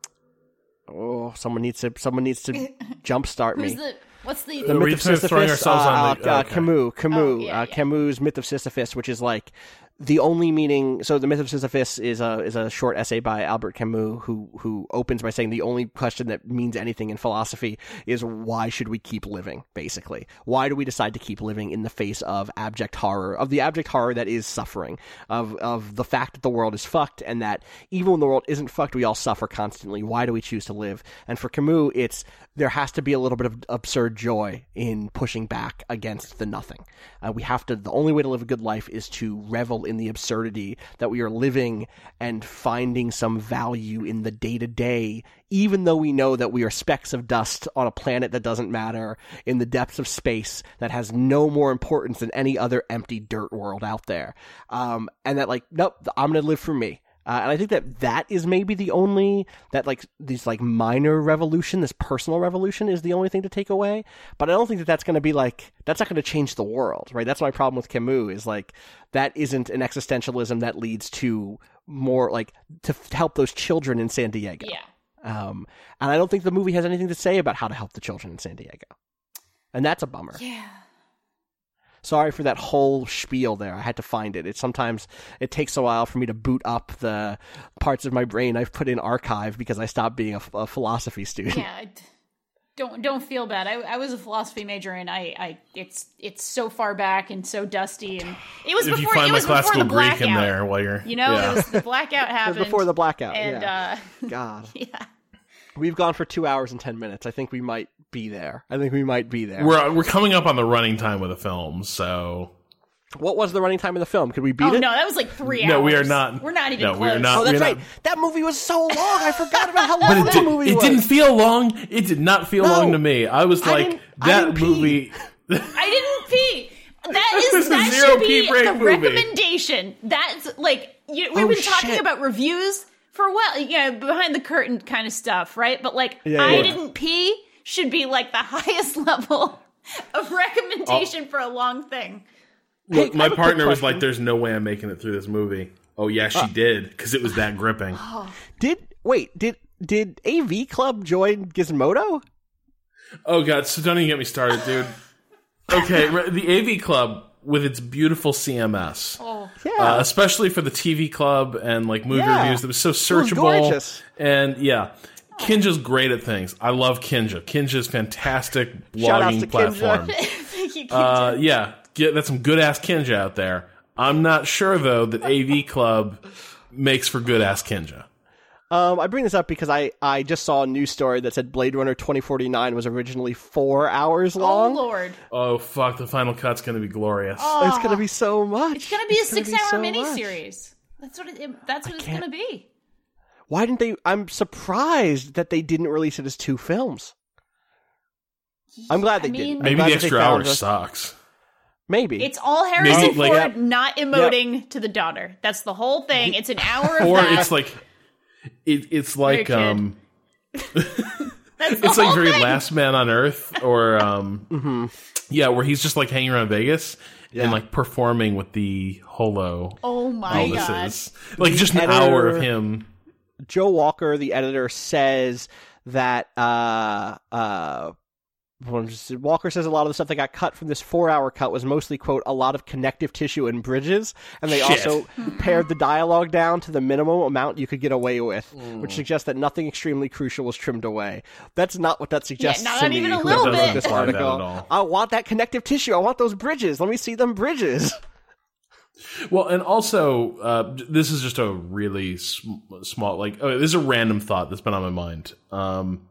oh someone needs to someone needs to jumpstart me. Who's the, what's the... The Are we myth of throwing Sisyphus, ourselves uh, on the- uh, okay. Camus, Camus, Oh, yeah, uh, yeah. Camus' Myth of Sisyphus, which is like the only meaning. So the Myth of Sisyphus is a is a short essay by Albert Camus, who who opens by saying the only question that means anything in philosophy is why should we keep living? Basically, why do we decide to keep living in the face of abject horror, of the abject horror that is suffering, of of the fact that the world is fucked, and that even when the world isn't fucked, we all suffer constantly. Why do we choose to live? And for Camus, it's there has to be a little bit of absurd joy in pushing back against the nothing. Uh, we have to. The only way to live a good life is to revel in the absurdity that we are living and finding some value in the day-to-day, even though we know that we are specks of dust on a planet that doesn't matter in the depths of space that has no more importance than any other empty dirt world out there. Um, and that, like, nope, I'm going to live for me. Uh, and I think that that is maybe the only, that like these like minor revolution, this personal revolution is the only thing to take away. But I don't think that that's going to be like, that's not going to change the world, right? That's my problem with Camus is like, that isn't an existentialism that leads to more like, to f- help those children in San Diego. Yeah. Um, and I don't think the movie has anything to say about how to help the children in San Diego. And that's a bummer. Yeah. Sorry for that whole spiel there. I had to find it. It sometimes it takes a while for me to boot up the parts of my brain I've put in archive because I stopped being a, a philosophy student. Yeah, I- don't don't feel bad. I, I was a philosophy major, and I, I it's it's so far back and so dusty, and it was If before you find it my was before classical the Greek blackout. in there while you're, You know, yeah. it was the blackout It was happened before the blackout. and yeah. uh, God. yeah. We've gone for two hours and ten minutes. I think we might be there. I think we might be there. We're we're coming up on the running time of the film, so What was the running time of the film? Could we beat Oh it? no, that was like three hours. No, we are not. We're not even No, close. we are not. Oh, that's we're right. not- That movie was so long. I forgot about how long But it, that did, movie it was. didn't feel long. It did not feel No. long to me. I was I like, didn't- I that didn't pee. movie. I didn't pee. That This is is that a zero should be pee break the movie. recommendation. That's like you, we've Oh, been talking shit. about reviews for a while, you know, behind the curtain kind of stuff, right? But like, Yeah, I yeah. didn't pee should be like the highest level of recommendation Oh. for a long thing. Look, Hey, I my have a quick partner was question. like, "There's no way I'm making it through this movie." Oh yeah, she did because it was that gripping. Did wait? Did did A V Club join Gizmodo? Oh god, so don't even get me started, dude. Okay, re- the A V Club with its beautiful C M S, Oh, Yeah. uh, especially for the T V Club and like movie Yeah. reviews, that was so was searchable. gorgeous. And yeah, Kinja's great at things. I love Kinja. Kinja's fantastic Shout outs blogging to Kinja. platform. thank you, Kinja. Uh, yeah, get that's some good ass Kinja out there. I'm not sure though that A V Club makes for good ass Kinja. Um, I bring this up because I, I just saw a news story that said Blade Runner twenty forty-nine was originally four hours oh long. Lord, Oh fuck, the final cut's gonna be glorious. oh, It's gonna be so much. it's gonna be a It's gonna six-hour so much. miniseries. That's what it, it- that's what it's can't- gonna be. Why didn't they? I'm surprised that they didn't release it as two films. I'm glad they I mean, didn't. I'm Maybe glad the that they extra found hour a- sucks. Maybe It's all Harrison Maybe, like- Ford not emoting to the daughter. That's the whole thing. It's an hour of Or that. it's like, it, it's like, kid. um, That's the it's like whole very thing. Last Man on Earth, or um, Mm-hmm. yeah, where he's just like hanging around Vegas Yeah. and like performing with the holo. Oh my god! Elvises. Like just an editor- hour of him. Joe Walker, the editor, says that uh, uh, Walker says a lot of the stuff that got cut from this four-hour cut was mostly, quote, a lot of connective tissue and bridges, and they Shit. also pared the dialogue down to the minimum amount you could get away with, Mm. which suggests that nothing extremely crucial was trimmed away. That's not what that suggests not to me. even a whoever little wrote bit. This Doesn't imply that article. at all. I want that connective tissue. I want those bridges. Let me see them bridges. Well, and also, uh, this is just a really sm- small, like, oh, this is a random thought that's been on my mind. Um,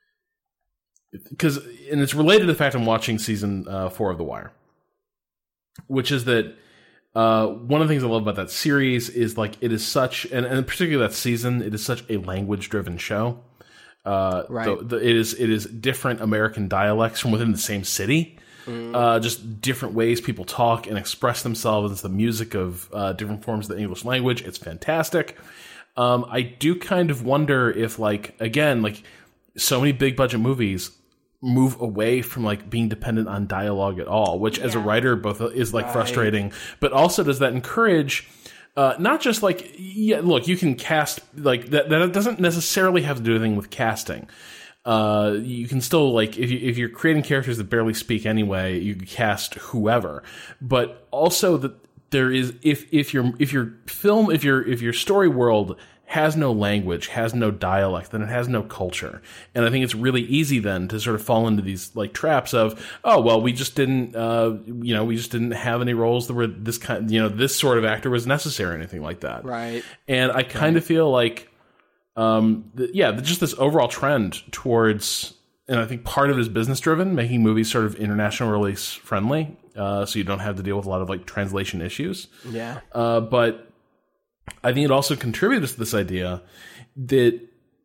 because, and it's related to the fact I'm watching season uh, four of The Wire, which is that uh, one of the things I love about that series is like it is such, and, and particularly that season, it is such a language-driven show. Uh, Right. the, the, it is it is different American dialects from within the same city. Uh, just different ways people talk and express themselves. It's the music of uh, different forms of the English language. It's fantastic. Um, I do kind of wonder if, like, again, like so many big budget movies move away from like being dependent on dialogue at all, which as a Yeah. writer both is like frustrating, but also does that encourage uh, not just like, yeah, look, you can cast like that, that doesn't necessarily have to do anything with casting. Uh, you can still like if you if you're creating characters that barely speak anyway, you can cast whoever. But also that there is if if your if your film if your if your story world has no language, has no dialect, then it has no culture. And I think it's really easy then to sort of fall into these like traps of, oh well, we just didn't uh you know we just didn't have any roles that were this kind you know this sort of actor was necessary or anything like that. Right. And I kind of feel like. Um, th- yeah, just this overall trend towards, and I think part of it is business driven, making movies sort of international release friendly, uh, so you don't have to deal with a lot of like translation issues. Yeah. Uh, but I think it also contributes to this idea that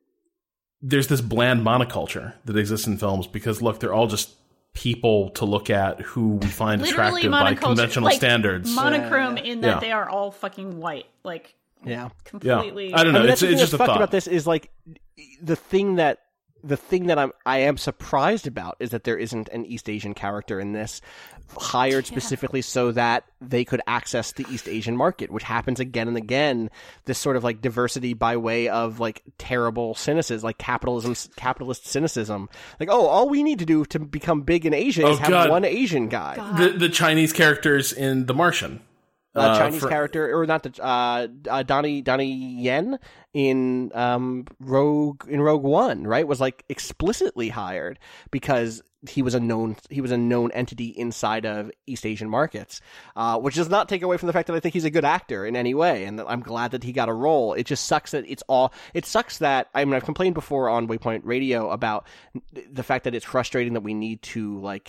there's this bland monoculture that exists in films because, look, they're all just people to look at who we find Literally attractive by monoculture, conventional like, standards. Monochrome in that Yeah. they are all fucking white. Like, Yeah. completely. Yeah. I don't know. I mean, it's that's the thing it's just that's a fucked thought. about this is like the thing that the thing that I'm I am surprised about is that there isn't an East Asian character in this hired specifically so that they could access the East Asian market, which happens again and again. This sort of like diversity by way of like terrible cynicism, like capitalism, capitalist cynicism. Like, oh, all we need to do to become big in Asia Oh, is have God. one Asian guy. the the Chinese characters in The Martian. Uh, Uh, Chinese for- character, or not the uh, uh, Donnie Donnie Yen in um, Rogue in Rogue One, right? Was like explicitly hired because he was a known he was a known entity inside of East Asian markets, uh, which does not take away from the fact that I think he's a good actor in any way, and I'm glad that he got a role. It just sucks that it's all. It sucks that I mean I've complained before on Waypoint Radio about the fact that it's frustrating that we need to like.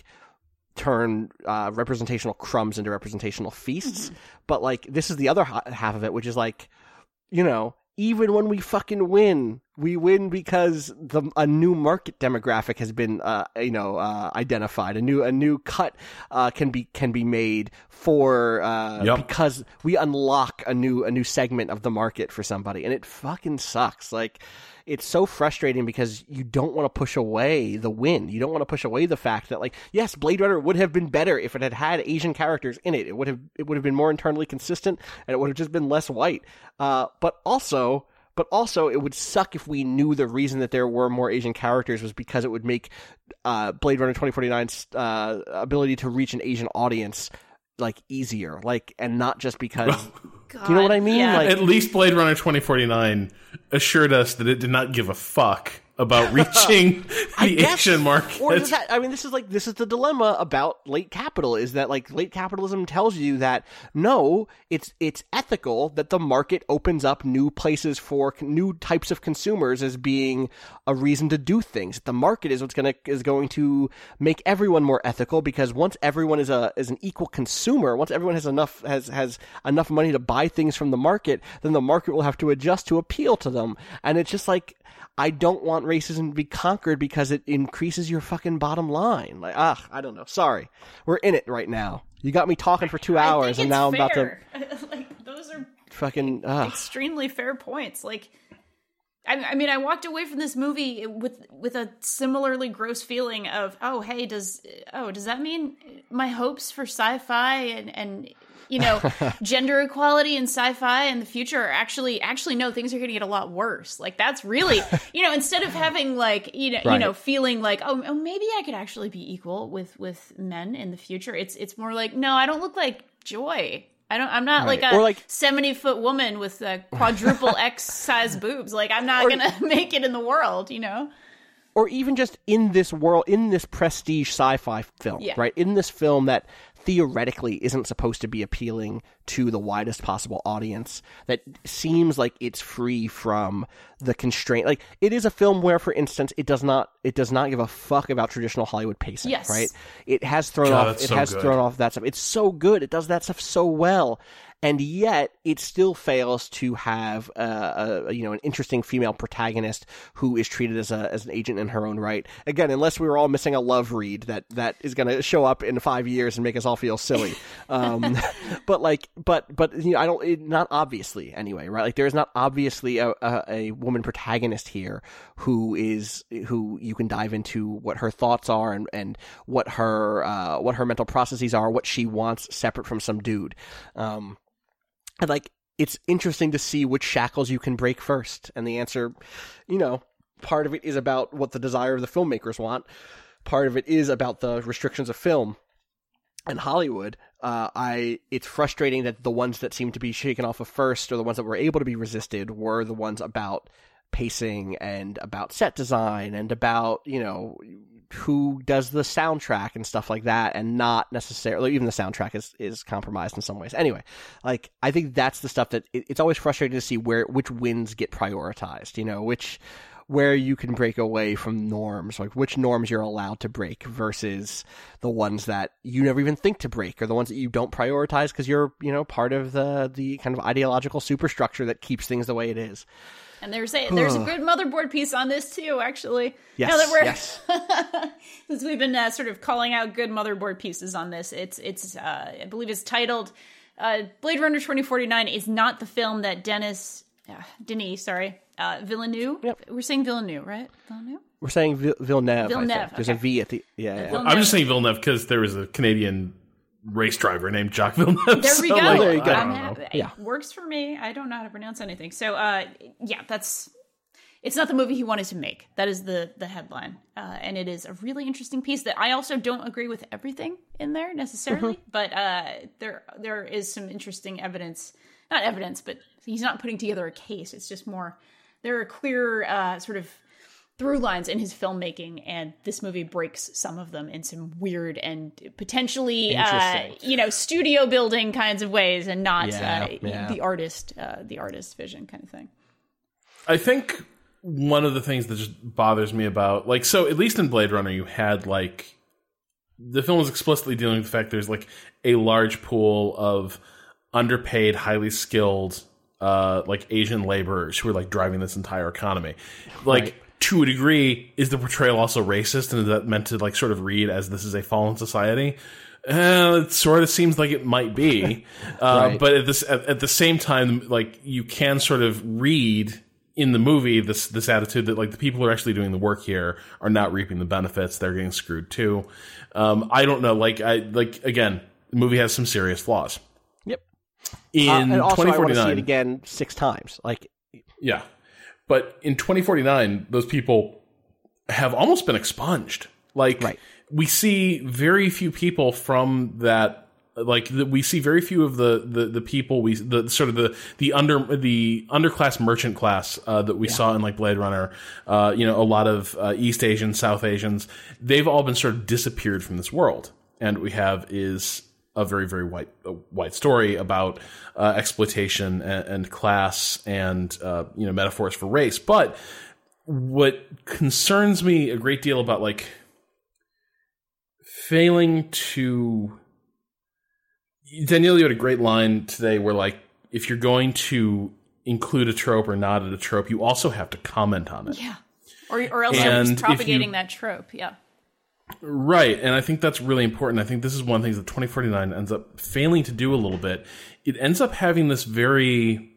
turn uh, representational crumbs into representational feasts. Mm-hmm. But, like, this is the other ha- half of it, which is, like, you know, even when we fucking win, we win because the a new market demographic has been, uh, you know, uh, identified. A new a new cut uh, can be can be made for uh, Yep. because we unlock a new a new segment of the market for somebody, and it fucking sucks. Like. It's so frustrating because you don't want to push away the win. You don't want to push away the fact that, like, yes, Blade Runner would have been better if it had had Asian characters in it. It would have it would have been more internally consistent, and it would have just been less white. Uh, but also, but also, it would suck if we knew the reason that there were more Asian characters was because it would make uh, Blade Runner twenty forty-nine's uh, ability to reach an Asian audience like easier, like, and not just because. God, Do you know what I mean? yeah. Like, At least Blade Runner twenty forty-nine assured us that it did not give a fuck about reaching I the guess, Asian market. Or does that, I mean, this is like this is the dilemma about late capital is that like late capitalism tells you that no, it's it's ethical that the market opens up new places for c- new types of consumers as being a reason to do things. The market is what's gonna is going to make everyone more ethical because once everyone is a is an equal consumer, once everyone has enough has has enough money to buy things from the market, then the market will have to adjust to appeal to them, and it's just like. I don't want racism to be conquered because it increases your fucking bottom line. Like, ah, I don't know. Sorry. We're in it right now. You got me talking for two hours, I and think now it's I'm about to fair. Like, those are fucking. Ah. extremely fair points. Like, I, I mean, I walked away from this movie with with a similarly gross feeling of, oh, hey, does oh, does that mean my hopes for sci-fi and and you know gender equality in sci-fi in the future are actually actually no, things are going to get a lot worse. Like, that's really you know instead of having like you know Right. you know feeling like oh, oh maybe I could actually be equal with with men in the future. It's it's more like no, I don't look like Joy. I don't. I'm not Right. like a Or, like- seventy foot woman with uh, quadruple X size boobs. Like, I'm not Or- gonna make it in the world, you know. Or even just in this world, in this prestige sci-fi film, Yeah. right? In this film that theoretically isn't supposed to be appealing to the widest possible audience, that seems like it's free from the constraint. Like, it is a film where, for instance, it does not it does not give a fuck about traditional Hollywood pacing, Yes. right? It has thrown God, off that's it so has good. thrown off that stuff. It's so good. It does that stuff so well. And yet, it still fails to have a, a you know an interesting female protagonist who is treated as a as an agent in her own right. Again, unless we were all missing a love read that that is going to show up in five years and make us all feel silly. Um, but like, but but you know, I don't it, not obviously anyway, right? Like, there is not obviously a, a, a woman protagonist here who is who you can dive into what her thoughts are and and what her uh, what her mental processes are, what she wants separate from some dude. Um, And, like, it's interesting to see which shackles you can break first. And the answer, you know, part of it is about what the desire of the filmmakers want. Part of it is about the restrictions of film and Hollywood. Uh, I it's frustrating that the ones that seem to be shaken off of first, or the ones that were able to be resisted, were the ones about pacing and about set design and about, you know, who does the soundtrack and stuff like that, and not necessarily even the soundtrack is, is compromised in some ways. Anyway, like, I think that's the stuff that it, it's always frustrating to see where which wins get prioritized, you know, which where you can break away from norms, like which norms you're allowed to break versus the ones that you never even think to break, or the ones that you don't prioritize because you're, you know, part of the the kind of ideological superstructure that keeps things the way it is. And there's a there's a good motherboard piece on this too, actually. Yes, now that we're, yes. since we've been uh, sort of calling out good motherboard pieces on this, it's it's uh, I believe it's titled uh, "Blade Runner twenty forty-nine" is not the film that Dennis uh, Denis, sorry, uh, Villeneuve. Yep. We're saying Villeneuve, right? Villeneuve. We're saying Vil- Villeneuve. Villeneuve, I think. There's okay. a V at the yeah. yeah. Villeneuve. I'm just saying Villeneuve because there was a Canadian race driver named Jacques Villeneuve. There we so, go. like, there you go. I I'm don't happy. know. It Yeah. works for me. I don't know how to pronounce anything. So, uh, yeah, that's. It's not the movie he wanted to make. That is the the headline, uh, and it is a really interesting piece that I also don't agree with everything in there necessarily, Mm-hmm. but uh, there there is some interesting evidence. Not evidence, but he's not putting together a case. It's just more. There are clear uh, sort of through lines in his filmmaking, and this movie breaks some of them in some weird and potentially, uh, Interesting. you know, studio building kinds of ways, and not Yeah, uh, yeah. the artist, uh, the artist vision kind of thing. I think one of the things that just bothers me about, like, so at least in Blade Runner, you had, like, the film was explicitly dealing with the fact there's, like, a large pool of underpaid, highly skilled, uh, like, Asian laborers who are, like, driving this entire economy. Like, Right. to a degree, is the portrayal also racist, and is that meant to, like, sort of read as this is a fallen society? Uh, it sort of seems like it might be. uh, Right. But at, this, at, at the same time, like, you can sort of read in the movie this this attitude that, like, the people who are actually doing the work here are not reaping the benefits. They're getting screwed too. Um, I don't know. Like, I like again, the movie has some serious flaws. Yep. In Uh, and also, twenty I want to see it forty-nine, again six times. Like, yeah, but in twenty forty-nine, those people have almost been expunged. Like, Right. we see very few people from that. Like, the, we see very few of the, the, the people we the sort of the the under the underclass merchant class uh, that we saw in, like, Blade Runner. Uh, you know, a lot of uh, East Asians, South Asians. They've all been sort of disappeared from this world, and what we have is a very very white uh, white story about uh, exploitation and, and class and uh, you know, metaphors for race. But what concerns me a great deal about, like, failing to Danielle, you had a great line today where, like, if you're going to include a trope or not at a trope, you also have to comment on it. Yeah. Or, or else you're And just if propagating you- that trope. Yeah. Right, and I think that's really important. I think this is one of the things that twenty forty-nine ends up failing to do a little bit. It ends up having this very...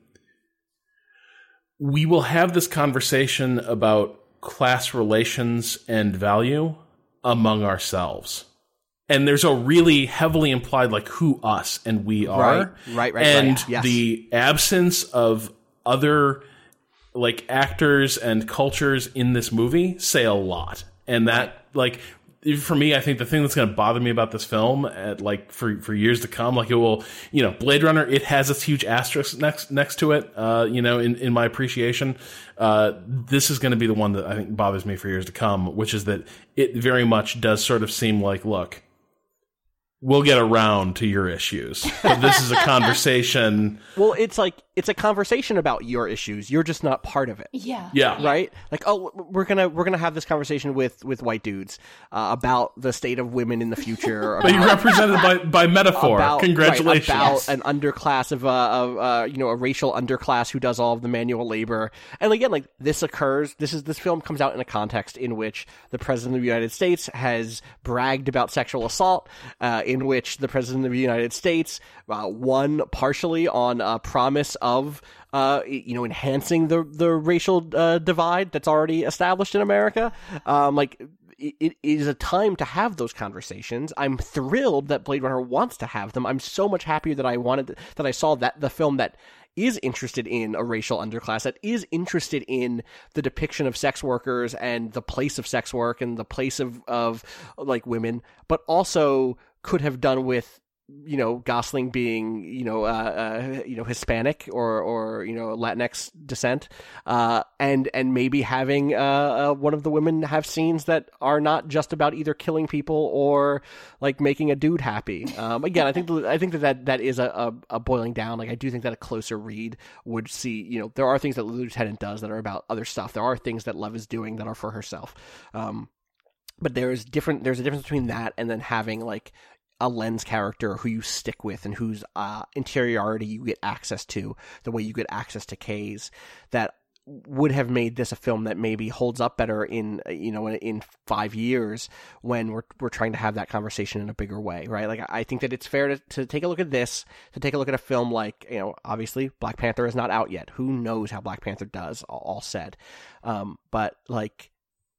We will have this conversation about class relations and value among ourselves. And there's a really heavily implied, like, who us and we are. Right, right, right, And right. Yes. the absence of other, like, actors and cultures in this movie say a lot. And that, like, for me, I think the thing that's going to bother me about this film, at, like, for for years to come, like, it will, you know, Blade Runner, it has this huge asterisk next next to it, uh, you know, in, in my appreciation. Uh, this is going to be the one that I think bothers me for years to come, which is that it very much does sort of seem like, look, we'll get around to your issues. But this is a conversation. well, it's like it's a conversation about your issues. You're just not part of it. Yeah. Yeah. Right? Like, oh, we're gonna we're gonna have this conversation with with white dudes uh, about the state of women in the future. But you're about- represented by, by metaphor. about, Congratulations. right, about an underclass of, uh, of uh, you know, a racial underclass who does all of the manual labor. And again, like, this occurs, this is, this film comes out in a context in which the President of the United States has bragged about sexual assault, uh, in which the President of the United States uh, won partially on a promise of, uh, you know, enhancing the, the racial uh, divide that's already established in America. Um, like, it is a time to have those conversations. I'm thrilled that Blade Runner wants to have them. I'm so much happier that I wanted that I saw that the film that is interested in a racial underclass, that is interested in the depiction of sex workers and the place of sex work and the place of, of like women, but also could have done with you know, Gosling being, you know, uh, uh, you know, Hispanic or, or, you know, Latinx descent, uh, and, and maybe having, uh, uh, one of the women have scenes that are not just about either killing people or like making a dude happy. Um, again, I think, I think that, that, that is a, a, a boiling down. Like, I do think that a closer read would see, you know, there are things that the Lieutenant does that are about other stuff. There are things that Lev is doing that are for herself. Um, but there's different, there's a difference between that and then having like, a lens character who you stick with and whose uh, interiority you get access to, the way you get access to Kay's, that would have made this a film that maybe holds up better in, you know, in five years when we're we're trying to have that conversation in a bigger way, right? Like, I think that it's fair to, to take a look at this, to take a look at a film like, you know, obviously Black Panther is not out yet. Who knows how Black Panther does, all, all said. Um, but, like,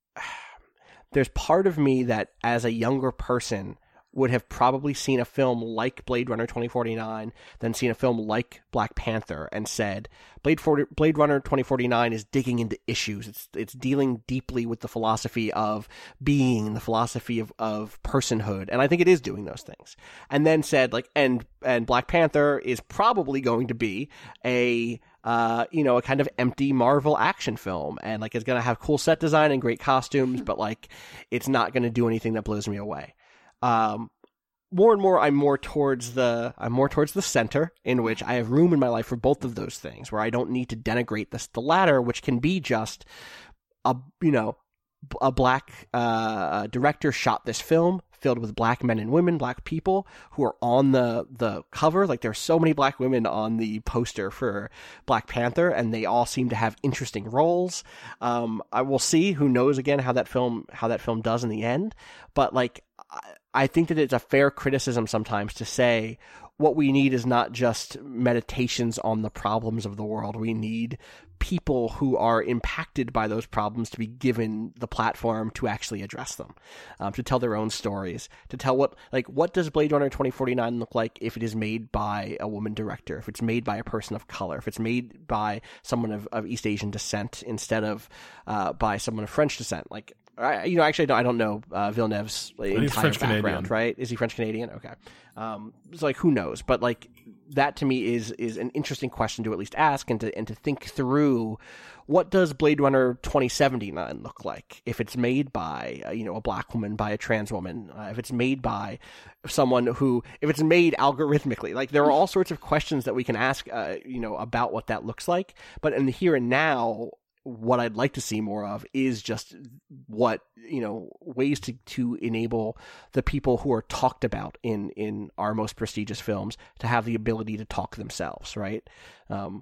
there's part of me that as a younger person would have probably seen a film like Blade Runner twenty forty-nine, then seen a film like Black Panther and said, Blade, for- Blade Runner twenty forty-nine is digging into issues. It's it's dealing deeply with the philosophy of being, the philosophy of, of personhood. And I think it is doing those things. And then said, like, and, and Black Panther is probably going to be a, uh, you know, a kind of empty Marvel action film. And, like, it's going to have cool set design and great costumes, but, like, it's not going to do anything that blows me away. Um, more and more, I'm more towards the, I'm more towards the center, in which I have room in my life for both of those things, where I don't need to denigrate this, the latter, which can be just a, you know, a black, uh, director shot this film filled with black men and women, black people who are on the, the cover. Like, there's so many black women on the poster for Black Panther, and they all seem to have interesting roles. Um, I will see, who knows again how that film, how that film does in the end. But, like, I, I think that it's a fair criticism sometimes to say what we need is not just meditations on the problems of the world. We need people who are impacted by those problems to be given the platform to actually address them, um, to tell their own stories, to tell what, like, what does Blade Runner twenty forty-nine look like if it is made by a woman director, if it's made by a person of color, if it's made by someone of, of East Asian descent instead of uh, by someone of French descent? Like, I, you know, actually, I don't, I don't know uh, Villeneuve's like, entire background, Canadian. Right? Is he French Canadian? Okay. Um, it's like, who knows? But, like, that to me is is an interesting question to at least ask and to and to think through. What does Blade Runner twenty seventy-nine look like if it's made by uh, you know, a black woman, by a trans woman, uh, if it's made by someone who, if it's made algorithmically? Like, there are all sorts of questions that we can ask, uh, you know, about what that looks like. But in the here and now, what I'd like to see more of is just what, you know, ways to, to enable the people who are talked about in, in our most prestigious films to have the ability to talk themselves, right? Um,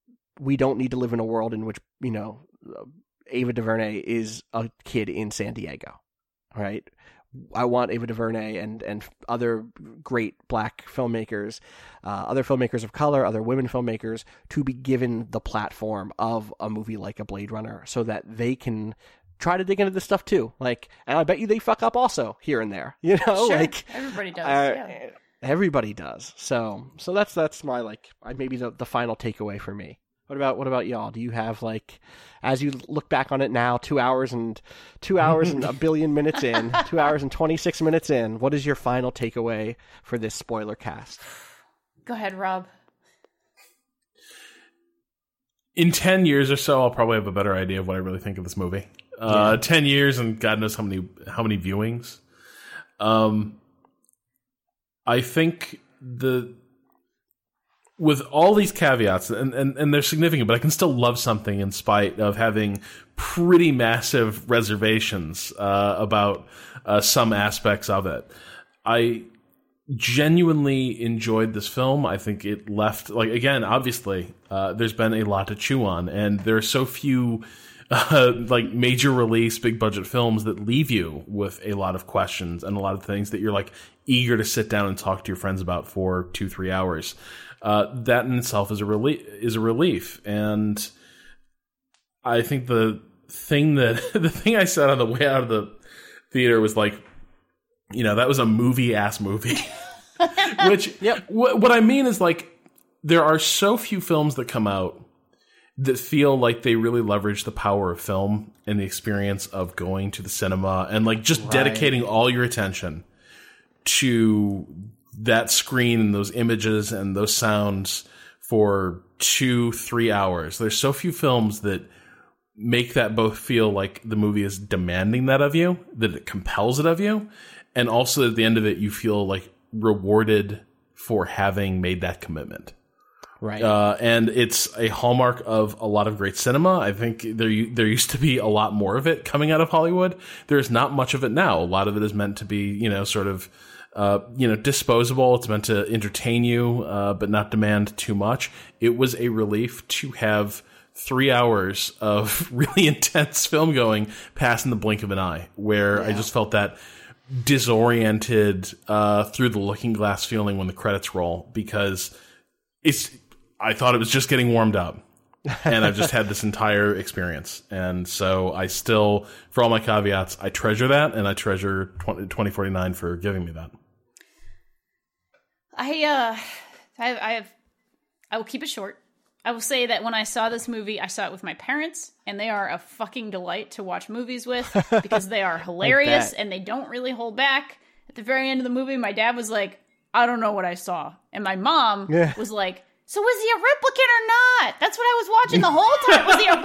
we don't need to live in a world in which, you know, Ava DuVernay is a kid in San Diego, right? I want Ava DuVernay and, and other great black filmmakers, uh, other filmmakers of color, other women filmmakers to be given the platform of a movie like a Blade Runner so that they can try to dig into this stuff too. Like, and I bet you they fuck up also here and there, you know, sure. like everybody does. Uh, yeah. Everybody does. So, so that's, that's my, like, maybe the, the final takeaway for me. What about, what about y'all? Do you have, like, as you look back on it now, two hours and two hours and a billion minutes in, two hours and twenty-six minutes in, what is your final takeaway for this spoiler cast? Go ahead, Rob. In ten years or so, I'll probably have a better idea of what I really think of this movie. Uh, yeah. ten years and God knows how many, how many viewings. Um, I think the, with all these caveats, and, and, and they're significant, but I can still love something in spite of having pretty massive reservations uh, about uh, some aspects of it. I genuinely enjoyed this film. I think it left, like, again, obviously, uh, there's been a lot to chew on, and there are so few uh, like major release, big budget films that leave you with a lot of questions and a lot of things that you're like eager to sit down and talk to your friends about for two, three hours. Uh, that in itself is a relief, is a relief. And I think the thing that, the thing I said on the way out of the theater was like, you know, that was a movie ass movie, which, yep. wh- what I mean is, like, there are so few films that come out that feel like they really leverage the power of film and the experience of going to the cinema and, like, just right. dedicating all your attention to that screen and those images and those sounds for two, three hours. There's so few films that make that both feel like the movie is demanding that of you, that it compels it of you, and also at the end of it, you feel like rewarded for having made that commitment. Right. Uh, and it's a hallmark of a lot of great cinema. I think there there used to be a lot more of it coming out of Hollywood. There's not much of it now. A lot of it is meant to be, you know, sort of, uh, you know, disposable. It's meant to entertain you, uh, but not demand too much. It was a relief to have three hours of really intense film going pass in the blink of an eye, where yeah. I just felt that disoriented uh, through the looking glass feeling when the credits roll, because it's. I thought it was just getting warmed up, and I've just had this entire experience. And so I still, for all my caveats, I treasure that, and I treasure twenty forty-nine for giving me that. I, uh, I, I have, I will keep it short. I will say that when I saw this movie, I saw it with my parents, and they are a fucking delight to watch movies with, because they are hilarious, and they don't really hold back. At the very end of the movie, my dad was like, I don't know what I saw. And my mom yeah. was like, so was he a replicant or not? That's what I was watching the whole time. Was he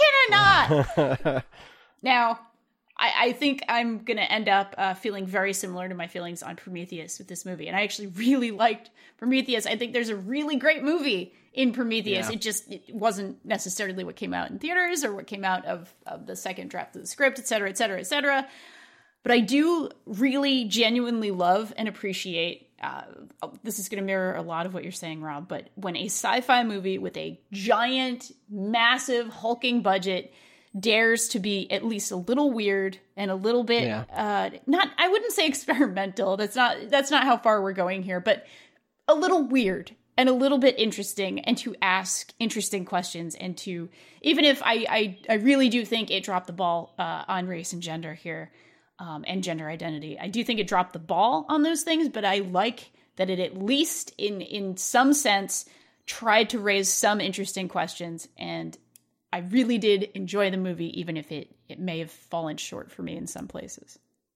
a replicant or not? Now, I, I think I'm going to end up uh, feeling very similar to my feelings on Prometheus with this movie. And I actually really liked Prometheus. I think there's a really great movie in Prometheus. Yeah. It just it wasn't necessarily what came out in theaters or what came out of, of the second draft of the script, et cetera, et cetera, et cetera. But I do really genuinely love and appreciate, uh, this is going to mirror a lot of what you're saying, Rob, but when a sci-fi movie with a giant, massive, hulking budget dares to be at least a little weird and a little bit, yeah. uh, not, I wouldn't say experimental, that's not, that's not how far we're going here, but a little weird and a little bit interesting, and to ask interesting questions, and to, even if I, I, I really do think it dropped the ball uh, on race and gender here, Um, and gender identity. I do think it dropped the ball on those things, but I like that it at least in in some sense tried to raise some interesting questions, and I really did enjoy the movie, even if it, it may have fallen short for me in some places.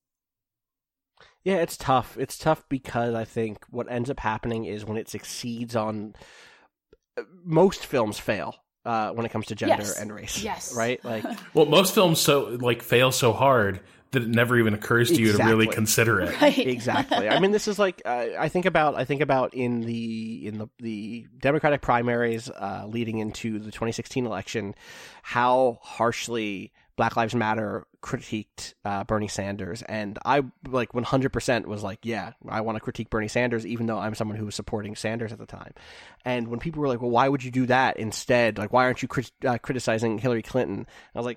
Yeah, it's tough. It's tough because I think what ends up happening is when it succeeds on... Most films fail. Uh, when it comes to gender yes. and race, yes, right? Like, well, most films so like fail so hard that it never even occurs to exactly. you to really consider it. Right. Exactly. I mean, this is like uh, I think about I think about in the in the the Democratic primaries uh, leading into the twenty sixteen election, how harshly Black Lives Matter critiqued uh, Bernie Sanders, and I like one hundred percent was like, yeah, I want to critique Bernie Sanders, even though I'm someone who was supporting Sanders at the time. And when people were like, well, why would you do that instead? Like, why aren't you crit- uh, criticizing Hillary Clinton? I was like,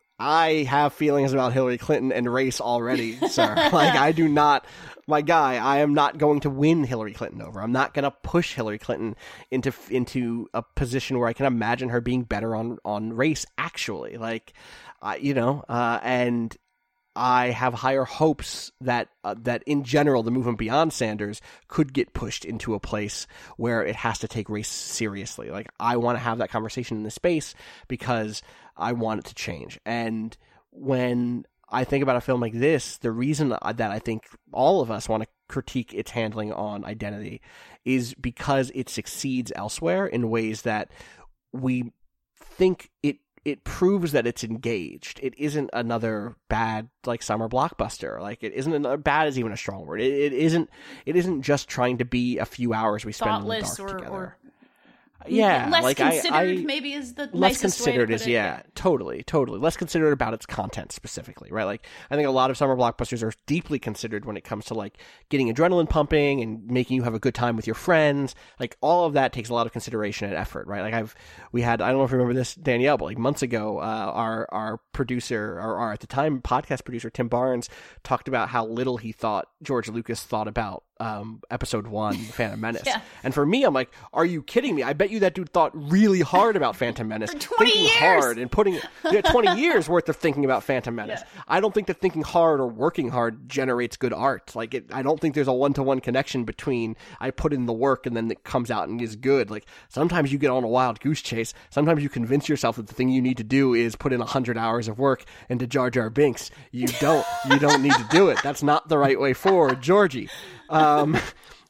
I have feelings about Hillary Clinton and race already, sir. Like, I do not, my guy, I am not going to win Hillary Clinton over. I'm not going to push Hillary Clinton into into a position where I can imagine her being better on, on race, actually. Like, uh, you know, uh, and I have higher hopes that uh, that in general the movement beyond Sanders could get pushed into a place where it has to take race seriously. Like, I want to have that conversation in this space because I want it to change. And when I think about a film like this, the reason that I think all of us want to critique its handling on identity is because it succeeds elsewhere in ways that we think it it proves that it's engaged. It isn't another bad like summer blockbuster. Like, it isn't another bad is even a strong word. It, it isn't. It isn't just trying to be a few hours we spend Thoughtless in the dark or, together. Or yeah, less like considered. I, I, maybe is the less nicest considered way to is put it. yeah, totally, totally less considered about its content specifically, right? Like, I think a lot of summer blockbusters are deeply considered when it comes to like getting adrenaline pumping and making you have a good time with your friends. Like, all of that takes a lot of consideration and effort, right? Like, I've we had I don't know if you remember this, Danielle, but like months ago, uh, our our producer, or our at the time podcast producer Tim Barnes, talked about how little he thought George Lucas thought about um, episode one, Phantom Menace. Yeah. And for me, I'm like, are you kidding me? I bet you that dude thought really hard about Phantom Menace. For twenty thinking years. hard and putting yeah, twenty years worth of thinking about Phantom Menace. Yeah. I don't think that thinking hard or working hard generates good art. Like, it, I don't think there's a one-to-one connection between I put in the work and then it comes out and is good. Like, sometimes you get on a wild goose chase. Sometimes you convince yourself that the thing you need to do is put in one hundred hours of work into Jar Jar Binks. You don't. You don't need to do it. That's not the right way forward, Georgie. Um,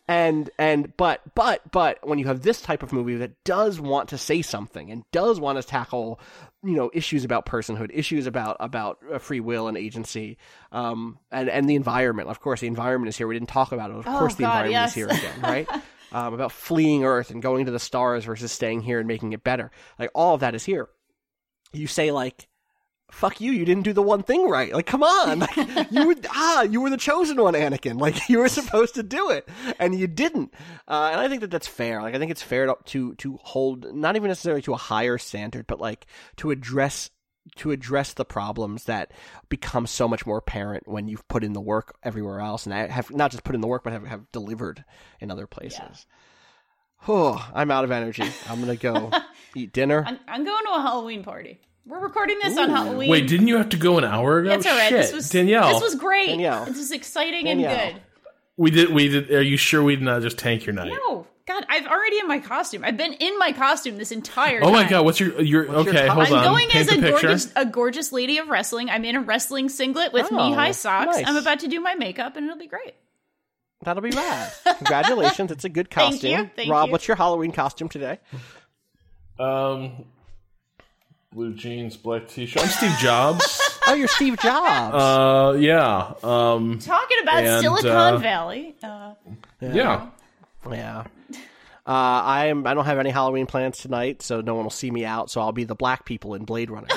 And and but but but when you have this type of movie that does want to say something and does want to tackle, you know, issues about personhood, issues about about free will and agency, um, and and the environment. Of course, the environment is here. We didn't talk about it. Of Oh, course, the God, environment yes. is here again, right? um, about fleeing Earth and going to the stars versus staying here and making it better. Like all of that is here. You say like, fuck you, you didn't do the one thing right. Like, come on. Like, you were, ah, you were the chosen one, Anakin. Like, you were supposed to do it, and you didn't. Uh, and I think that that's fair. Like, I think it's fair to, to, to hold, not even necessarily to a higher standard, but like, to address, to address the problems that become so much more apparent when you've put in the work everywhere else, and I have not just put in the work, but have, have delivered in other places. Yeah. Oh, I'm out of energy. I'm going to go eat dinner. I'm, I'm going to a Halloween party. We're recording this Ooh. on Halloween. Wait, didn't you have to go an hour ago? It's all right. Shit. This was Danielle. This was great. Danielle. This was exciting Danielle. and good. We did. We did. Are you sure we did not just tank your night? No, God, I've already in my costume. I've been in my costume this entire time. Oh my God, what's your your? What's okay, your hold I'm on. going Paint as the a picture. gorgeous, a gorgeous lady of wrestling. I'm in a wrestling singlet with Oh, knee-high socks. nice. I'm about to do my makeup, and it'll be great. That'll be rad. Congratulations. It's a good Thank costume. you, thank Rob, you. what's your Halloween costume today? Um, blue jeans, black t-shirt. I'm Steve Jobs. Oh, you're Steve Jobs. uh, yeah. Um, Talking about And, Silicon uh, Valley. Uh, yeah. yeah. Uh, I'm. I don't have any Halloween plans tonight, so no one will see me out. So I'll be the black people in Blade Runner.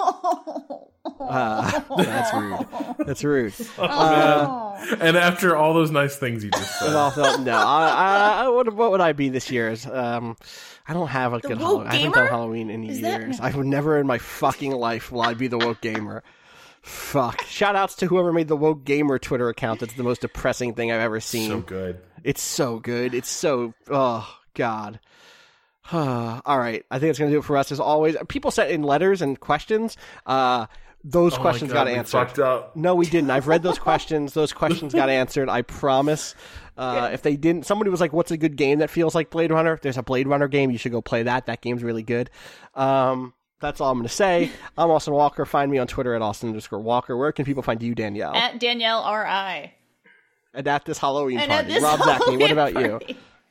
Uh, that's rude. That's rude. Oh, man. And after all those nice things you just said. Well, no, no. I, I, I, what, what would I be this year? Um, I don't have a good woke Halloween. I haven't gamer? done Halloween in Is that- years. I would never in my fucking life will I be the woke gamer. Fuck. Shout outs to whoever made the woke gamer Twitter account. That's the most depressing thing I've ever seen. So good. It's so good. It's so, oh, God. All right. I think it's going to do it for us. As always, people sent in letters and questions. Uh, those Oh my questions God, got we answered. fucked up. No, we didn't. I've read those questions. Those questions got answered. I promise. Uh, if they didn't, somebody was like, what's a good game that feels like Blade Runner? There's a Blade Runner game. You should go play that. That game's really good. Um, that's all I'm going to say. I'm Austin Walker. Find me on Twitter at Austin underscore Walker. Where can people find you, Danielle? at Danielle R I. And at this Halloween And party. at this Rob Zachney, what Halloween about party.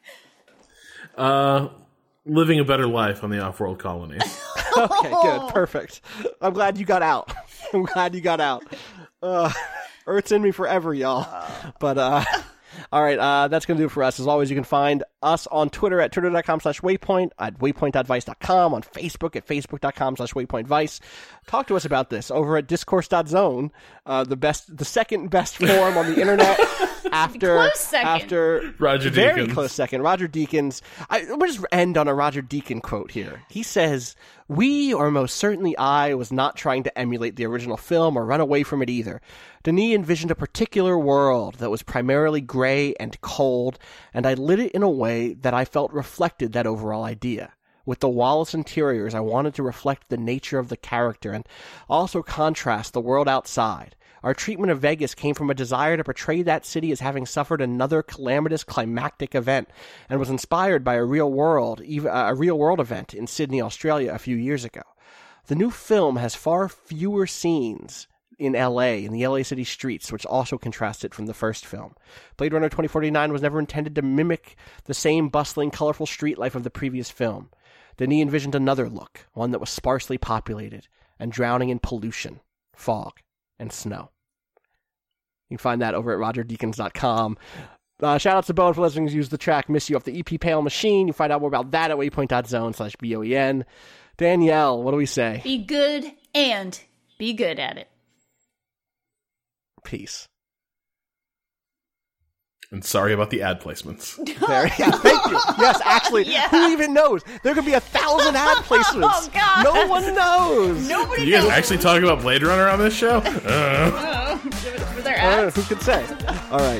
you? Uh, living a better life on the off-world colonies. Okay, good. Perfect. I'm glad you got out. I'm glad you got out. Uh, Earth's in me forever, y'all. But, uh, all right, uh, that's going to do it for us. As always, you can find us on Twitter at twitter.com slash waypoint, at waypoint dot vice dot com, on Facebook at facebook.com slash waypointvice. Talk to us about this over at discourse dot zone, uh, the best, the second best forum on the internet. After, Close second. after Roger very Deakins. close second, Roger Deakins. I, we'll just end on a Roger Deakins quote here. He says, "We, or most certainly I, was not trying to emulate the original film or run away from it either. Denis envisioned a particular world that was primarily gray and cold, and I lit it in a way that I felt reflected that overall idea. With the Wallace interiors, I wanted to reflect the nature of the character and also contrast the world outside. Our treatment of Vegas came from a desire to portray that city as having suffered another calamitous climactic event, and was inspired by a real world, a real world event in Sydney, Australia, a few years ago. The new film has far fewer scenes in L A, in the L A city streets, which also contrasts it from the first film. Blade Runner twenty forty-nine was never intended to mimic the same bustling, colorful street life of the previous film. Denis envisioned another look, one that was sparsely populated and drowning in pollution, fog, and snow." You can find that over at roger deakins dot com. Uh, shout out to Bowen for letting us use the track Miss You off the E P Pale Machine. You can find out more about that at waypoint dot zone slash B O E N. Danielle, what do we say? Be good and be good at it. Peace. And sorry about the ad placements. There, yeah, thank you. Yes, actually, Yeah. who even knows? There could be a thousand ad placements. Oh, God. No one knows. Nobody You guys knows. actually talk about Blade Runner on this show? Uh. Oh, were there Uh, ads? who could say? All right.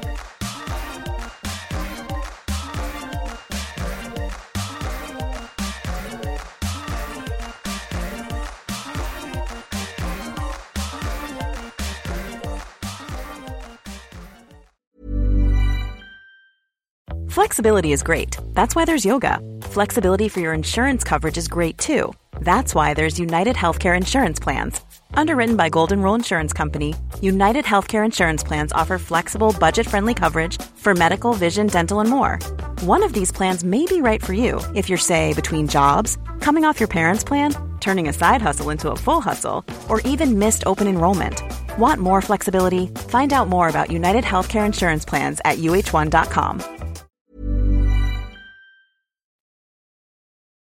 Flexibility is great. That's why there's yoga. Flexibility for your insurance coverage is great too. That's why there's United Healthcare Insurance Plans. Underwritten by Golden Rule Insurance Company, United Healthcare Insurance Plans offer flexible, budget-friendly coverage for medical, vision, dental, and more. One of these plans may be right for you if you're, say, between jobs, coming off your parents' plan, turning a side hustle into a full hustle, or even missed open enrollment. Want more flexibility? Find out more about United Healthcare Insurance Plans at U H one dot com.